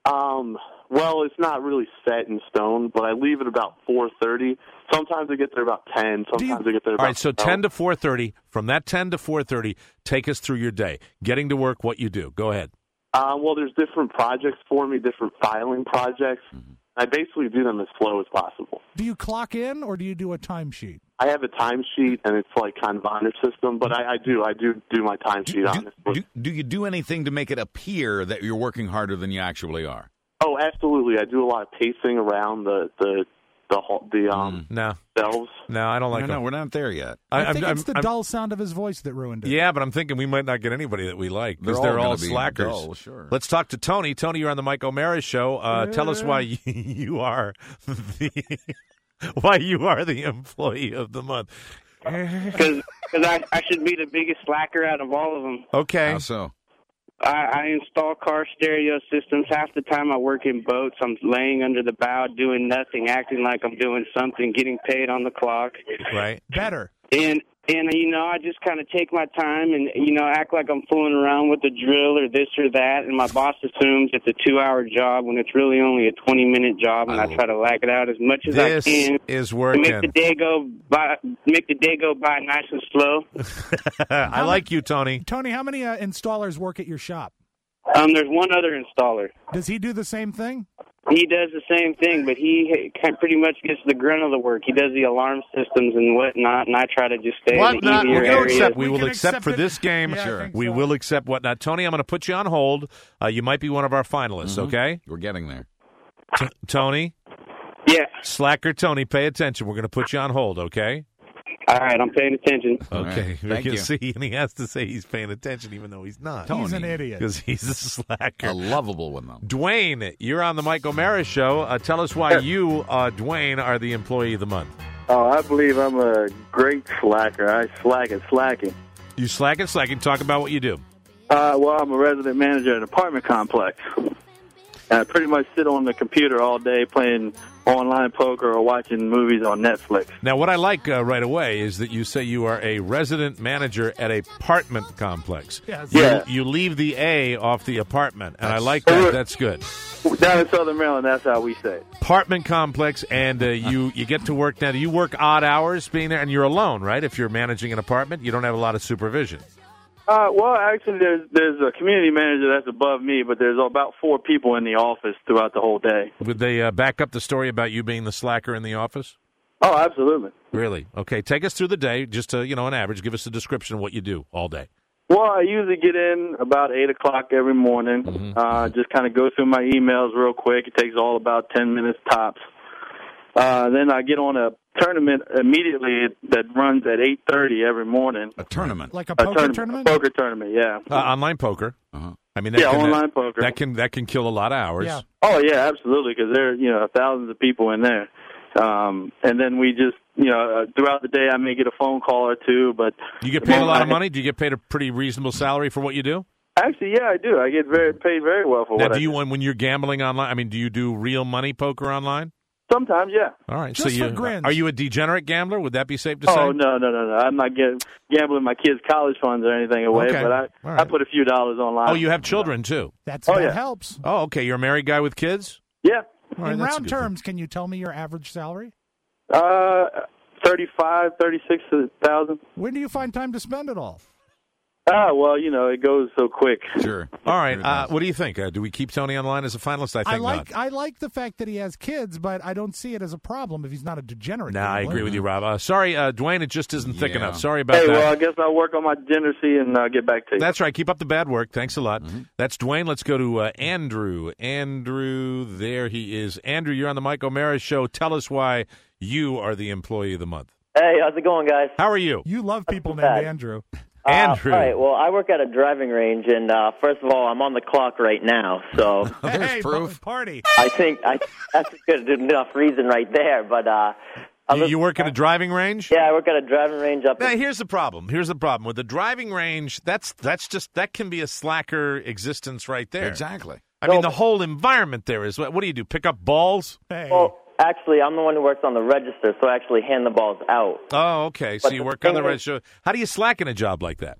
Well, it's not really set in stone, but I leave at about 4:30. Sometimes I get there about 10. Sometimes I get there about All right, so 10 to 4:30. From that 10 to 4:30, take us through your day. Getting to work, what you do. Go ahead. Well, there's different projects for me, different filing projects. I basically do them as slow as possible. Do you clock in or do you do a timesheet? I have a timesheet, and it's like kind of honor system, but I do my timesheet, honestly. Do you do anything to make it appear that you're working harder than you actually are? Oh, absolutely. I do a lot of pacing around the shelves. No, I don't like No, them. we're not there yet. I think it's the dull sound of his voice that ruined it. Yeah, but I'm thinking we might not get anybody that we like because They're they're all all gonna be slackers. dull, sure. Let's talk to Tony. Tony, you're on the Mike O'Mara Show. Tell us why you are the employee of the month. Because I should be the biggest slacker out of all of them. Okay. How so? I install car stereo systems. Half the time I work in boats. I'm laying under the bow doing nothing, acting like I'm doing something, getting paid on the clock. Right. Better. And I just kind of take my time and, act like I'm fooling around with the drill or this or that. And my boss assumes it's a 2-hour job when it's really only a 20-minute job. And I try to lag it out as much as I can. This is working. To make the day go by nice and slow. I like you, Tony. Tony, how many installers work at your shop? There's one other installer. Does he do the same thing? He does the same thing, but he pretty much gets the grunt of the work. He does the alarm systems and whatnot, and I try to just stay in the easier areas. We will accept for this game. Yeah, Sure. We will accept whatnot. Tony, I'm going to put you on hold. You might be one of our finalists, okay? We're getting there. Tony? Yeah. Slacker Tony, pay attention. We're going to put you on hold, okay? All right, I'm paying attention. Okay, right. we Thank can you. see, and he has to say he's paying attention even though he's not. He's an idiot. Because he's a slacker. A lovable one, though. Dwayne, you're on the Mike O'Mara Show. Tell us why you, Dwayne, are the employee of the month. Oh, I believe I'm a great slacker. I slack at slacking. You slack at slacking. Talk about what you do. Well, I'm a resident manager at an apartment complex. And I pretty much sit on the computer all day playing online poker or watching movies on Netflix. Now, what I like right away is that you say you are a resident manager at a apartment complex. Yes. Yeah. You leave the A off the apartment, and I like that. That's good. Down in Southern Maryland, that's how we say it. Apartment complex, and you get to work now. Do you work odd hours being there? And you're alone, right? If you're managing an apartment, you don't have a lot of supervision. Well, actually, there's a community manager that's above me, but there's about 4 people in the office throughout the whole day. Would they back up the story about you being the slacker in the office? Oh, absolutely. Really? Okay, take us through the day, just an average. Give us a description of what you do all day. Well, I usually get in about 8 o'clock every morning, just kind of go through my emails real quick. It takes all about 10 minutes tops. Then I get on a tournament immediately that runs at 8:30 every morning. A tournament? Like a poker tournament? A poker tournament, yeah. Online poker. I mean, online poker. That can kill a lot of hours. Yeah. Oh, yeah, absolutely, because there are thousands of people in there. And then we just, throughout the day I may get a phone call or two. But you get paid a lot of money? Do you get paid a pretty reasonable salary for what you do? Actually, yeah, I do. I get paid very well for now, what I do. do. When you're gambling online, I mean, do you do real money poker online? Sometimes, yeah. All right. Just so for grins. Are you a degenerate gambler? Would that be safe to say? Oh, no. I'm not gambling my kids' college funds or anything away, Okay. but All right. I put a few dollars online. Oh, you have children, too? That yeah. helps. Oh, okay. You're a married guy with kids? Yeah. All right, In that's a round good terms, can you tell me your average salary? 36,000. When do you find time to spend it all? Well, it goes so quick. Sure. All right. What do you think? Do we keep Tony online as a finalist? I think not. I like the fact that he has kids, but I don't see it as a problem if he's not a degenerate. Nah, I gambler. agree with you, Rob. Sorry, Dwayne, it just isn't thick Yeah. enough. Sorry about Hey, that. well, I guess I'll work on my degeneracy and get back to you. That's right. Keep up the bad work. Thanks a lot. That's Dwayne. Let's go to Andrew. Andrew, there he is. Andrew, you're on the Mike O'Mara Show. Tell us why you are the employee of the month. Hey, how's it going, guys? How are you? You love people Not too named bad. Andrew. Andrew. All right, well, I work at a driving range, and first of all, I'm on the clock right now, so Hey, party. I think that's a good enough reason right there, but... You work at a driving range? Yeah, I work at a driving range up Now, here's the problem. With the driving range, that can be a slacker existence right there. Exactly. I mean, the whole environment there is, what do you do, pick up balls? Well, actually, I'm the one who works on the register, so I actually hand the balls out. Oh, okay. So But you the work on the thing is- register. How do you slack in a job like that?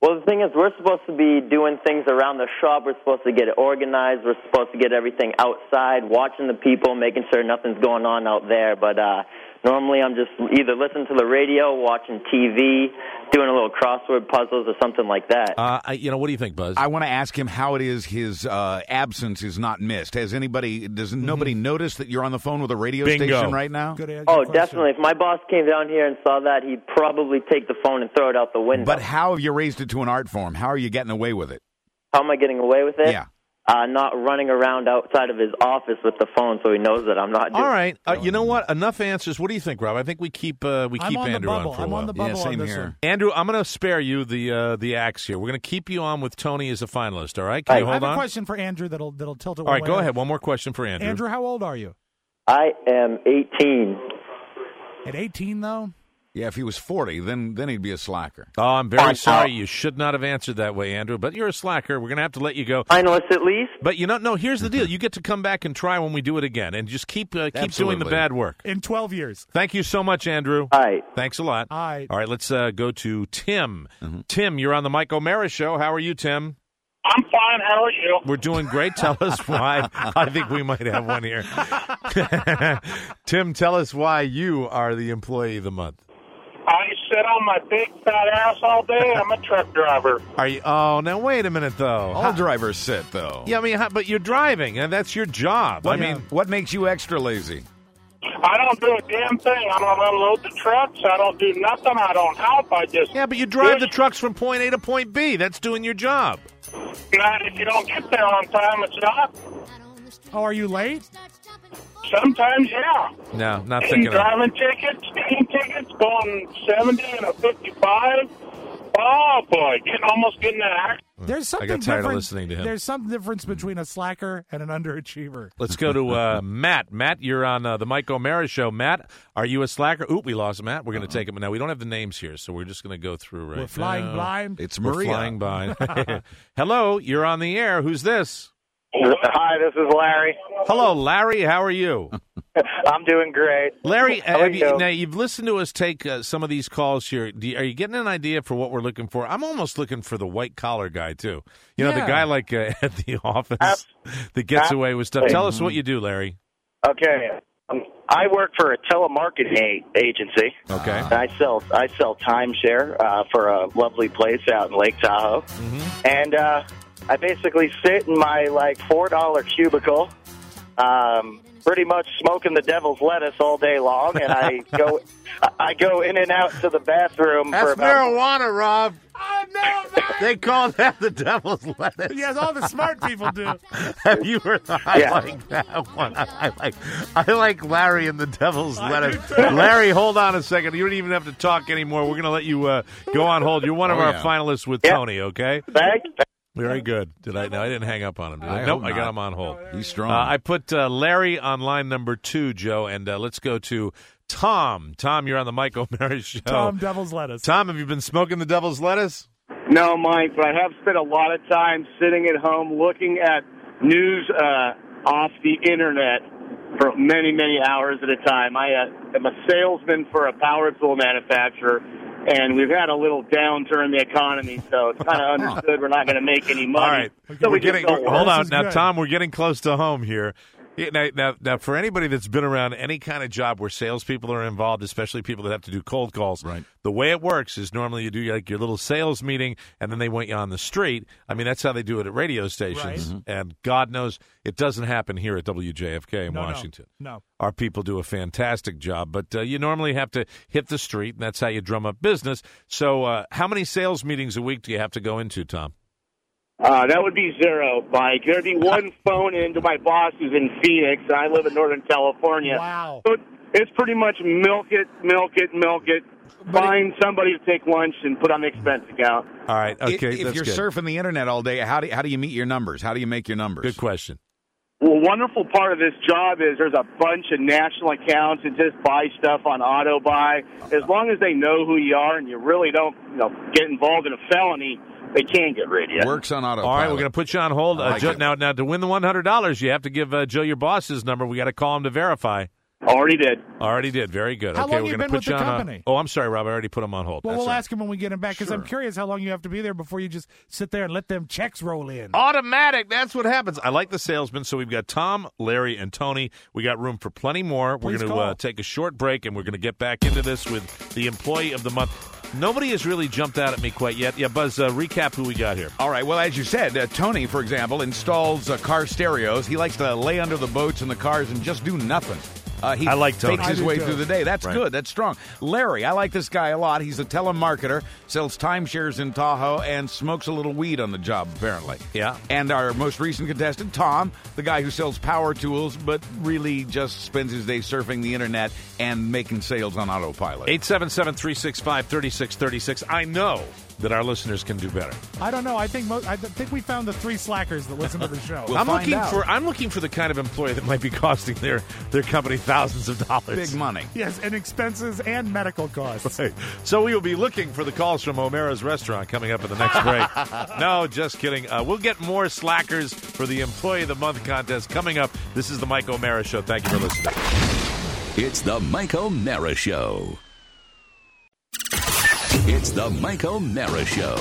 Well, the thing is, we're supposed to be doing things around the shop. We're supposed to get it organized. We're supposed to get everything outside, watching the people, making sure nothing's going on out there. But normally I'm just either listening to the radio, watching TV, doing a little crossword puzzles or something like that. What do you think, Buzz? I want to ask him how it is his absence is not missed. Does nobody notice that you're on the phone with a radio station right now? Definitely. If my boss came down here and saw that, he'd probably take the phone and throw it out the window. But how have you raised it to an art form? How are you getting away with it? How am I getting away with it? Yeah. Not running around outside of his office with the phone so he knows that I'm not doing All right. You know what? Enough answers. What do you think, Rob? I think we keep Andrew on for a while. I'm on the bubble on this one. Andrew, I'm going to spare you the axe here. We're going to keep you on with Tony as a finalist, all right? Can you hold on? I have a question for Andrew that'll tilt it All right, go ahead. One more question for Andrew. Andrew, how old are you? I am 18. At 18, though? Yeah, if he was 40, then he'd be a slacker. Oh, I'm very sorry. You should not have answered that way, Andrew, but you're a slacker. We're going to have to let you go. Finalist at least? But, no, here's the deal. You get to come back and try when we do it again, and just keep doing the bad work. In 12 years. Thank you so much, Andrew. All right. Thanks a lot. All right. All right, let's go to Tim. Tim, you're on the Mike O'Mara Show. How are you, Tim? I'm fine. How are you? We're doing great. Tell us why. I think we might have one here. Tim, tell us why you are the Employee of the Month. I sit on my big fat ass all day. I'm a truck driver. Are you? Oh, now wait a minute, though. All drivers sit, though. Yeah, I mean, but you're driving, and that's your job. What makes you extra lazy? I don't do a damn thing. I don't unload the trucks. I don't do nothing. I don't help. I just... Yeah, but you drive the trucks from point A to point B. That's doing your job. If you don't get there on time, it's not. Oh, are you late? Sometimes, yeah. No, not thinking driving tickets, speeding tickets, going 70 and a 55. Oh, boy, almost getting an accident. There's something I got tired different. of listening to him. There's some difference between a slacker and an underachiever. Let's go to Matt. Matt, you're on the Mike O'Mara Show. Matt, are you a slacker? Oop, we lost Matt. We're going to take him. Now, we don't have the names here, so we're just going to go through right now. We're flying blind. It's We're Maria. flying blind. Hello, you're on the air. Who's this? Hi, this is Larry. Hello, Larry. How are you? I'm doing great. Larry, now you've listened to us take some of these calls here. Are you getting an idea for what we're looking for? I'm almost looking for the white-collar guy, too. The guy like at the office that gets away with stuff. Tell us what you do, Larry. Okay. I work for a telemarketing agency. Okay. I sell timeshare for a lovely place out in Lake Tahoe. Mm-hmm. And I basically sit in my, $4 cubicle, pretty much smoking the devil's lettuce all day long, and I go in and out to the bathroom That's for about... marijuana, Rob. Oh, no, man. They call that the devil's lettuce. Yes, all the smart people do. Have you heard? I like that one. I like Larry and the devil's lettuce. Larry, hold on a second. You don't even have to talk anymore. We're going to let you go on hold. You're one of our finalists with Tony, okay? Thanks. Very good. No, I didn't hang up on him. Did I? I Nope, hope I got not. him on hold. He's strong. I put Larry on line number 2, Joe, and let's go to Tom. Tom, you're on the Mike O'Mara Show. Tom, devil's lettuce. Tom, have you been smoking the devil's lettuce? No, Mike, but I have spent a lot of time sitting at home looking at news off the Internet for many, many hours at a time. I am a salesman for a power tool manufacturer, and we've had a little downturn in the economy, so it's kind of understood we're not going to make any money. All right. So we just don't work. Hold on. Now, Tom, we're getting close to home here. Yeah, now, for anybody that's been around any kind of job where salespeople are involved, especially people that have to do cold calls, the way it works is normally you do your little sales meeting, and then they want you on the street. I mean, that's how they do it at radio stations. Right. And God knows it doesn't happen here at WJFK in Washington. No. Our people do a fantastic job, but you normally have to hit the street, and that's how you drum up business. So how many sales meetings a week do you have to go into, Tom? That would be 0, Mike. There'd be one phone in to my boss who's in Phoenix, and I live in Northern California. Wow. So it's pretty much milk it, find somebody to take lunch and put on the expense account. All right, okay, If you're surfing the Internet all day, how do you meet your numbers? How do you make your numbers? Good question. Well, wonderful part of this job is there's a bunch of national accounts that just buy stuff on auto buy. As long as they know who you are and you really don't get involved in a felony, they can't get rid of you. Works on auto. All right, we're going to put you on hold. Like Joe, now, to win the $100, you have to give Joe your boss's number. We got to call him to verify. Already did. Already did. Very good. How okay, long we're you going to been put with you the on. company? Oh, I'm sorry, Rob. I already put him on hold. Well, That's we'll all right. ask him when we get him back because I'm curious how long you have to be there before you just sit there and let them checks roll in. Automatic. That's what happens. I like the salesman. So we've got Tom, Larry, and Tony. We got room for plenty more. We're going to take a short break, and we're going to get back into this with the Employee of the Month. Nobody has really jumped out at me quite yet. Yeah, Buzz, recap who we got here. All right. Well, as you said, Tony, for example, installs car stereos. He likes to lay under the boats in the cars and just do nothing. He I like Tony. fakes his way through the day. That's good. That's strong. Larry, I like this guy a lot. He's a telemarketer, sells timeshares in Tahoe, and smokes a little weed on the job, apparently. Yeah. And our most recent contestant, Tom, the guy who sells power tools, but really just spends his day surfing the internet and making sales on autopilot. 877-365-3636. I know that our listeners can do better. I don't know. I think we found the 3 slackers that listen to the show. I'm looking for the kind of employee that might be costing their company thousands of dollars. Big money. Yes, and expenses and medical costs. Right. So we will be looking for the calls from O'Mara's Restaurant coming up in the next break. No, just kidding. We'll get more slackers for the Employee of the Month contest coming up. This is the Mike O'Mara Show. Thank you for listening. It's the Mike O'Mara Show. It's the Mike O'Mara Show.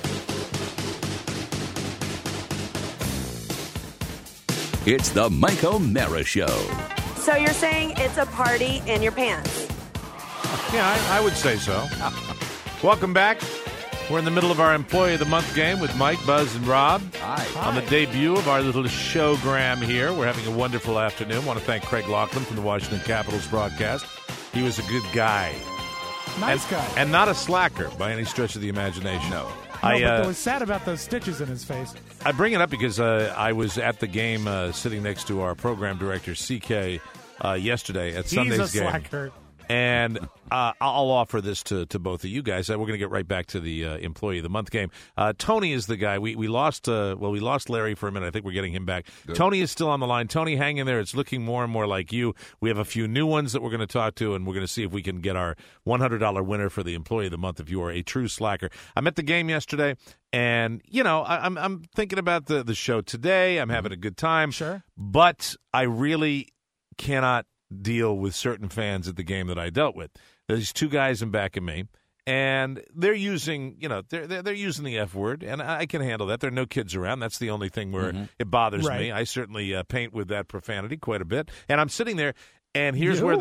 It's the Mike O'Mara Show. So you're saying it's a party in your pants? Yeah, I would say so. Welcome back. We're in the middle of our Employee of the Month game with Mike, Buzz, and Rob. Hi. On the debut of our little showgram here. We're having a wonderful afternoon. I want to thank Craig Laughlin from the Washington Capitals broadcast. He was a good guy. Nice guy. And not a slacker by any stretch of the imagination. No. But it was sad about those stitches in his face. I bring it up because I was at the game sitting next to our program director, CK, yesterday at Sunday's He's a game. slacker. And I'll offer this to both of you guys. We're going to get right back to the Employee of the Month game. Tony is the guy. We lost Larry for a minute. I think we're getting him back. Good. Tony is still on the line. Tony, hang in there. It's looking more and more like you. We have a few new ones that we're going to talk to, and we're going to see if we can get our $100 winner for the Employee of the Month if you are a true slacker. I'm at the game yesterday, and, I'm thinking about the show today. I'm having a good time. Sure. But I really cannot deal with certain fans at the game that I dealt with. There's 2 guys in back of me, and they're using, they're using the F word, and I can handle that. There are no kids around. That's the only thing where it bothers me. I certainly paint with that profanity quite a bit, and I'm sitting there. And here's where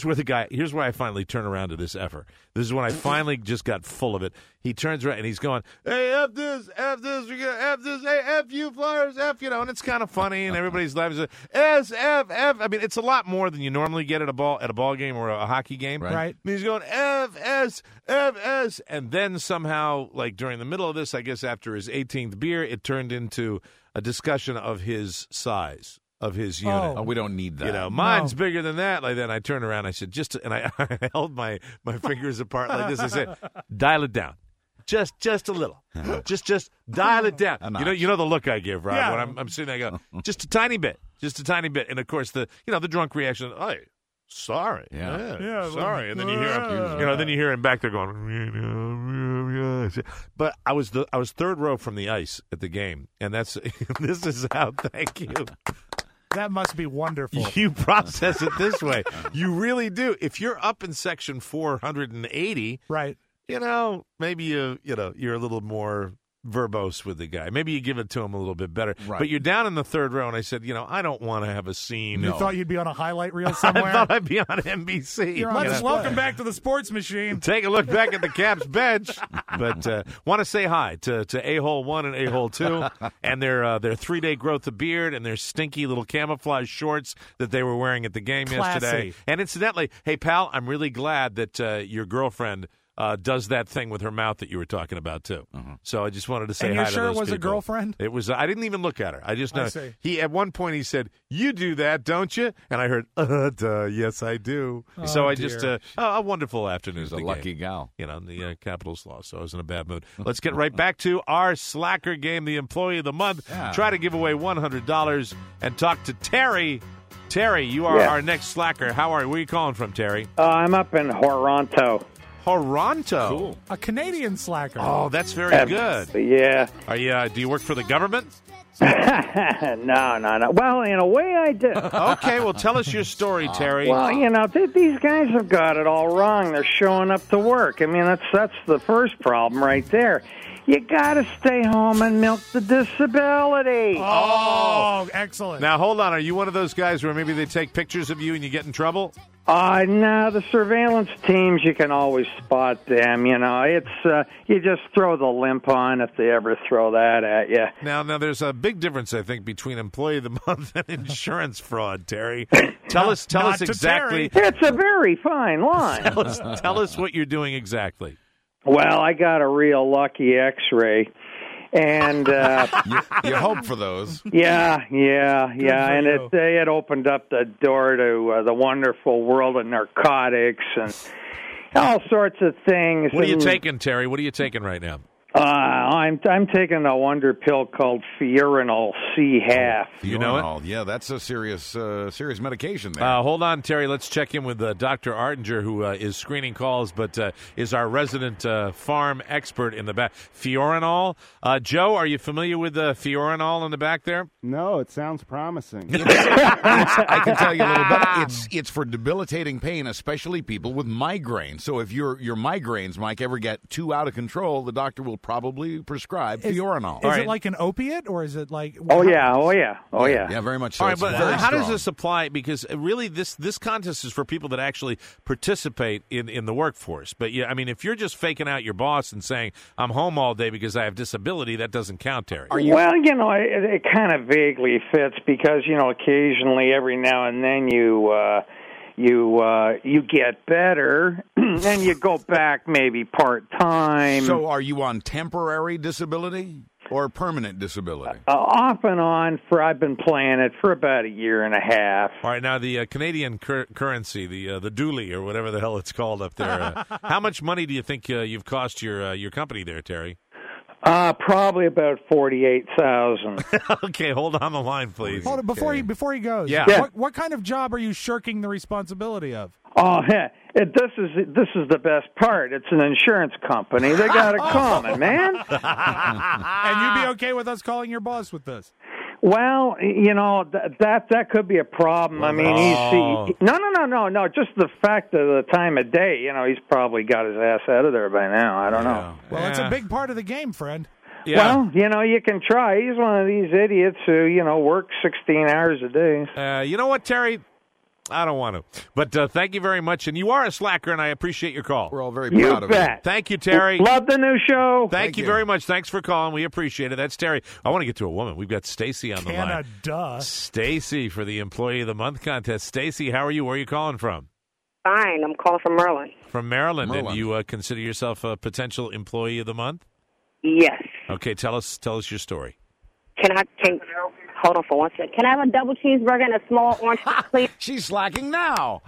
I finally turn around to this effer. This is when I finally just got full of it. He turns around and he's going, "Hey, F this, hey, F you Flyers, F," and it's kind of funny and everybody's laughing. S, F, F. I mean, it's a lot more than you normally get at a ball game or a hockey game. Right. And he's going, F, S, F, S. And then somehow, like during the middle of this, I guess after his 18th beer, it turned into a discussion of his size. Of his unit. Oh, we don't need that. Mine's bigger than that. Like then I turned around. I said, and I held my fingers apart like this. I said, dial it down, just a little, just dial it down. You know the look I give, Rob, when I'm sitting there. I go, just a tiny bit. And of course the drunk reaction. Oh, sorry, sorry. And then you hear him, then you hear him back there going. But I was third row from the ice at the game, and this is how. Thank you. That must be wonderful. You process it this way. You really do. If you're up in section 480, right? Maybe you're a little more verbose with the guy. Maybe you give it to him a little bit better. Right. But you're down in the third row, and I said, I don't want to have a scene. You thought you'd be on a highlight reel somewhere? I thought I'd be on NBC. Welcome back to the sports machine. Take a look back at the Caps bench. But want to say hi to A-Hole 1 and A-Hole 2 and their 3-day growth of beard and their stinky little camouflage shorts that they were wearing at the game yesterday. And incidentally, hey, pal, I'm really glad that your girlfriend does that thing with her mouth that you were talking about too. So I just wanted to say hi to those people. And you're sure it was a girlfriend? It was. I didn't even look at her. I just know. At one point he said, "You do that, don't you?" And I heard, duh, yes, I do. So I just a wonderful afternoon. She's a lucky gal. The Capitals lost, so I was in a bad mood. Let's get right back to our slacker game, the Employee of the Month. Yeah. Try to give away $100 and talk to Terry. Terry, you are our next slacker. How are you? Where are you calling from, Terry? I'm up in Toronto. Toronto. Cool. A Canadian slacker. Oh, that's very good. Yeah. Are you? Do you work for the government? No. Well, in a way, I do. Okay, well, tell us your story, Terry. Well, these guys have got it all wrong. They're showing up to work. I mean, that's the first problem right there. You got to stay home and milk the disability. Oh, excellent. Now, hold on. Are you one of those guys where maybe they take pictures of you and you get in trouble? No, the surveillance teams, you can always spot them. It's you just throw the limp on if they ever throw that at you. Now, there's a big difference, I think, between Employee of the Month and insurance fraud, Terry. Tell us exactly. It's a very fine line. Tell us what you're doing exactly. Well, I got a real lucky X-ray. And you hope for those. Yeah, and it opened up the door to the wonderful world of narcotics and all sorts of things. What are you taking, Terry? What are you taking right now? I'm taking a wonder pill called Fiorinol C-half. You know it? Yeah, that's a serious medication there. Hold on, Terry. Let's check in with Dr. Artinger, who is screening calls, but is our resident farm expert in the back. Fiorinol. Joe, are you familiar with Fiorinol in the back there? No, it sounds promising. I can tell you a little bit. It's for debilitating pain, especially people with migraines. So if your migraines, Mike, ever get too out of control, the doctor will probably prescribe Fiorinol. Is it like an opiate, or is it like? Oh yeah. Yeah, very much so. All right, but how strong. does this apply? Because really, this contest is for people that actually participate in the workforce. But yeah, I mean, if you're just faking out your boss and saying I'm home all day because I have disability, that doesn't count, Terry. Well, it kind of vaguely fits because occasionally, every now and then, you get better, and you go back maybe part-time. So are you on temporary disability or permanent disability? Off and on, I've been playing it for about a year and a half. All right, now the Canadian currency, the dooley or whatever the hell it's called up there, how much money do you think you've cost your company there, Terry? Probably about 48,000. Okay, hold on the line, please. Hold on, before he goes. Yeah. What kind of job are you shirking the responsibility of? Oh, this is the best part. It's an insurance company. They got it coming, man. And you'd be okay with us calling your boss with this? Well, that could be a problem. I mean, no. Just the fact of the time of day. He's probably got his ass out of there by now. I don't know. Well, it's a big part of the game, friend. Yeah. Well, you can try. He's one of these idiots who, work 16 hours a day. You know what, Terry? I don't want to. But thank you very much. And you are a slacker, and I appreciate your call. We're all very proud of you. Thank you, Terry. Love the new show. Thank you very much. Thanks for calling. We appreciate it. That's Terry. I want to get to a woman. We've got Stacy on the line. Canada. Stacy for the Employee of the Month contest. Stacy, how are you? Where are you calling from? Fine. I'm calling from Maryland. From Maryland. And you consider yourself a potential Employee of the Month? Yes. Okay, tell us your story. Hold on for 1 second. Can I have a double cheeseburger and a small orange, please? She's slacking now.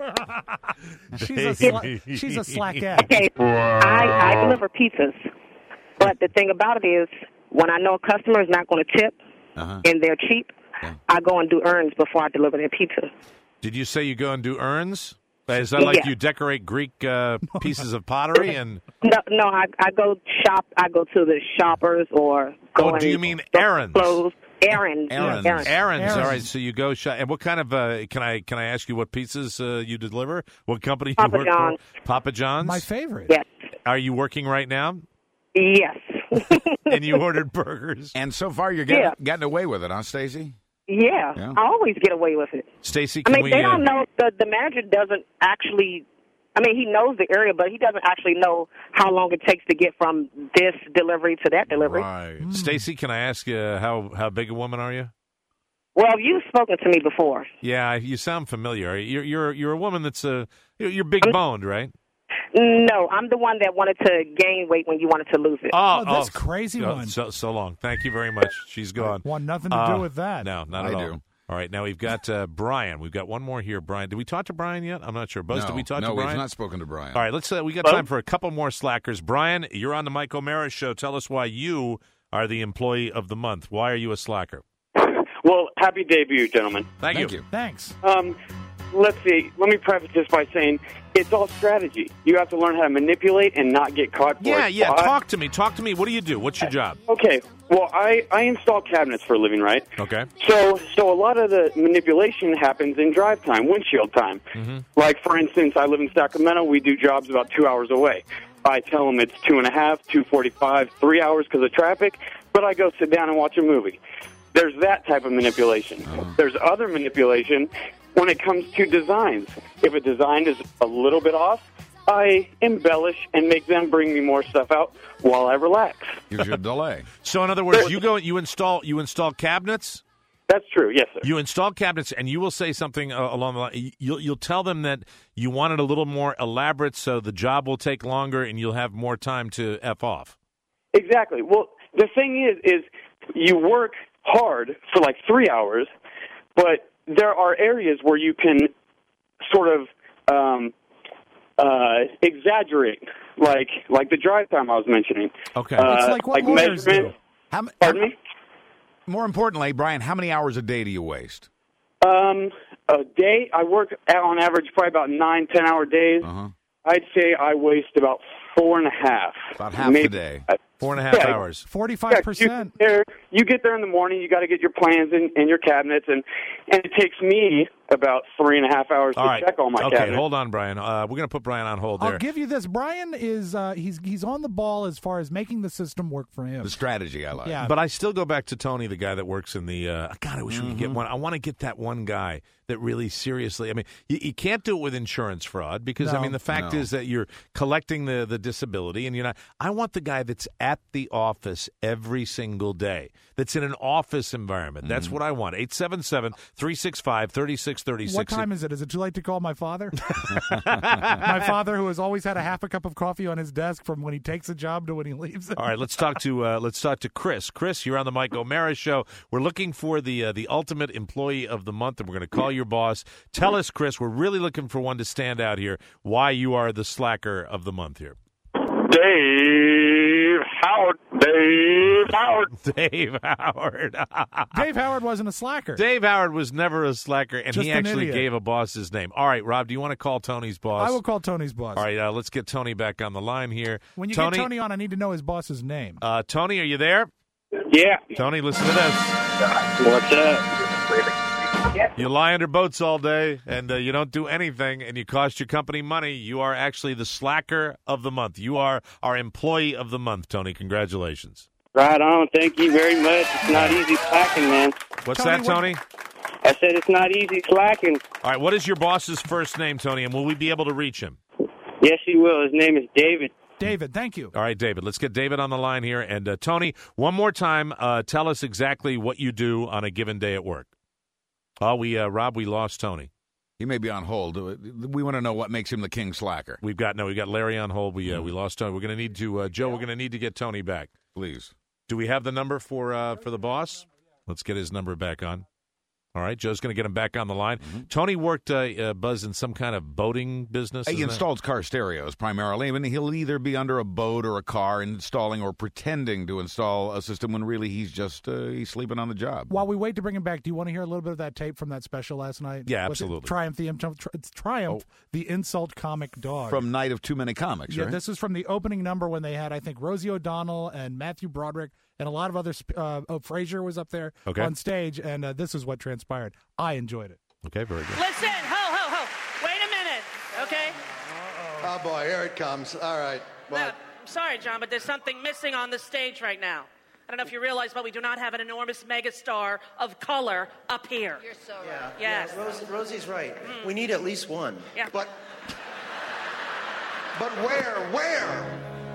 She's a slackette. Okay, I deliver pizzas, but the thing about it is, when I know a customer is not going to tip and they're cheap, I go and do errands before I deliver their pizza. Did you say you go and do errands? Is that like you decorate Greek pieces of pottery and? No. I go shop. I go to the shoppers or go. Oh, do you mean errands? Clothes. Errands. All right. So you go shop. And what kind of? Can I ask you what pizzas you deliver? What company you work for? Papa John's. My favorite. Yes. Are you working right now? Yes. And you ordered burgers. And so far, you're getting away with it, huh, Stacy? Yeah, I always get away with it. Stacy, they don't know. The manager doesn't actually. I mean, he knows the area, but he doesn't actually know how long it takes to get from this delivery to that delivery. Right. Stacy, can I ask you how big a woman are you? Well, you've spoken to me before. Yeah, you sound familiar. You're a woman that's you're big boned, right? No, I'm the one that wanted to gain weight when you wanted to lose it. Oh, that's crazy one. So long. Thank you very much. She's gone. Want nothing to do with that. No, not at all. All right, now we've got Brian. We've got one more here. Brian, did we talk to Brian yet? I'm not sure. Buzz, did we talk to Brian? No, we've not spoken to Brian. All right, let's. We got time for a couple more slackers. Brian, you're on the Mike O'Mara Show. Tell us why you are the Employee of the Month. Why are you a slacker? Well, happy debut, gentlemen. Thank you. Thanks. Let's see. Let me preface this by saying it's all strategy. You have to learn how to manipulate and not get caught. Yeah. Talk to me. What do you do? What's your job? Okay. Well, I install cabinets for a living, right? Okay. So a lot of the manipulation happens in drive time, windshield time. Mm-hmm. Like, for instance, I live in Sacramento. We do jobs about 2 hours away. I tell them it's 2.5, 2:45, 3 hours because of traffic, but I go sit down and watch a movie. There's that type of manipulation. There's other manipulation when it comes to designs. If a design is a little bit off, I embellish and make them bring me more stuff out while I relax. Gives you a delay. So, in other words, you install cabinets? That's true, yes, sir. You install cabinets, and you will say something along the line. You'll tell them that you want it a little more elaborate, so the job will take longer, and you'll have more time to F off. Exactly. Well, the thing is you work hard for like 3 hours, but there are areas where you can sort of exaggerate, like the drive time I was mentioning. Okay. It's like what lawyers do. Pardon me? More importantly, Brian, how many hours a day do you waste? A day, I work on average probably about 9-10 hour days. I'd say I waste about 4.5. About half the day. 4.5 hours. 45%. You get there in the morning. You got to get your plans in your cabinets, and it takes me about 3.5 hours to check all my cabinets. Okay, hold on, Brian. We're going to put Brian on hold there. I'll give you this. Brian is he's on the ball as far as making the system work for him. The strategy I like. Yeah. But I still go back to Tony, the guy that works in the God, I wish we could get one. I want to get that one guy that really seriously, I mean, you can't do it with insurance fraud because, No. I mean, the fact is that you're collecting the disability and you're not. I want the guy that's at the office every single day, that's in an office environment. That's what I want. 877-365-3636. What time is it? Is it too late to call my father? My father, who has always had a half a cup of coffee on his desk from when he takes a job to when he leaves it. All right, let's talk to Chris. Chris, you're on the Mike O'Mara Show. We're looking for the ultimate employee of the month, and we're going to call your boss. Tell us, Chris, we're really looking for one to stand out here, why you are the slacker of the month here. Dave Howard. Dave Howard. Dave Howard wasn't a slacker. Dave Howard was never a slacker, and Just he an actually idiot. gave a boss his name. All right, Rob, do you want to call Tony's boss? I will call Tony's boss. All right, let's get Tony back on the line here. When you Tony, get Tony on, I need to know his boss's name. Tony, are you there? Yeah. Tony, listen to this. What's up? You lie under boats all day, and you don't do anything, and you cost your company money. You are actually the slacker of the month. You are our employee of the month, Tony. Congratulations. Right on. Thank you very much. It's not easy slacking, man. What's that, Tony? I said it's not easy slacking. All right, what is your boss's first name, Tony, and will we be able to reach him? Yes, he will. His name is David. David, thank you. All right, David. Let's get David on the line here. And, Tony, one more time, tell us exactly what you do on a given day at work. Oh, Rob, we lost Tony. He may be on hold. We want to know what makes him the king slacker. We got Larry on hold. We lost Tony. We're going to need to Joe. We're going to need to get Tony back, please. Do we have the number for the boss? Let's get his number back on. All right, Joe's going to get him back on the line. Tony worked, Buzz, in some kind of boating business. He installs car stereos primarily. I mean, he'll either be under a boat or a car installing or pretending to install a system when really he's just he's sleeping on the job. While we wait to bring him back, do you want to hear a little bit of that tape from that special last night? Yeah, absolutely. Triumph, the insult comic dog. From Night of Too Many Comics, Yeah, right? this is from the opening number when they had, I think, Rosie O'Donnell and Matthew Broderick and a lot of other. Frasier was up there on stage, and this is what transpired. I enjoyed it. Okay, very good. Listen, ho. Wait a minute, okay? Oh, boy, here it comes. All right. Now, I'm sorry, John, but there's something missing on the stage right now. I don't know if you realize, but we do not have an enormous megastar of color up here. You're so right. Yeah, Yes. Rosie's right. We need at least one. Yeah. But where?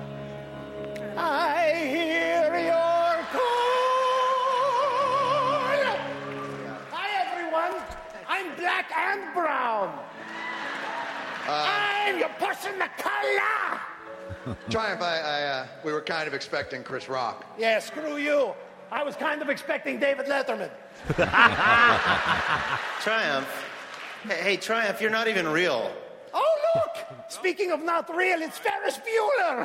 I hear your call. Hi, everyone. I'm black and brown. I'm your person of color. Triumph, we were kind of expecting Chris Rock. Yeah, screw you. I was kind of expecting David Letterman. Triumph. Hey, Triumph, you're not even real. Oh, look! Speaking of not real, it's Ferris Bueller.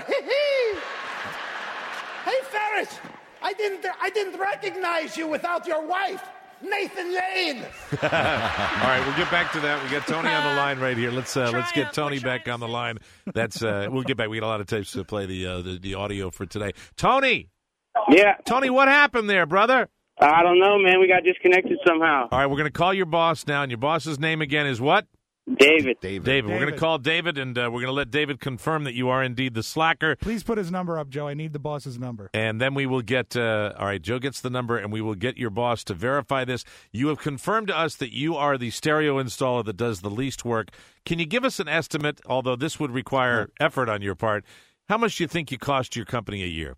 Hey, Ferris, I didn't recognize you without your wife, Nathan Lane. All right, we'll get back to that. We got Tony on the line right here. Let's get Tony back on the line. We'll get back. We got a lot of tapes to play the audio for today. Tony, Yeah. Tony, what happened there, brother? I don't know, man. We got disconnected somehow. All right, we're going to call your boss now, and your boss's name again is what? David. David. We're going to call David, and we're going to let David confirm that you are indeed the slacker. Please put his number up, Joe. I need the boss's number. And then we will get, all right, Joe gets the number, and we will get your boss to verify this. You have confirmed to us that you are the stereo installer that does the least work. Can you give us an estimate, although this would require effort on your part, how much do you think you cost your company a year?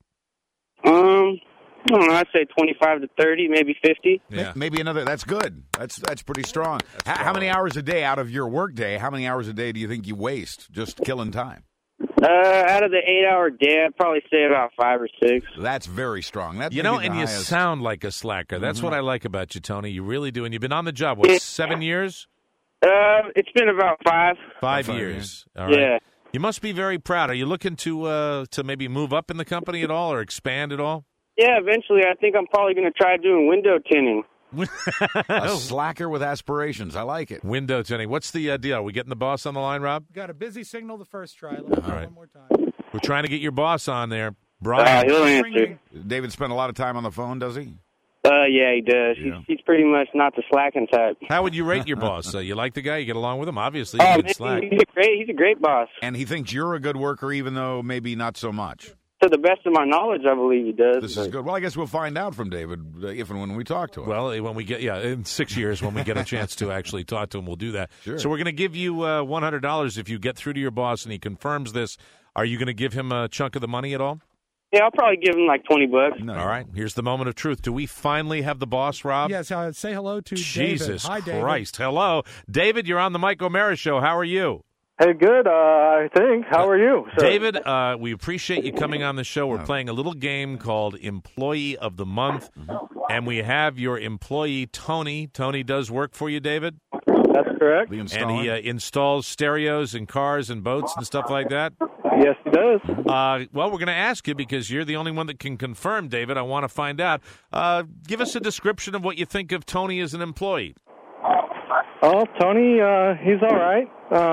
I don't know, I'd say 25 to 30, maybe 50. Yeah. Maybe another. That's good. That's pretty strong. How many hours a day out of your work day, how many hours a day do you think you waste just killing time? Out of the 8-hour day, I'd probably say about 5 or 6. That's very strong. That's and you sound like a slacker. That's what I like about you, Tony. You really do. And you've been on the job, 7 years? It's been about 5. 5 years. All right. Yeah. You must be very proud. Are you looking to maybe move up in the company at all or expand at all? Yeah, eventually. I think I'm probably going to try doing window tinting. A slacker with aspirations. I like it. Window tinting. What's the deal? Are we getting the boss on the line, Rob? Got a busy signal the first try. Let me try one more time. We're trying to get your boss on there. Brian. He'll answer. David spent a lot of time on the phone, does he? Yeah, he does. Yeah. He's pretty much not the slacking type. How would you rate your boss? You like the guy? You get along with him? Obviously, you can slack. He's a great boss. And he thinks you're a good worker, even though maybe not so much. To the best of my knowledge, I believe he does. This is good. Well, I guess we'll find out from David if and when we talk to him. Well, when we get, in 6 years, when we get a chance to actually talk to him, we'll do that. Sure. So we're going to give you $100 if you get through to your boss and he confirms this. Are you going to give him a chunk of the money at all? Yeah, I'll probably give him like $20. No. All right. Here's the moment of truth. Do we finally have the boss, Rob? Yes. Say hello to Jesus David. Hi, David. Christ. Hello. David, you're on the Mike O'Mara Show. How are you? Hey, good, I think. How are you, sir? David, we appreciate you coming on the show. We're playing a little game called Employee of the Month, and we have your employee, Tony. Tony does work for you, David? That's correct. And he installs stereos in cars and boats and stuff like that? Yes, he does. Well, we're going to ask you because you're the only one that can confirm, David. I want to find out. Give us a description of what you think of Tony as an employee. Oh, Tony, he's all right.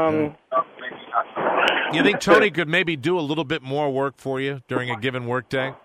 You think Tony could maybe do a little bit more work for you during a given work day?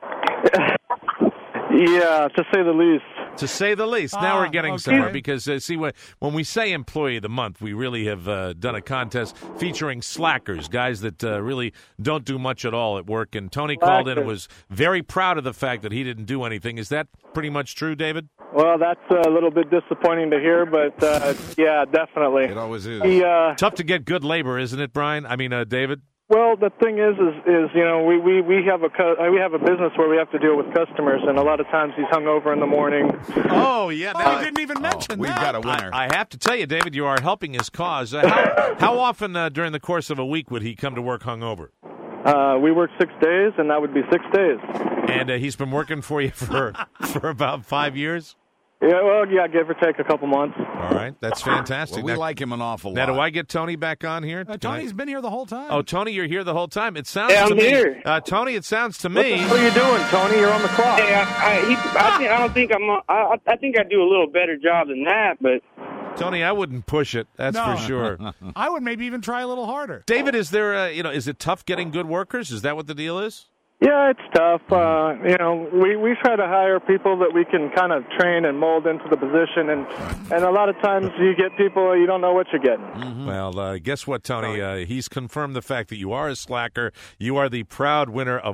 Yeah, to say the least. To say the least. Now we're getting somewhere because, when we say Employee of the Month, we really have done a contest featuring slackers, guys that really don't do much at all at work. And Tony called in and was very proud of the fact that he didn't do anything. Is that pretty much true, David? Well, that's a little bit disappointing to hear, but yeah, definitely. It always is. Tough to get good labor, isn't it, Brian? I mean, David? Well, the thing is you know, we have a business where we have to deal with customers, and a lot of times he's hungover in the morning. Oh yeah, we didn't even mention we've got a winner. I have to tell you, David, you are helping his cause. How often during the course of a week would he come to work hungover? We work 6 days, and that would be 6 days. And he's been working for you for about 5 years? Yeah, well, yeah, give or take a couple months. All right, that's fantastic. Well, we like him an awful lot. Now, do I get Tony back on here? Tony's been here the whole time. Oh, Tony, you're here the whole time. It sounds to me. Here. Tony, it sounds to me. What are you doing, Tony? You're on the clock. Hey, I think I do a little better job than that, but Tony, I wouldn't push it. That's for sure. I would maybe even try a little harder. David, is there is it tough getting good workers? Is that what the deal is? Yeah, it's tough. You know, we try to hire people that we can kind of train and mold into the position, and a lot of times you get people you don't know what you're getting. Mm-hmm. Well, guess what, Tony? He's confirmed the fact that you are a slacker. You are the proud winner of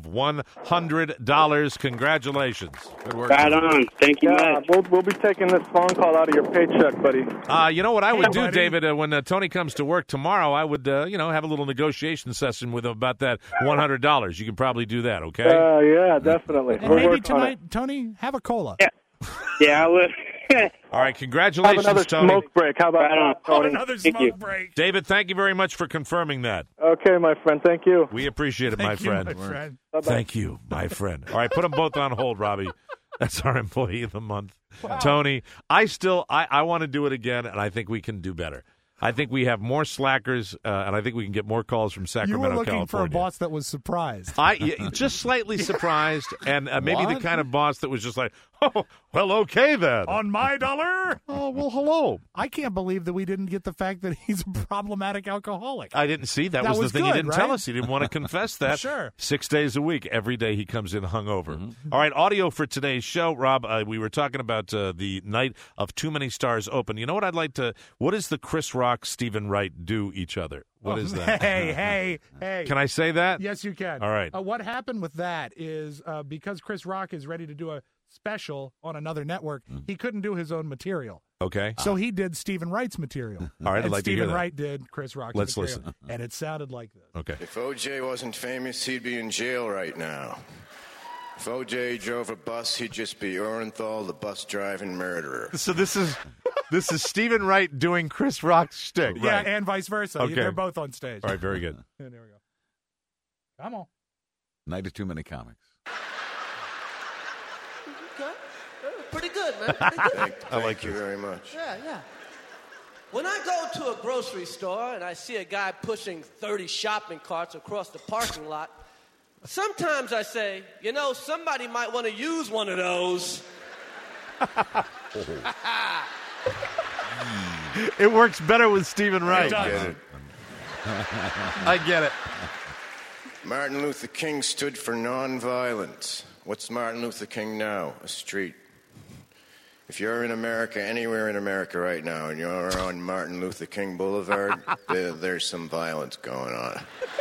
$100. Congratulations. Good work. Right on. Thank you much. We'll be taking this phone call out of your paycheck, buddy. You know what I would do, David, when Tony comes to work tomorrow, I would, have a little negotiation session with him about that $100. You can probably do that. Okay. Yeah, definitely. And maybe tonight, Tony, have a cola. Yeah, I would. All right, congratulations, have another Tony. smoke break. How about that, Tony? Another smoke break. David, thank you very much for confirming that. Okay, my friend. Thank you. We appreciate it, my friend. Bye-bye. Thank you, my friend. All right, put them both on hold, Robbie. That's our Employee of the Month. Wow. Tony, I want to do it again, and I think we can do better. I think we have more slackers, and I think we can get more calls from Sacramento, California. You were looking California. for a boss that was surprised. Just slightly surprised, and maybe the kind of boss that was just like, Well, okay then. On my dollar? Oh, well, hello. I can't believe that we didn't get the fact that he's a problematic alcoholic. I didn't see. That was the thing good, he didn't right? tell us. He didn't want to confess that. Sure. 6 days a week, every day he comes in hungover. All right, audio for today's show. Rob, we were talking about the night of Too Many Stars Open. You know what I'd like to, what does the Chris Rock, Stephen Wright do each other? What is that? Hey. Can I say that? Yes, you can. All right. What happened with that is because Chris Rock is ready to do a special on another network, he couldn't do his own material. Okay. So he did Stephen Wright's material. All right, I'd and like to hear Stephen that. Wright did Chris Rock's Let's material. listen. And it sounded like this. Okay. If O.J. wasn't famous, he'd be in jail right now. If O.J. drove a bus, he'd just be Orenthal, the bus-driving murderer. So this is Stephen Wright doing Chris Rock's shtick. Yeah, right. and vice versa. Okay. They're both on stage. All right, very good. And there we go. Come on. Night of Too Many Comics. Okay. Pretty good, man. Pretty good. Thank you very much. Yeah. When I go to a grocery store and I see a guy pushing 30 shopping carts across the parking lot, sometimes I say, somebody might want to use one of those. It works better with Stephen Wright. I get it. Martin Luther King stood for nonviolence. What's Martin Luther King now? A street. If you're in America, anywhere in America right now, and you're on Martin Luther King Boulevard, there's some violence going on.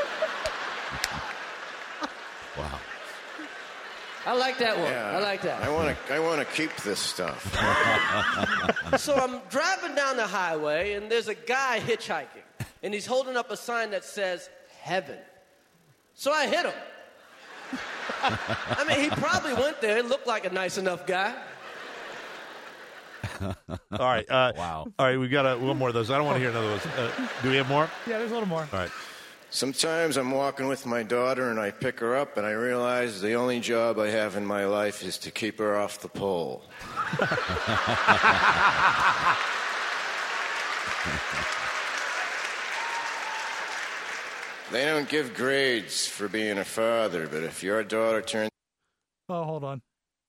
Wow. I like that one. Yeah, I like that. I want to keep this stuff. So I'm driving down the highway, and there's a guy hitchhiking, and he's holding up a sign that says, heaven. So I hit him. I mean, he probably went there. He looked like a nice enough guy. All right. Wow. All right, we got one more of those. I don't want to hear another one. Do we have more? Yeah, there's a little more. All right. Sometimes I'm walking with my daughter, and I pick her up, and I realize the only job I have in my life is to keep her off the pole. They don't give grades for being a father, but if your daughter turns... Oh, hold on.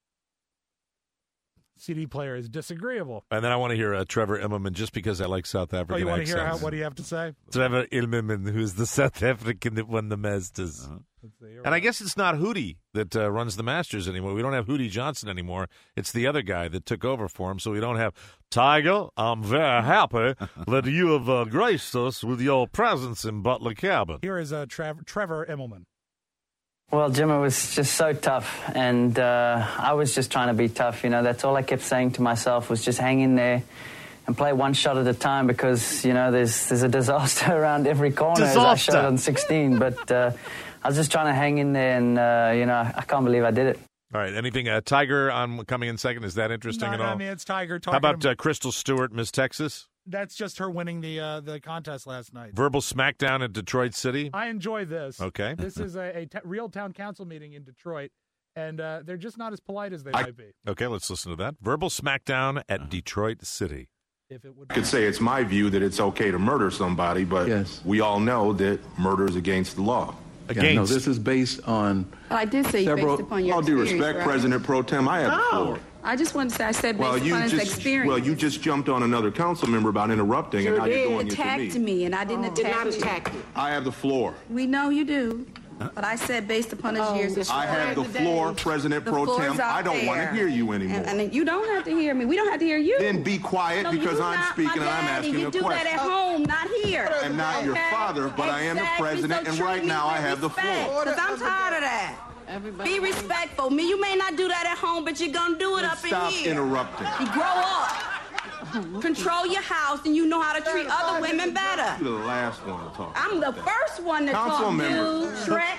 CD player is disagreeable. And then I want to hear Trevor Immelman, just because I like South African you want accents. to hear what do you have to say? Trevor Immelman, who's the South African that won the Masters. And I guess it's not Hootie that runs the Masters anymore. We don't have Hootie Johnson anymore. It's the other guy that took over for him. So we don't have Tiger. I'm very happy that you have graced us with your presence in Butler Cabin. Here is Trevor Immelman. Well, Jim, it was just so tough, and I was just trying to be tough. That's all I kept saying to myself was just hang in there and play one shot at a time because, there's a disaster around every corner, as I showed on 16. But I was just trying to hang in there, and, I can't believe I did it. All right, anything, Tiger coming in second, is that interesting at all? I mean, it's Tiger talking. How about Crystal Stewart, Miss Texas? That's just her winning the contest last night. Verbal smackdown in Detroit City? I enjoy this. Okay. This is a real town council meeting in Detroit, and they're just not as polite as they might be. Okay, let's listen to that. Verbal smackdown at Detroit City. If it would I could say it's my view that it's okay to murder somebody, but we all know that murder is against the law. Yeah, no, this is based on I did say several. based upon your All due experience, respect, right? President Pro Tem, I have the floor. I just wanted to say I said based upon his experience. Well, you just jumped on another council member about interrupting, and now you're doing it to attacked me. me, and I didn't attack you. I have the floor. We know you do, but I said based upon his years of I have the floor, President Pro Tem. I don't want to hear you anymore. And you don't have to hear me. We don't have to hear you. Then be quiet because I'm speaking and I'm asking you a do question. that at home, not here. I'm not your father, but I am the president, and right now I have the floor. Because I'm tired of that. Be respectful. You may not do that at home, but you're going to do it up in here. Stop interrupting. You grow up. Control your house, and you know how to treat other women better. You're the last one to talk. I'm the first one to talk, dude. Shrek.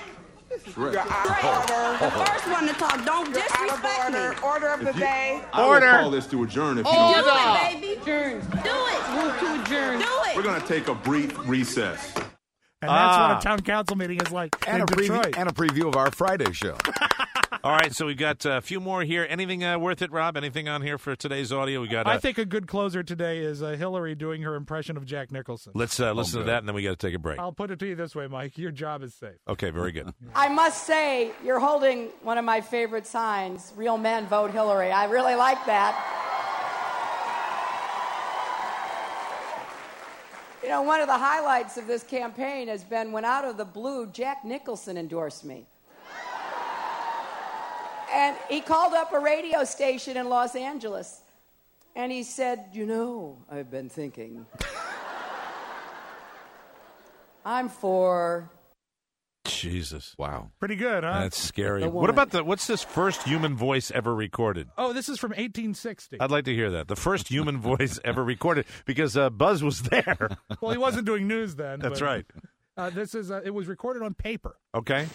The first one to talk. Don't disrespect me. Order of the day. I will call this to adjourn if you Do it, baby. Adjourn. Do it. Move to adjourn. Do it. We're going to take a brief recess. And that's what a town council meeting is like And in a Detroit. preview of our Friday show. All All right, so we've got a few more here. Anything worth it, Rob? Anything on here for today's audio? We got. I think a good closer today is Hillary doing her impression of Jack Nicholson. Let's listen to that, and then we got to take a break. I'll put it to you this way, Mike. Your job is safe. Okay, very good. I must say, you're holding one of my favorite signs, Real Men Vote Hillary. I really like that. You know, one of the highlights of this campaign has been when out of the blue, Jack Nicholson endorsed me. And he called up a radio station in Los Angeles, and he said, you know, I've been thinking. I'm for... Jesus. Wow. Pretty good, huh? That's scary. What about what's this first human voice ever recorded? Oh, this is from 1860. I'd like to hear that. The first human voice ever recorded, because Buzz was there. Well, he wasn't doing news then. That's right. This is it was recorded on paper. Okay.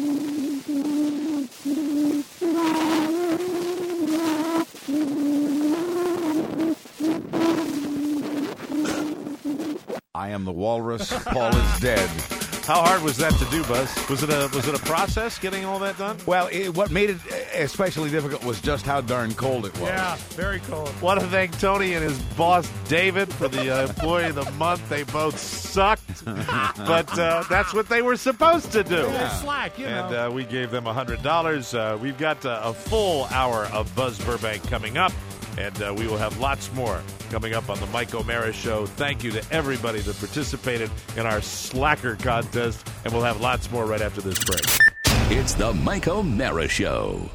I am the walrus. Paul is dead. How hard was that to do, Buzz? Was it a process getting all that done? Well, what made it especially difficult was just how darn cold it was. Yeah, very cold. Want to thank Tony and his boss David for the Employee of the Month. They both sucked, but that's what they were supposed to do. Yeah, slack, you know. And we gave them $100. We've got a full hour of Buzz Burbank coming up. And we will have lots more coming up on the Mike O'Mara Show. Thank you to everybody that participated in our Slacker contest. And we'll have lots more right after this break. It's the Mike O'Mara Show.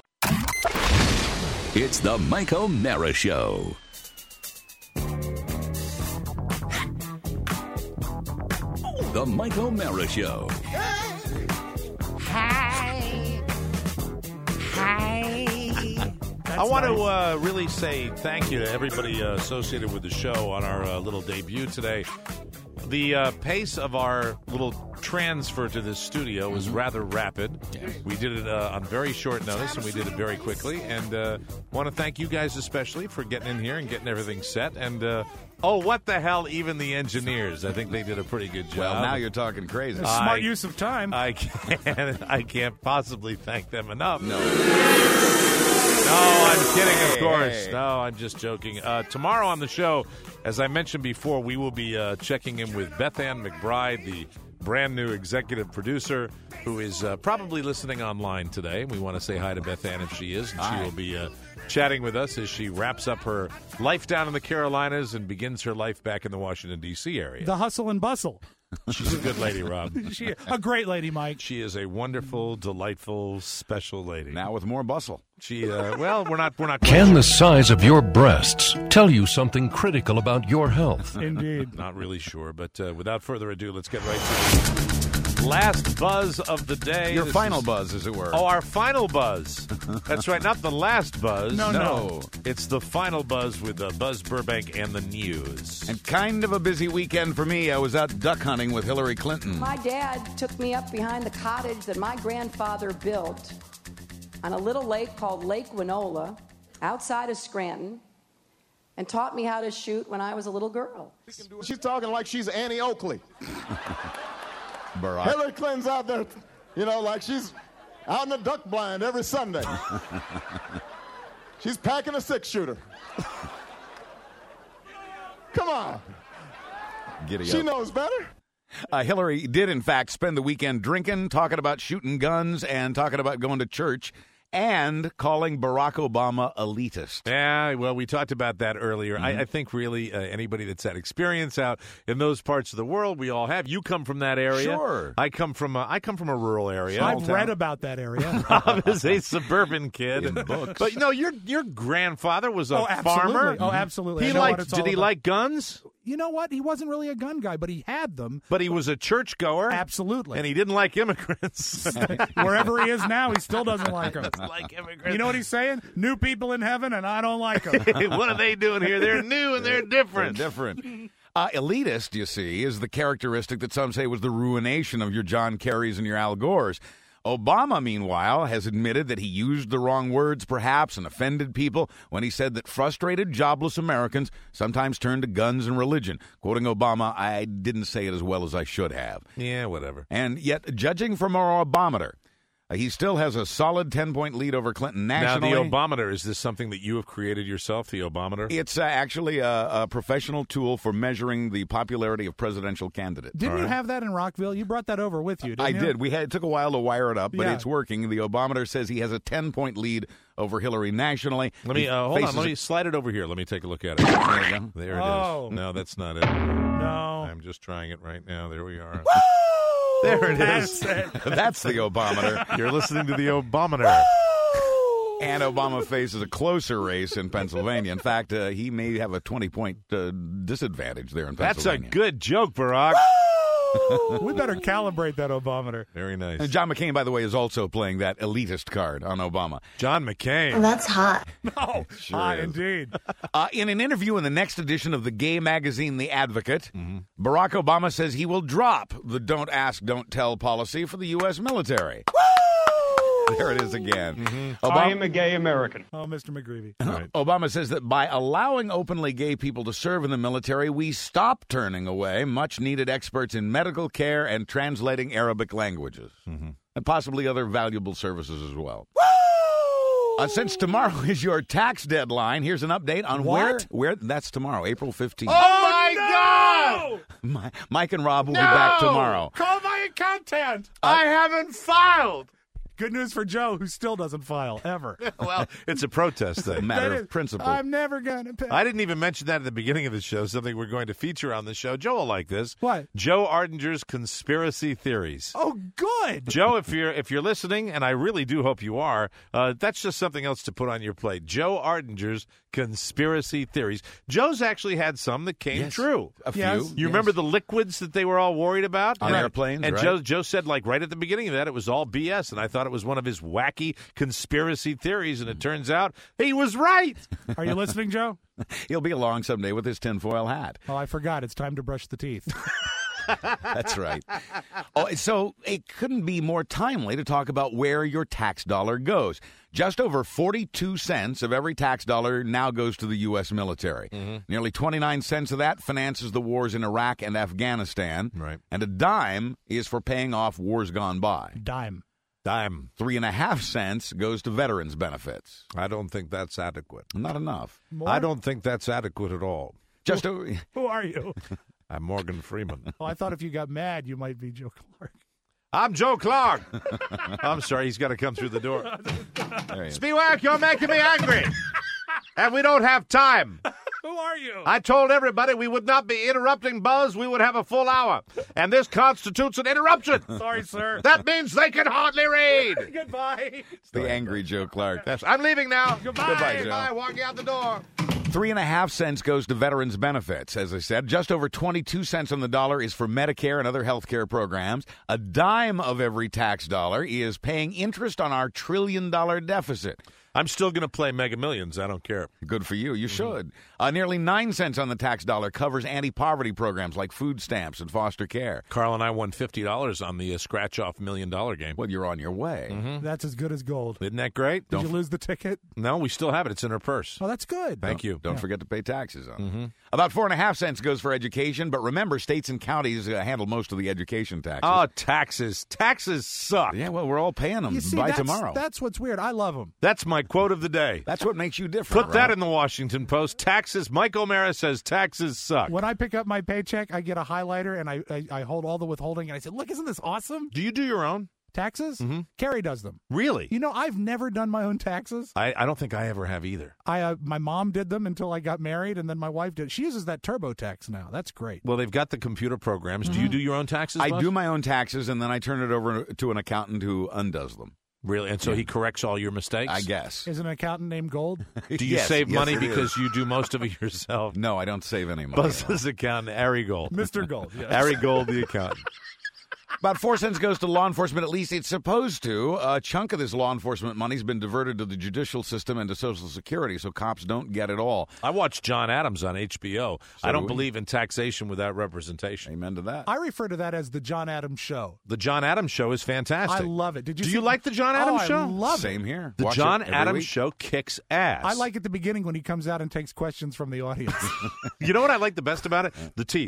It's the Mike O'Mara Show. The Mike O'Mara Show. Hi. I want to really say thank you to everybody associated with the show on our little debut today. The pace of our little transfer to this studio was rather rapid. We did it on very short notice, and we did it very quickly. And want to thank you guys especially for getting in here and getting everything set. And, what the hell, even the engineers. I think they did a pretty good job. Well, now you're talking crazy. Smart use of time. I can't possibly thank them enough. No, I'm kidding, of course. No, I'm just joking. Tomorrow on the show, as I mentioned before, we will be checking in with Beth Ann McBride, the brand new executive producer, who is probably listening online today. We want to say hi to Beth Ann if she is, and she will be chatting with us as she wraps up her life down in the Carolinas and begins her life back in the Washington, D.C. area. The hustle and bustle. She's a good lady, Rob. A great lady, Mike. She is a wonderful, delightful, special lady. Now with more bustle. She, we're not. Can the size of your breasts tell you something critical about your health? Indeed. Not really sure, but without further ado, let's get right to the last buzz of the day. Your final buzz, as it were. Oh, our final buzz. That's right, not the last buzz. No. It's the final buzz with Buzz Burbank and the news. And kind of a busy weekend for me. I was out duck hunting with Hillary Clinton. My dad took me up behind the cottage that my grandfather built on a little lake called Lake Winola outside of Scranton and taught me how to shoot when I was a little girl. She's talking like she's Annie Oakley. Barack. Hillary Clinton's out there, like she's out in the duck blind every Sunday. She's packing a six-shooter. Come on. She knows better. Hillary did, in fact, spend the weekend drinking, talking about shooting guns, and talking about going to church, and calling Barack Obama elitist. Yeah, well, we talked about that earlier. Mm-hmm. I think really anybody that's had experience out in those parts of the world, we all have. You come from that area. Sure. I come from a rural area. I've read about that area. Rob is a suburban kid. In books. But, your grandfather was a absolutely. farmer. Oh, absolutely. Did he like guns? You know what? He wasn't really a gun guy, but he had them. But he was a churchgoer. Absolutely. And he didn't like immigrants. Wherever he is now, he still doesn't like them. Like immigrants. You know what he's saying? New people in heaven, and I don't like them. What are they doing here? They're new and they're different. They're different. Elitist, you see, is the characteristic that some say was the ruination of your John Kerrys and your Al Gores. Obama, meanwhile, has admitted that he used the wrong words, perhaps, and offended people when he said that frustrated, jobless Americans sometimes turn to guns and religion. Quoting Obama, I didn't say it as well as I should have. Yeah, whatever. And yet, judging from our Obameter, He still has a solid 10-point lead over Clinton nationally. Now, the Obameter, is this something that you have created yourself, the Obameter? It's actually a professional tool for measuring the popularity of presidential candidates. Didn't you have that in Rockville? You brought that over with you, didn't you? I did. It took a while to wire it up, but Yeah. it's working. The Obameter says he has a 10-point lead over Hillary nationally. Let me hold on. Let me slide it over here. Let me take a look at it. There you go. There it Oh. is. No, that's not it. No. I'm just trying it right now. There we are. Woo! There it That's is. it. That's the Obameter. You're listening to the Obameter. And Obama faces a closer race in Pennsylvania. In fact, he may have a 20-point disadvantage there in That's a Pennsylvania. good joke, Barack. We better calibrate that Obameter. Very nice. And John McCain, by the way, is also playing that elitist card on Obama. John McCain. That's hot. No, Sure hot is. indeed. In an interview in the next edition of the gay magazine The Advocate, Barack Obama says he will drop the don't ask, don't tell policy for the U.S. military. There it is again. I am a gay American. Oh, Mr. McGreevy. Obama says that by allowing openly gay people to serve in the military, we stop turning away much-needed experts in medical care and translating Arabic languages, and possibly other valuable services as well. Since tomorrow is your tax deadline, here's an update on where that's tomorrow, April 15th. Oh, my God! Mike and Rob will be back tomorrow. Call my accountant. I haven't filed. Good news for Joe, who still doesn't file, ever. Well, it's a protest It's a thing. matter of principle. I'm never going to pay. I didn't even mention that at the beginning of the show, something we're going to feature on the show. Joe will like this. What? Joe Ardinger's conspiracy theories. Oh, good. Joe, if you're listening, and I really do hope you are, that's just something else to put on your plate. Joe Ardinger's conspiracy theories. Joe's actually had some that came true. A few. Yes. You remember the liquids that they were all worried about? On airplanes, And right? Joe said, like, right at the beginning of that, it was all BS, and I thought it was one of his wacky conspiracy theories, and it turns out he was right. Are you listening, Joe? He'll be along someday with his tinfoil hat. Oh, I forgot. It's time to brush the teeth. That's right. Oh, so it couldn't be more timely to talk about where your tax dollar goes. Just over 42 cents of every tax dollar now goes to the U.S. military. Nearly 29 cents of that finances the wars in Iraq and Afghanistan. Right. And a dime is for paying off wars gone by. Dime. 3.5 cents goes to veterans benefits. I don't think that's adequate. Not enough. More? I don't think that's adequate at all. Just Who are you? I'm Morgan Freeman. Oh, I thought if you got mad, you might be Joe Clark. I'm Joe Clark. I'm sorry, he's got to come through the door. Spiewak, you're making me angry. And we don't have time. Who are you? I told everybody we would not be interrupting Buzz. We would have a full hour. And this constitutes an interruption. Sorry, sir. That means they can hardly read. Goodbye. It's the angry Joe Clark. Yes, I'm leaving now. Goodbye. Goodbye, Joe. Goodbye. Walking out the door. 3.5 cents goes to veterans benefits. As I said, just over 22 cents on the dollar is for Medicare and other health care programs. A dime of every tax dollar is paying interest on our $1 trillion deficit. I'm still going to play Mega Millions. I don't care. Good for you. You should. Nearly 9 cents on the tax dollar covers anti-poverty programs like food stamps and foster care. Carl and I won $50 on the scratch-off $1 million game. Well, you're on your way. That's as good as gold. Isn't that great? Did you lose the ticket? No, we still have it. It's in her purse. Oh, that's good. Thank you. Don't forget to pay taxes on it. About 4.5 cents goes for education, but remember, states and counties handle most of the education taxes. Oh, taxes. Taxes suck. Yeah, well, we're all paying them You see, by that's, tomorrow. That's what's weird. I love them. That's my quote of the day. That's what makes you different. Put that in the Washington Post. Taxes. Mike O'Mara says taxes suck. When I pick up my paycheck, I get a highlighter and I hold all the withholding and I say, look, isn't this awesome? Do you do your own taxes? Carrie does them. Really? You know, I've never done my own taxes. I don't think I ever have either. My mom did them until I got married, and then my wife did. She uses that TurboTax now. That's great. Well, they've got the computer programs. Do you do your own taxes, I Buzz? do my own taxes, and then I turn it over to an accountant who undoes them. Really? And so he corrects all your mistakes? I guess. Is an accountant named Gold? Do you save money because you do most of it yourself? No, I don't save any money. Buzz's accountant, Ari Gold. Mr. Gold, yes. Ari Gold, the accountant. About 4 cents goes to law enforcement, at least it's supposed to. A chunk of this law enforcement money's been diverted to the judicial system and to Social Security, so cops don't get it all. I watched John Adams on HBO. I don't believe in taxation without representation. Amen to that. I refer to that as the John Adams Show. The John Adams Show is fantastic. I love it. Do you like the John Adams Show? I love Same here. The Watch John it every Adams week. Show kicks ass. I like at the beginning when he comes out and takes questions from the audience. You know what I like the best about it? The teeth.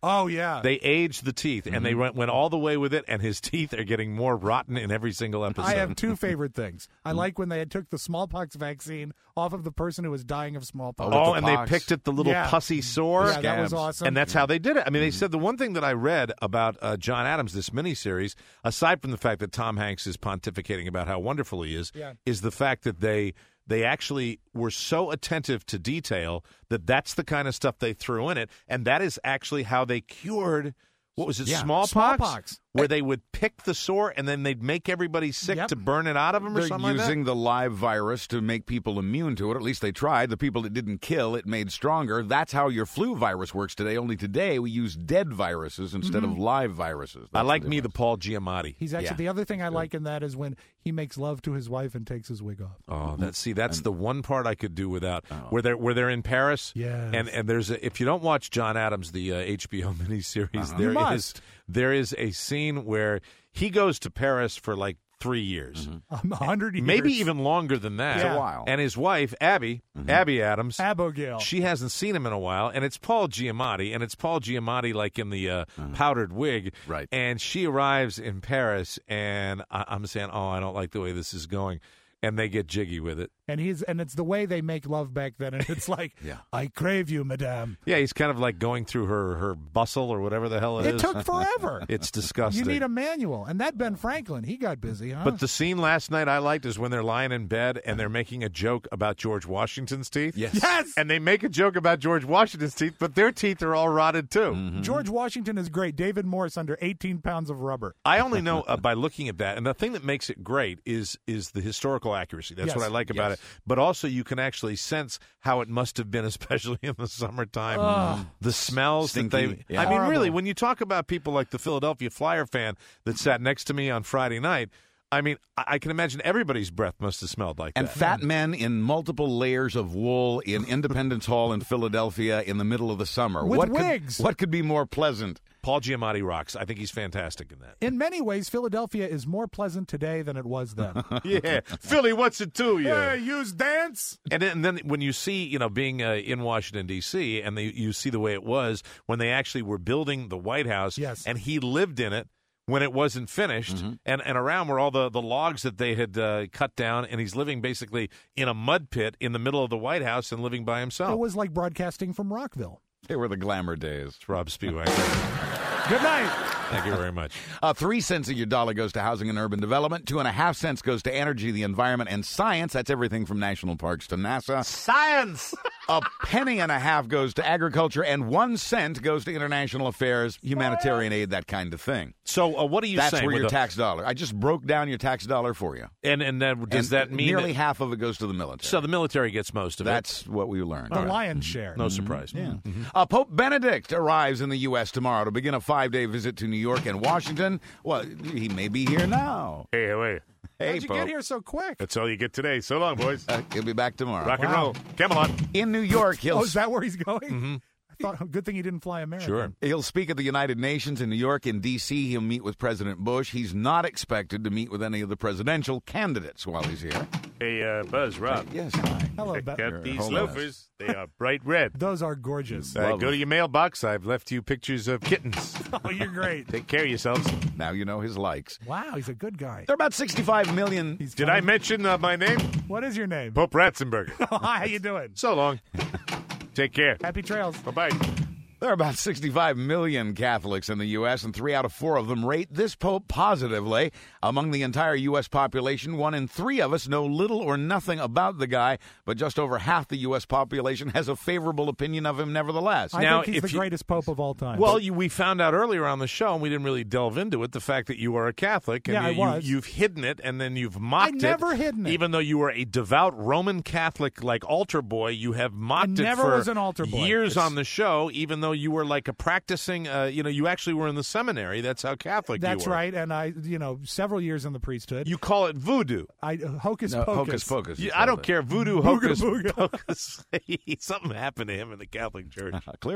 Oh, yeah. They aged the teeth, and they went all the way with it, and his teeth are getting more rotten in every single episode. I have two favorite things. I like when they took the smallpox vaccine off of the person who was dying of smallpox. Oh, and they picked at the little pussy sore. Yeah, that was awesome. And that's how they did it. I mean, they said the one thing that I read about John Adams, this miniseries, aside from the fact that Tom Hanks is pontificating about how wonderful he is the fact that they actually were so attentive to detail that that's the kind of stuff they threw in it, and that is actually how they cured, what was it, smallpox? Where they would pick the sore and then they'd make everybody sick to burn it out of them or something like that? They're using the live virus to make people immune to it. At least they tried. The people that didn't kill, it made stronger. That's how your flu virus works today. Only today we use dead viruses instead of live viruses. I like the Paul Giamatti. He's actually the other thing I like in that is when he makes love to his wife and takes his wig off. Oh, that's the one part I could do without. Where they're in Paris, and there's if you don't watch John Adams, the HBO miniseries, there is a scene where he goes to Paris for like 3 years. 100 years. Maybe even longer than that. Yeah. A while. And his wife, Abby Adams. Abigail. She hasn't seen him in a while, and it's Paul Giamatti, and it's Paul Giamatti like in the powdered wig. Right. And she arrives in Paris, and I'm saying, oh, I don't like the way this is going. And they get jiggy with it. And it's the way they make love back then. And it's like, I crave you, madame. Yeah, he's kind of like going through her bustle or whatever the hell it is. It took forever. It's disgusting. You need a manual. And that Ben Franklin, he got busy, huh? But the scene last night I liked is when they're lying in bed and they're making a joke about George Washington's teeth. Yes! And they make a joke about George Washington's teeth, but their teeth are all rotted too. George Washington is great. David Morse under 18 pounds of rubber. I only know by looking at that. And the thing that makes it great is the historical accuracy. That's what I like about it. But also you can actually sense how it must have been, especially in the summertime. The smells Stinky. that they... Yeah. I mean, Horrible. really, when you talk about people like the Philadelphia Flyer fan that sat next to me on Friday night, I mean, I can imagine everybody's breath must have smelled like And that. fat men in multiple layers of wool in Independence Hall in Philadelphia in the middle of the summer. With wigs. What could be more pleasant? Paul Giamatti rocks. I think he's fantastic in that. In many ways, Philadelphia is more pleasant today than it was then. Yeah. Philly, what's it to you? Hey, use dance. And then when you see, being in Washington, D.C., and you see the way it was when they actually were building the White House, and he lived in it when it wasn't finished, and around were all the logs that they had cut down, and he's living basically in a mud pit in the middle of the White House and living by himself. It was like broadcasting from Rockville. They were the glamour days. It's Rob Spiewak. Good night. Thank you very much. 3 cents of your dollar goes to housing and urban development. 2.5 cents goes to energy, the environment, and science. That's everything from national parks to NASA. Science! A penny and a half goes to agriculture, and 1 cent goes to international affairs, humanitarian aid, that kind of thing. So what are you saying? That's where your tax dollar. I just broke down your tax dollar for you. And does that mean nearly half of it goes to the military? So the military gets most of it. That's what we learned. The lion's share. No surprise. Yeah. Pope Benedict arrives in the U.S. tomorrow to begin a 5-day visit to New York and Washington. Well, he may be here now. Hey, wait. Hey, How'd you Pope. get here so quick? That's all you get today. So long, boys. He'll be back tomorrow. Rock and roll. Camelot. In New York, he'll... Oh, is that where he's going? I thought, good thing he didn't fly American. Sure. He'll speak at the United Nations in New York. In D.C., he'll meet with President Bush. He's not expected to meet with any of the presidential candidates while he's here. Hey, Buzz, Rob. Yes, hi. Hello, Check Beth. out these Hold on. loafers. They are bright red. Those are gorgeous. Go to your mailbox. I've left you pictures of kittens. Oh, you're great. Take care of yourselves. Now you know his likes. Wow, he's a good guy. There are about 65 million... Did I mention my name? What is your name? Pope Ratzenberger. Hi, how you doing? So long. Take care. Happy trails. Bye-bye. There are about 65 million Catholics in the U.S., and 3 out of 4 of them rate this pope positively. Among the entire U.S. population, 1 in 3 of us know little or nothing about the guy, but just over half the U.S. population has a favorable opinion of him nevertheless. I think he's the greatest pope of all time. Well, we found out earlier on the show, and we didn't really delve into it, the fact that you are a Catholic. And Yeah, I was. You've hidden it, and then you've mocked it. I never hidden it. Even though you were a devout Roman Catholic, like altar boy, you have mocked it never for was an altar boy. years on the show, even though you were like a practicing, you actually were in the seminary. That's how Catholic you were. That's right, and I, several years in the priesthood. You call it voodoo. Hocus pocus. Hocus pocus. Yeah, I don't care. Voodoo, Booga hocus booga. pocus. Something happened to him in the Catholic Church. Clearly.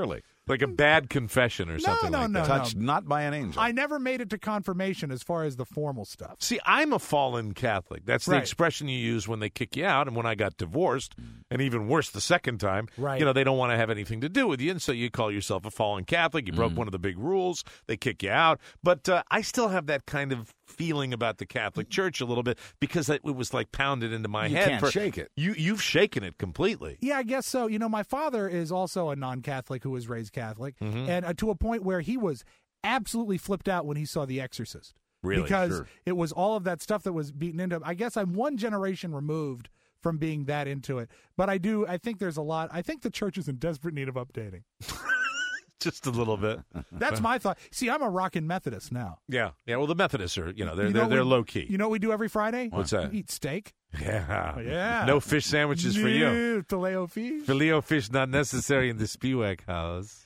Like a bad confession or something like that. Touched not by an angel. I never made it to confirmation as far as the formal stuff. See, I'm a fallen Catholic. That's the expression you use when they kick you out. And when I got divorced, and even worse the second time, they don't want to have anything to do with you. And so you call yourself a fallen Catholic. You broke one of the big rules. They kick you out. But I still have that kind of feeling about the Catholic Church a little bit because it was like pounded into my head. You can't shake it. You've shaken it completely. Yeah, I guess so. My father is also a non-Catholic who was raised Catholic, and to a point where he was absolutely flipped out when he saw The Exorcist. Really? Because it was all of that stuff that was beaten into him. I guess I'm one generation removed from being that into it. But I think there's a lot. I think the church is in desperate need of updating. Just a little bit. That's my thought. See, I'm a rockin' Methodist now. Yeah. Well, the Methodists are, they're low key. You know what we do every Friday? What's that? We eat steak. Yeah. No fish sandwiches for you. Filet-o-fish. Filet-o-fish not necessary in the Spiewak house.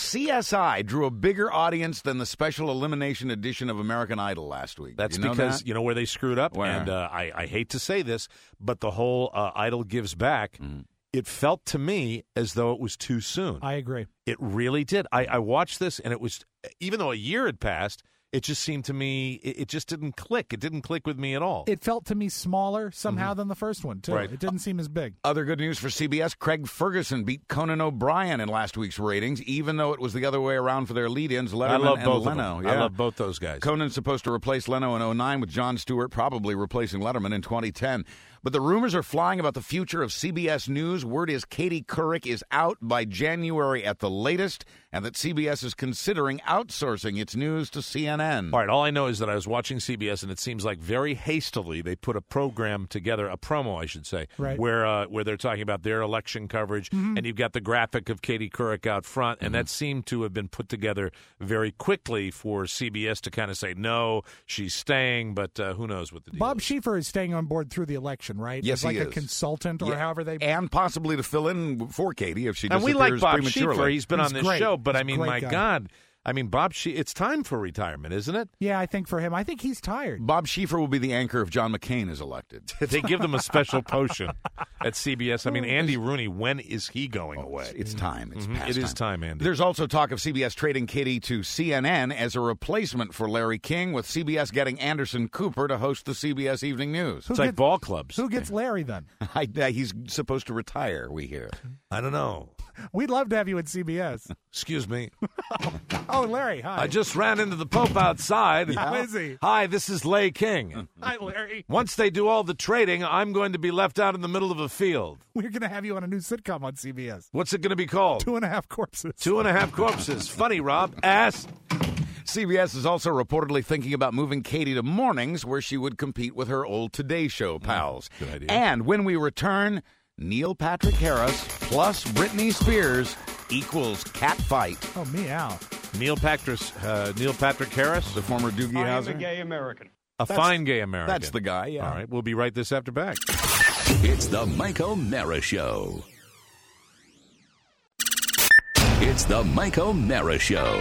CSI drew a bigger audience than the special elimination edition of American Idol last week. That's because you know where they screwed up? Where? And I hate to say this, but the whole Idol Gives Back, it felt to me as though it was too soon. I agree. It really did. I watched this, and it was, even though a year had passed, it just seemed to me, it just didn't click. It didn't click with me at all. It felt to me smaller somehow than the first one, too. Right. It didn't seem as big. Other good news for CBS, Craig Ferguson beat Conan O'Brien in last week's ratings, even though it was the other way around for their lead-ins, Letterman and Leno. I love both those guys. Conan's supposed to replace Leno in 2009 with Jon Stewart, probably replacing Letterman in 2010. But the rumors are flying about the future of CBS News. Word is Katie Couric is out by January at the latest, and that CBS is considering outsourcing its news to CNN. All right, all I know is that I was watching CBS, and it seems like very hastily they put a program together, a promo, I should say, where they're talking about their election coverage, and you've got the graphic of Katie Couric out front, and that seemed to have been put together very quickly for CBS to kind of say, no, she's staying, but who knows what the deal Bob is. Schieffer is staying on board through the election, right? Yes, As like he a is. consultant or however they... And possibly to fill in for Katie if she and disappears we like Bob prematurely. Schieffer. He's been on this great. show, but He's I mean, a great my guy. God. I mean, Bob Schieffer, it's time for retirement, isn't it? Yeah, I think for him. I think he's tired. Bob Schieffer will be the anchor if John McCain is elected. They give them a special potion at CBS. I mean, Andy Rooney, when is he going away? It's time. It's past It is time, Andy. There's also talk of CBS trading Katie to CNN as a replacement for Larry King, with CBS getting Anderson Cooper to host the CBS Evening News. It's like ball clubs. Who gets Larry then? He's supposed to retire, we hear. I don't know. We'd love to have you at CBS. Excuse me. Oh, Larry, hi. I just ran into the Pope outside. How is he? Hi, this is Lay King. Hi, Larry. Once they do all the trading, I'm going to be left out in the middle of a field. We're going to have you on a new sitcom on CBS. What's it going to be called? 2.5 Corpses. 2.5 Corpses. Funny, Rob. Ass. CBS is also reportedly thinking about moving Katie to mornings, where she would compete with her old Today Show pals. Good idea. And when we return, Neil Patrick Harris plus Britney Spears equals catfight. Oh, meow. Neil Patrick Harris, the former Doogie I am Howser. a gay American. fine gay American. That's the guy, yeah. All right, we'll be right this after back. It's the Mike O'Mara Show. It's the Mike O'Mara Show.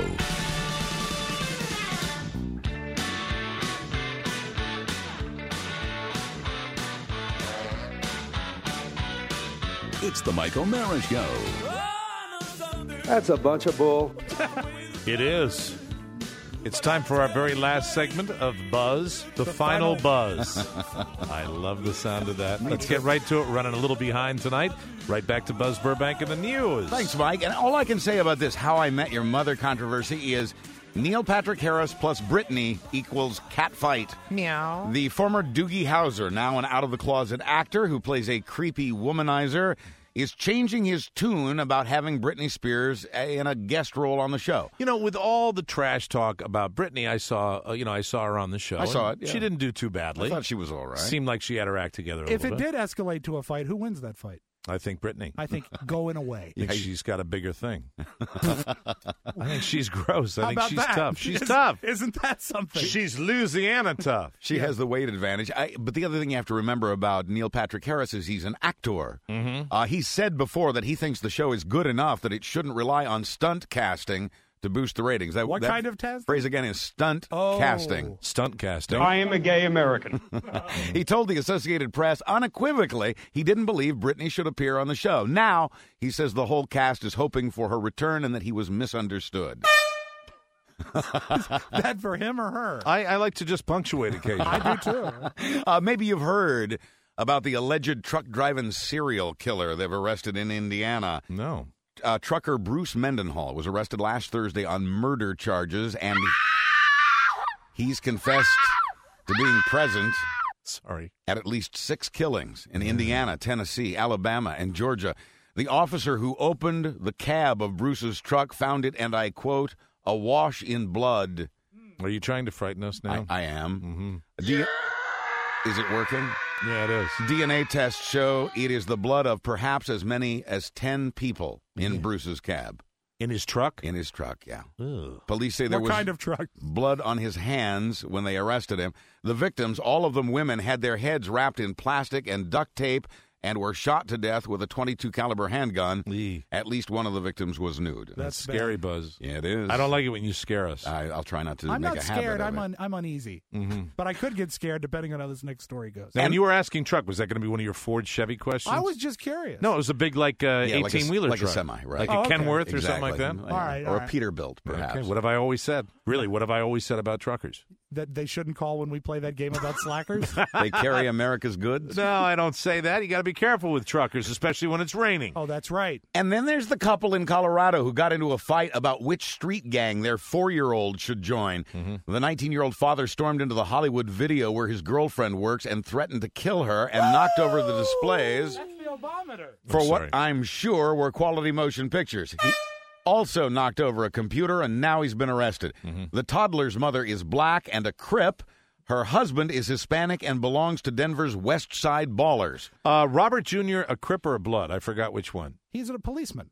It's the Mike O'Mara Show. That's a bunch of bull. It is. It's time for our very last segment of Buzz, the final buzz. I love the sound of that. Let's get right to it. We're running a little behind tonight. Right back to Buzz Burbank and the news. Thanks, Mike. And all I can say about this How I Met Your Mother controversy is Neil Patrick Harris plus Britney equals catfight. Meow. The former Doogie Howser, now an out-of-the-closet actor who plays a creepy womanizer, is changing his tune about having Britney Spears in a guest role on the show. You know, with all the trash talk about Britney, I saw her on the show. I saw it, yeah. She didn't do too badly. I thought she was all right. Seemed like she had her act together a If little it bit. did escalate to a fight, who wins that fight? I think Britney. I think going away. I think she's got a bigger thing. I think she's gross. I How think about she's that? tough. She's tough. Isn't that something? She's Louisiana tough. She has the weight advantage. But the other thing you have to remember about Neil Patrick Harris is he's an actor. Mm-hmm. He said before that he thinks the show is good enough that it shouldn't rely on stunt casting to boost the ratings. What that kind of test? Phrase again is stunt casting. Stunt casting. I am a gay American. He told the Associated Press unequivocally he didn't believe Britney should appear on the show. Now, he says the whole cast is hoping for her return and that he was misunderstood. That for him or her? I like to just punctuate occasionally. I do too. Maybe you've heard about the alleged truck-driving serial killer they've arrested in Indiana. No. Trucker Bruce Mendenhall was arrested last Thursday on murder charges, and he's confessed to being present at least 6 killings in Indiana, Tennessee, Alabama, and Georgia. The officer who opened the cab of Bruce's truck found it, and I quote, awash in blood. Are you trying to frighten us now? I am. Is it working? Yeah, it is. DNA tests show it is the blood of perhaps as many as 10 people in Bruce's cab. In his truck? In his truck, yeah. Ugh. Police say there What was kind of truck? blood on his hands when they arrested him. The victims, all of them women, had their heads wrapped in plastic and duct tape and were shot to death with a .22 caliber handgun. At least one of the victims was nude. That's scary, Buzz. Yeah, it is. I don't like it when you scare us. I'll try not to I'm make not a scared. habit of it. I'm uneasy. Mm-hmm. But I could get scared depending on how this next story goes. And you were asking truck. Was that going to be one of your Ford Chevy questions? I was just curious. No, it was a big, 18-wheeler like truck. a semi, right? Like a Kenworth or something like that? All right. Or a Peterbilt, perhaps. Okay. What have I always said? Really, what have I always said about truckers? That they shouldn't call when we play that game about slackers? They carry America's goods? No, I don't say that. You got to be careful with truckers, especially when it's raining. Oh, that's right. And then there's the couple in Colorado who got into a fight about which street gang their 4-year-old should join. Mm-hmm. The 19-year-old father stormed into the Hollywood video where his girlfriend works and threatened to kill her and knocked over the displays That's the Obameter. for what I'm sure were quality motion pictures. He also knocked over a computer, and now he's been arrested. Mm-hmm. The toddler's mother is black and a Crip. Her husband is Hispanic and belongs to Denver's West Side Ballers. Robert Jr., a Crip or a Blood? I forgot which one. He's a policeman.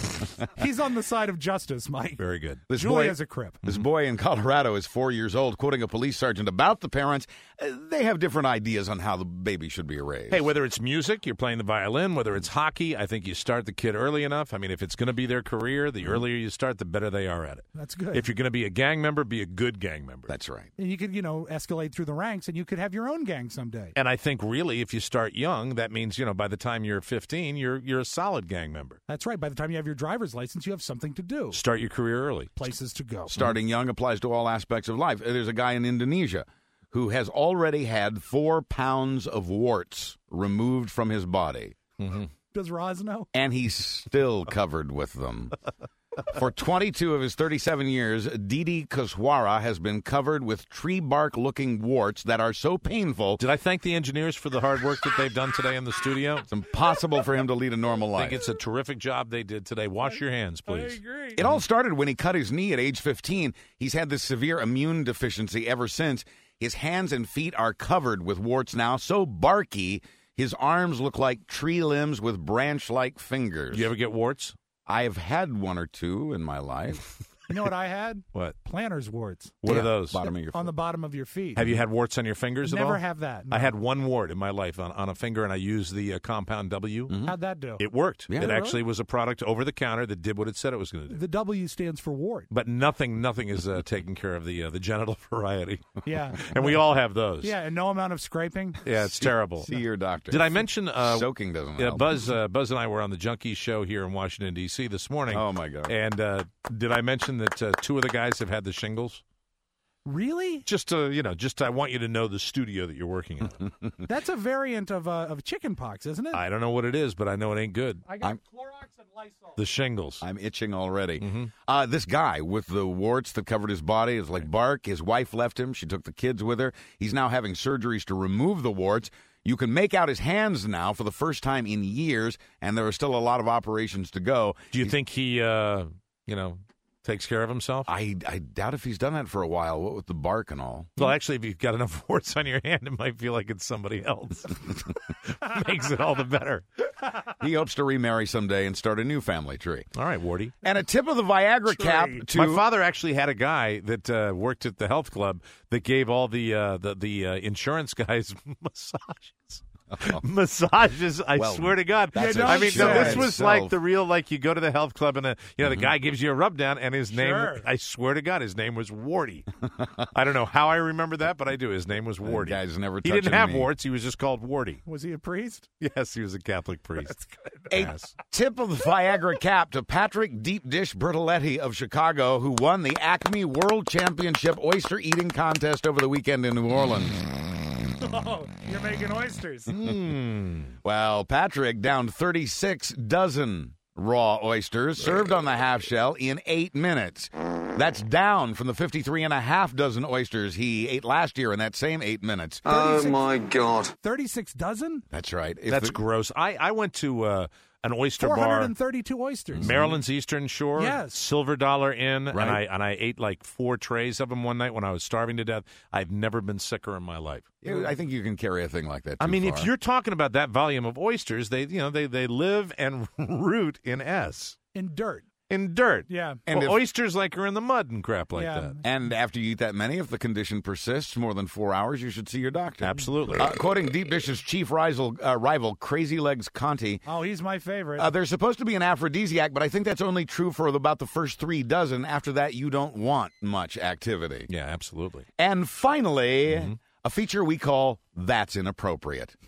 He's on the side of justice, Mike. Very good. Julia's a Crip. This boy in Colorado is 4 years old. Quoting a police sergeant about the parents, they have different ideas on how the baby should be raised. Hey, whether it's music, you're playing the violin, whether it's hockey, I think you start the kid early enough. I mean, if it's going to be their career, the earlier you start, the better they are at it. That's good. If you're going to be a gang member, be a good gang member. That's right. And you could, escalate through the ranks, and you could have your own gang someday. And I think really, if you start young, that means, by the time you're 15, you're a solid gang member. That's right. By the time you have your driver's license, you have something to do. Start your career early. Places to go. Starting young applies to all aspects of life. There's a guy in Indonesia who has already had 4 pounds of warts removed from his body. Mm-hmm. Does Roz know? And he's still covered with them. For 22 of his 37 years, Didi Kuswara has been covered with tree bark-looking warts that are so painful. Did I thank the engineers for the hard work that they've done today in the studio? It's impossible for him to lead a normal I life. think it's a terrific job they did today. Wash your hands, please. I agree. It all started when he cut his knee at age 15. He's had this severe immune deficiency ever since. His hands and feet are covered with warts now, so barky, his arms look like tree limbs with branch-like fingers. You ever get warts? I have had 1 or 2 in my life. You know what I had? What? Planter's warts. What are those? Bottom of your On the bottom of your feet. Have you had warts on your fingers at all? Never have that. No. I had 1 wart in my life on a finger, and I used the Compound W. Mm-hmm. How'd that do? It worked. Yeah, it really? actually was a product over the counter that did what it said it was going to do. The W stands for wart. But nothing is taking care of the genital variety. Yeah. And we all have those. Yeah, and no amount of scraping. Yeah, it's terrible. See your doctor. Did I mention soaking doesn't yeah, help? Buzz and I were on the Junkie show here in Washington, D.C. this morning. Oh, my God. And did I mention that 2 of the guys have had the shingles? Really? Just I want you to know the studio that you're working in. That's a variant of chicken pox, isn't it? I don't know what it is, but I know it ain't good. I got Clorox and Lysol. The shingles. I'm itching already. Mm-hmm. This guy with the warts that covered his body is like bark. His wife left him. She took the kids with her. He's now having surgeries to remove the warts. You can make out his hands now for the first time in years, and there are still a lot of operations to go. Do you think he, takes care of himself? I doubt if he's done that for a while, what with the bark and all. Well, actually, if you've got enough warts on your hand, it might feel like it's somebody else. Makes it all the better. He hopes to remarry someday and start a new family tree. All right, Wardy. And a tip of the Viagra cap to... My father actually had a guy that worked at the health club that gave all the insurance guys massages. massages. I swear to God. That's I mean, no, this was itself. like the real, like you go to the health club and the guy gives you a rub down, and his name, I swear to God, his name was Warty. I don't know how I remember that, but I do. His name was Warty. Guy's never. He didn't touching have me. warts. He was just called Warty. Was he a priest? Yes, he was a Catholic priest. That's good. A tip of the Viagra cap to Patrick Deep Dish Bertoletti of Chicago, who won the Acme World Championship oyster eating contest over the weekend in New Orleans. Oh, you're making oysters. Well, Patrick downed 36 dozen raw oysters served on the half shell in 8 minutes. That's down from the 53.5 dozen oysters he ate last year in that same 8 minutes. Oh, my God. 36 dozen? That's right. That's gross. I went to an oyster bar. 432 oysters. Maryland's Eastern Shore. Yes. Silver Dollar Inn. Right. And I ate like 4 trays of them one night when I was starving to death. I've never been sicker in my life. I think you can carry a thing like that too I mean, far. if you're talking about that volume of oysters, they live and root in S. In dirt. In dirt. Yeah. And well, if- oysters like are in the mud and crap like that. And after you eat that many, if the condition persists more than 4 hours, you should see your doctor. Absolutely. Quoting Deep Dish's chief rival, Crazy Legs Conti, Oh, he's my favorite. they're supposed to be an aphrodisiac, but I think that's only true for about the first 3 dozen. After that, you don't want much activity. Yeah, absolutely. And finally, a feature we call That's Inappropriate.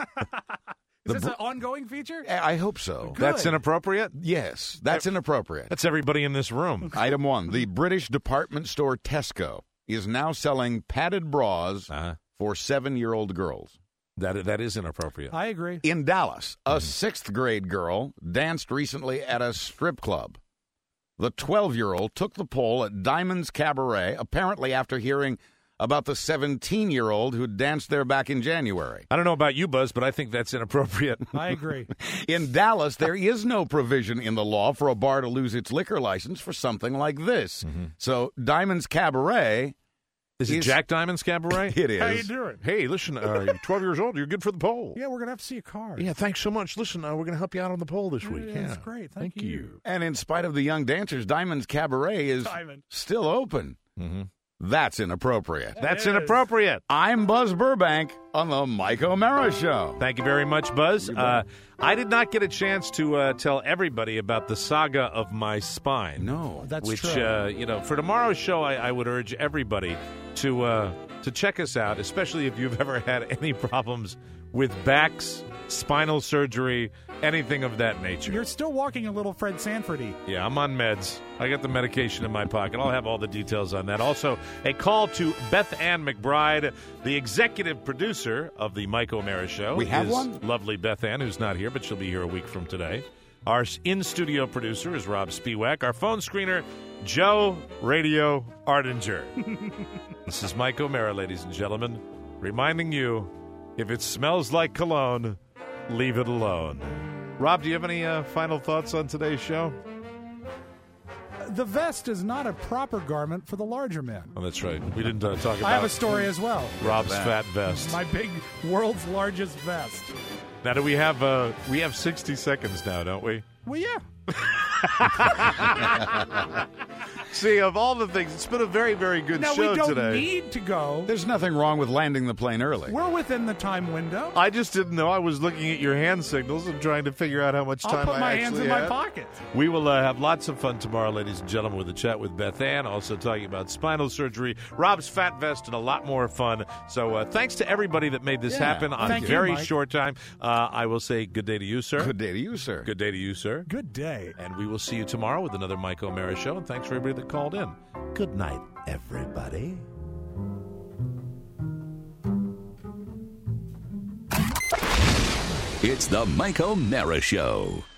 Is this an ongoing feature? I hope so. Good. That's inappropriate? Yes, that's inappropriate. That's everybody in this room. Item 1, the British department store Tesco is now selling padded bras for 7-year-old girls. That is inappropriate. I agree. In Dallas, a 6th grade girl danced recently at a strip club. The 12-year-old took the pole at Diamond's Cabaret, apparently after hearing about the 17-year-old who danced there back in January. I don't know about you, Buzz, but I think that's inappropriate. I agree. In Dallas, there is no provision in the law for a bar to lose its liquor license for something like this. So Diamond's Cabaret... Is it Jack Diamond's Cabaret? It is. How you doing? Hey, listen, you're 12 years old. You're good for the pole. Yeah, we're going to have to see a car. Yeah, thanks so much. Listen, we're going to help you out on the pole this week. That's great. Thank you. And in spite of the young dancers, Diamond's Cabaret is still open. That's inappropriate. That's inappropriate. I'm Buzz Burbank on the Mike O'Mara Show. Thank you very much, Buzz. I did not get a chance to tell everybody about the saga of my spine. No, that's which, true. For tomorrow's show, I would urge everybody to check us out, especially if you've ever had any problems with backs, spinal surgery, anything of that nature. You're still walking a little Fred Sanford-y. Yeah, I'm on meds. I got the medication in my pocket. I'll have all the details on that. Also, a call to Beth Ann McBride, the executive producer of the Mike O'Mara Show. We have is one? Lovely Beth Ann, who's not here, but she'll be here a week from today. Our in-studio producer is Rob Spiewak. Our phone screener, Joe Radio Ardinger. This is Mike O'Mara, ladies and gentlemen, reminding you, if it smells like cologne, leave it alone. Rob, do you have any final thoughts on today's show? The vest is not a proper garment for the larger man. Oh, that's right. We didn't talk about I have a story as well. Rob's fat vest. My big world's largest vest. Now, do we have 60 seconds now, don't we? Well, yeah. See, of all the things, it's been a very, very good Now, show we don't today. need to go. There's nothing wrong with landing the plane early. We're within the time window. I just didn't know. I was looking at your hand signals and trying to figure out how much time I'll put I my actually hands in had. my pocket. We will have lots of fun tomorrow, ladies and gentlemen, with a chat with Beth Ann, also talking about spinal surgery, Rob's fat vest, and a lot more fun. So thanks to everybody that made this happen on a Thank you, very Mike. short time. I will say good day to you, sir. Good day to you, sir. Good day to you, sir. Good day. And we will see you tomorrow with another Mike O'Mara Show. And thanks for everybody that called in. Good night, everybody. It's the Mike O'Mara Show.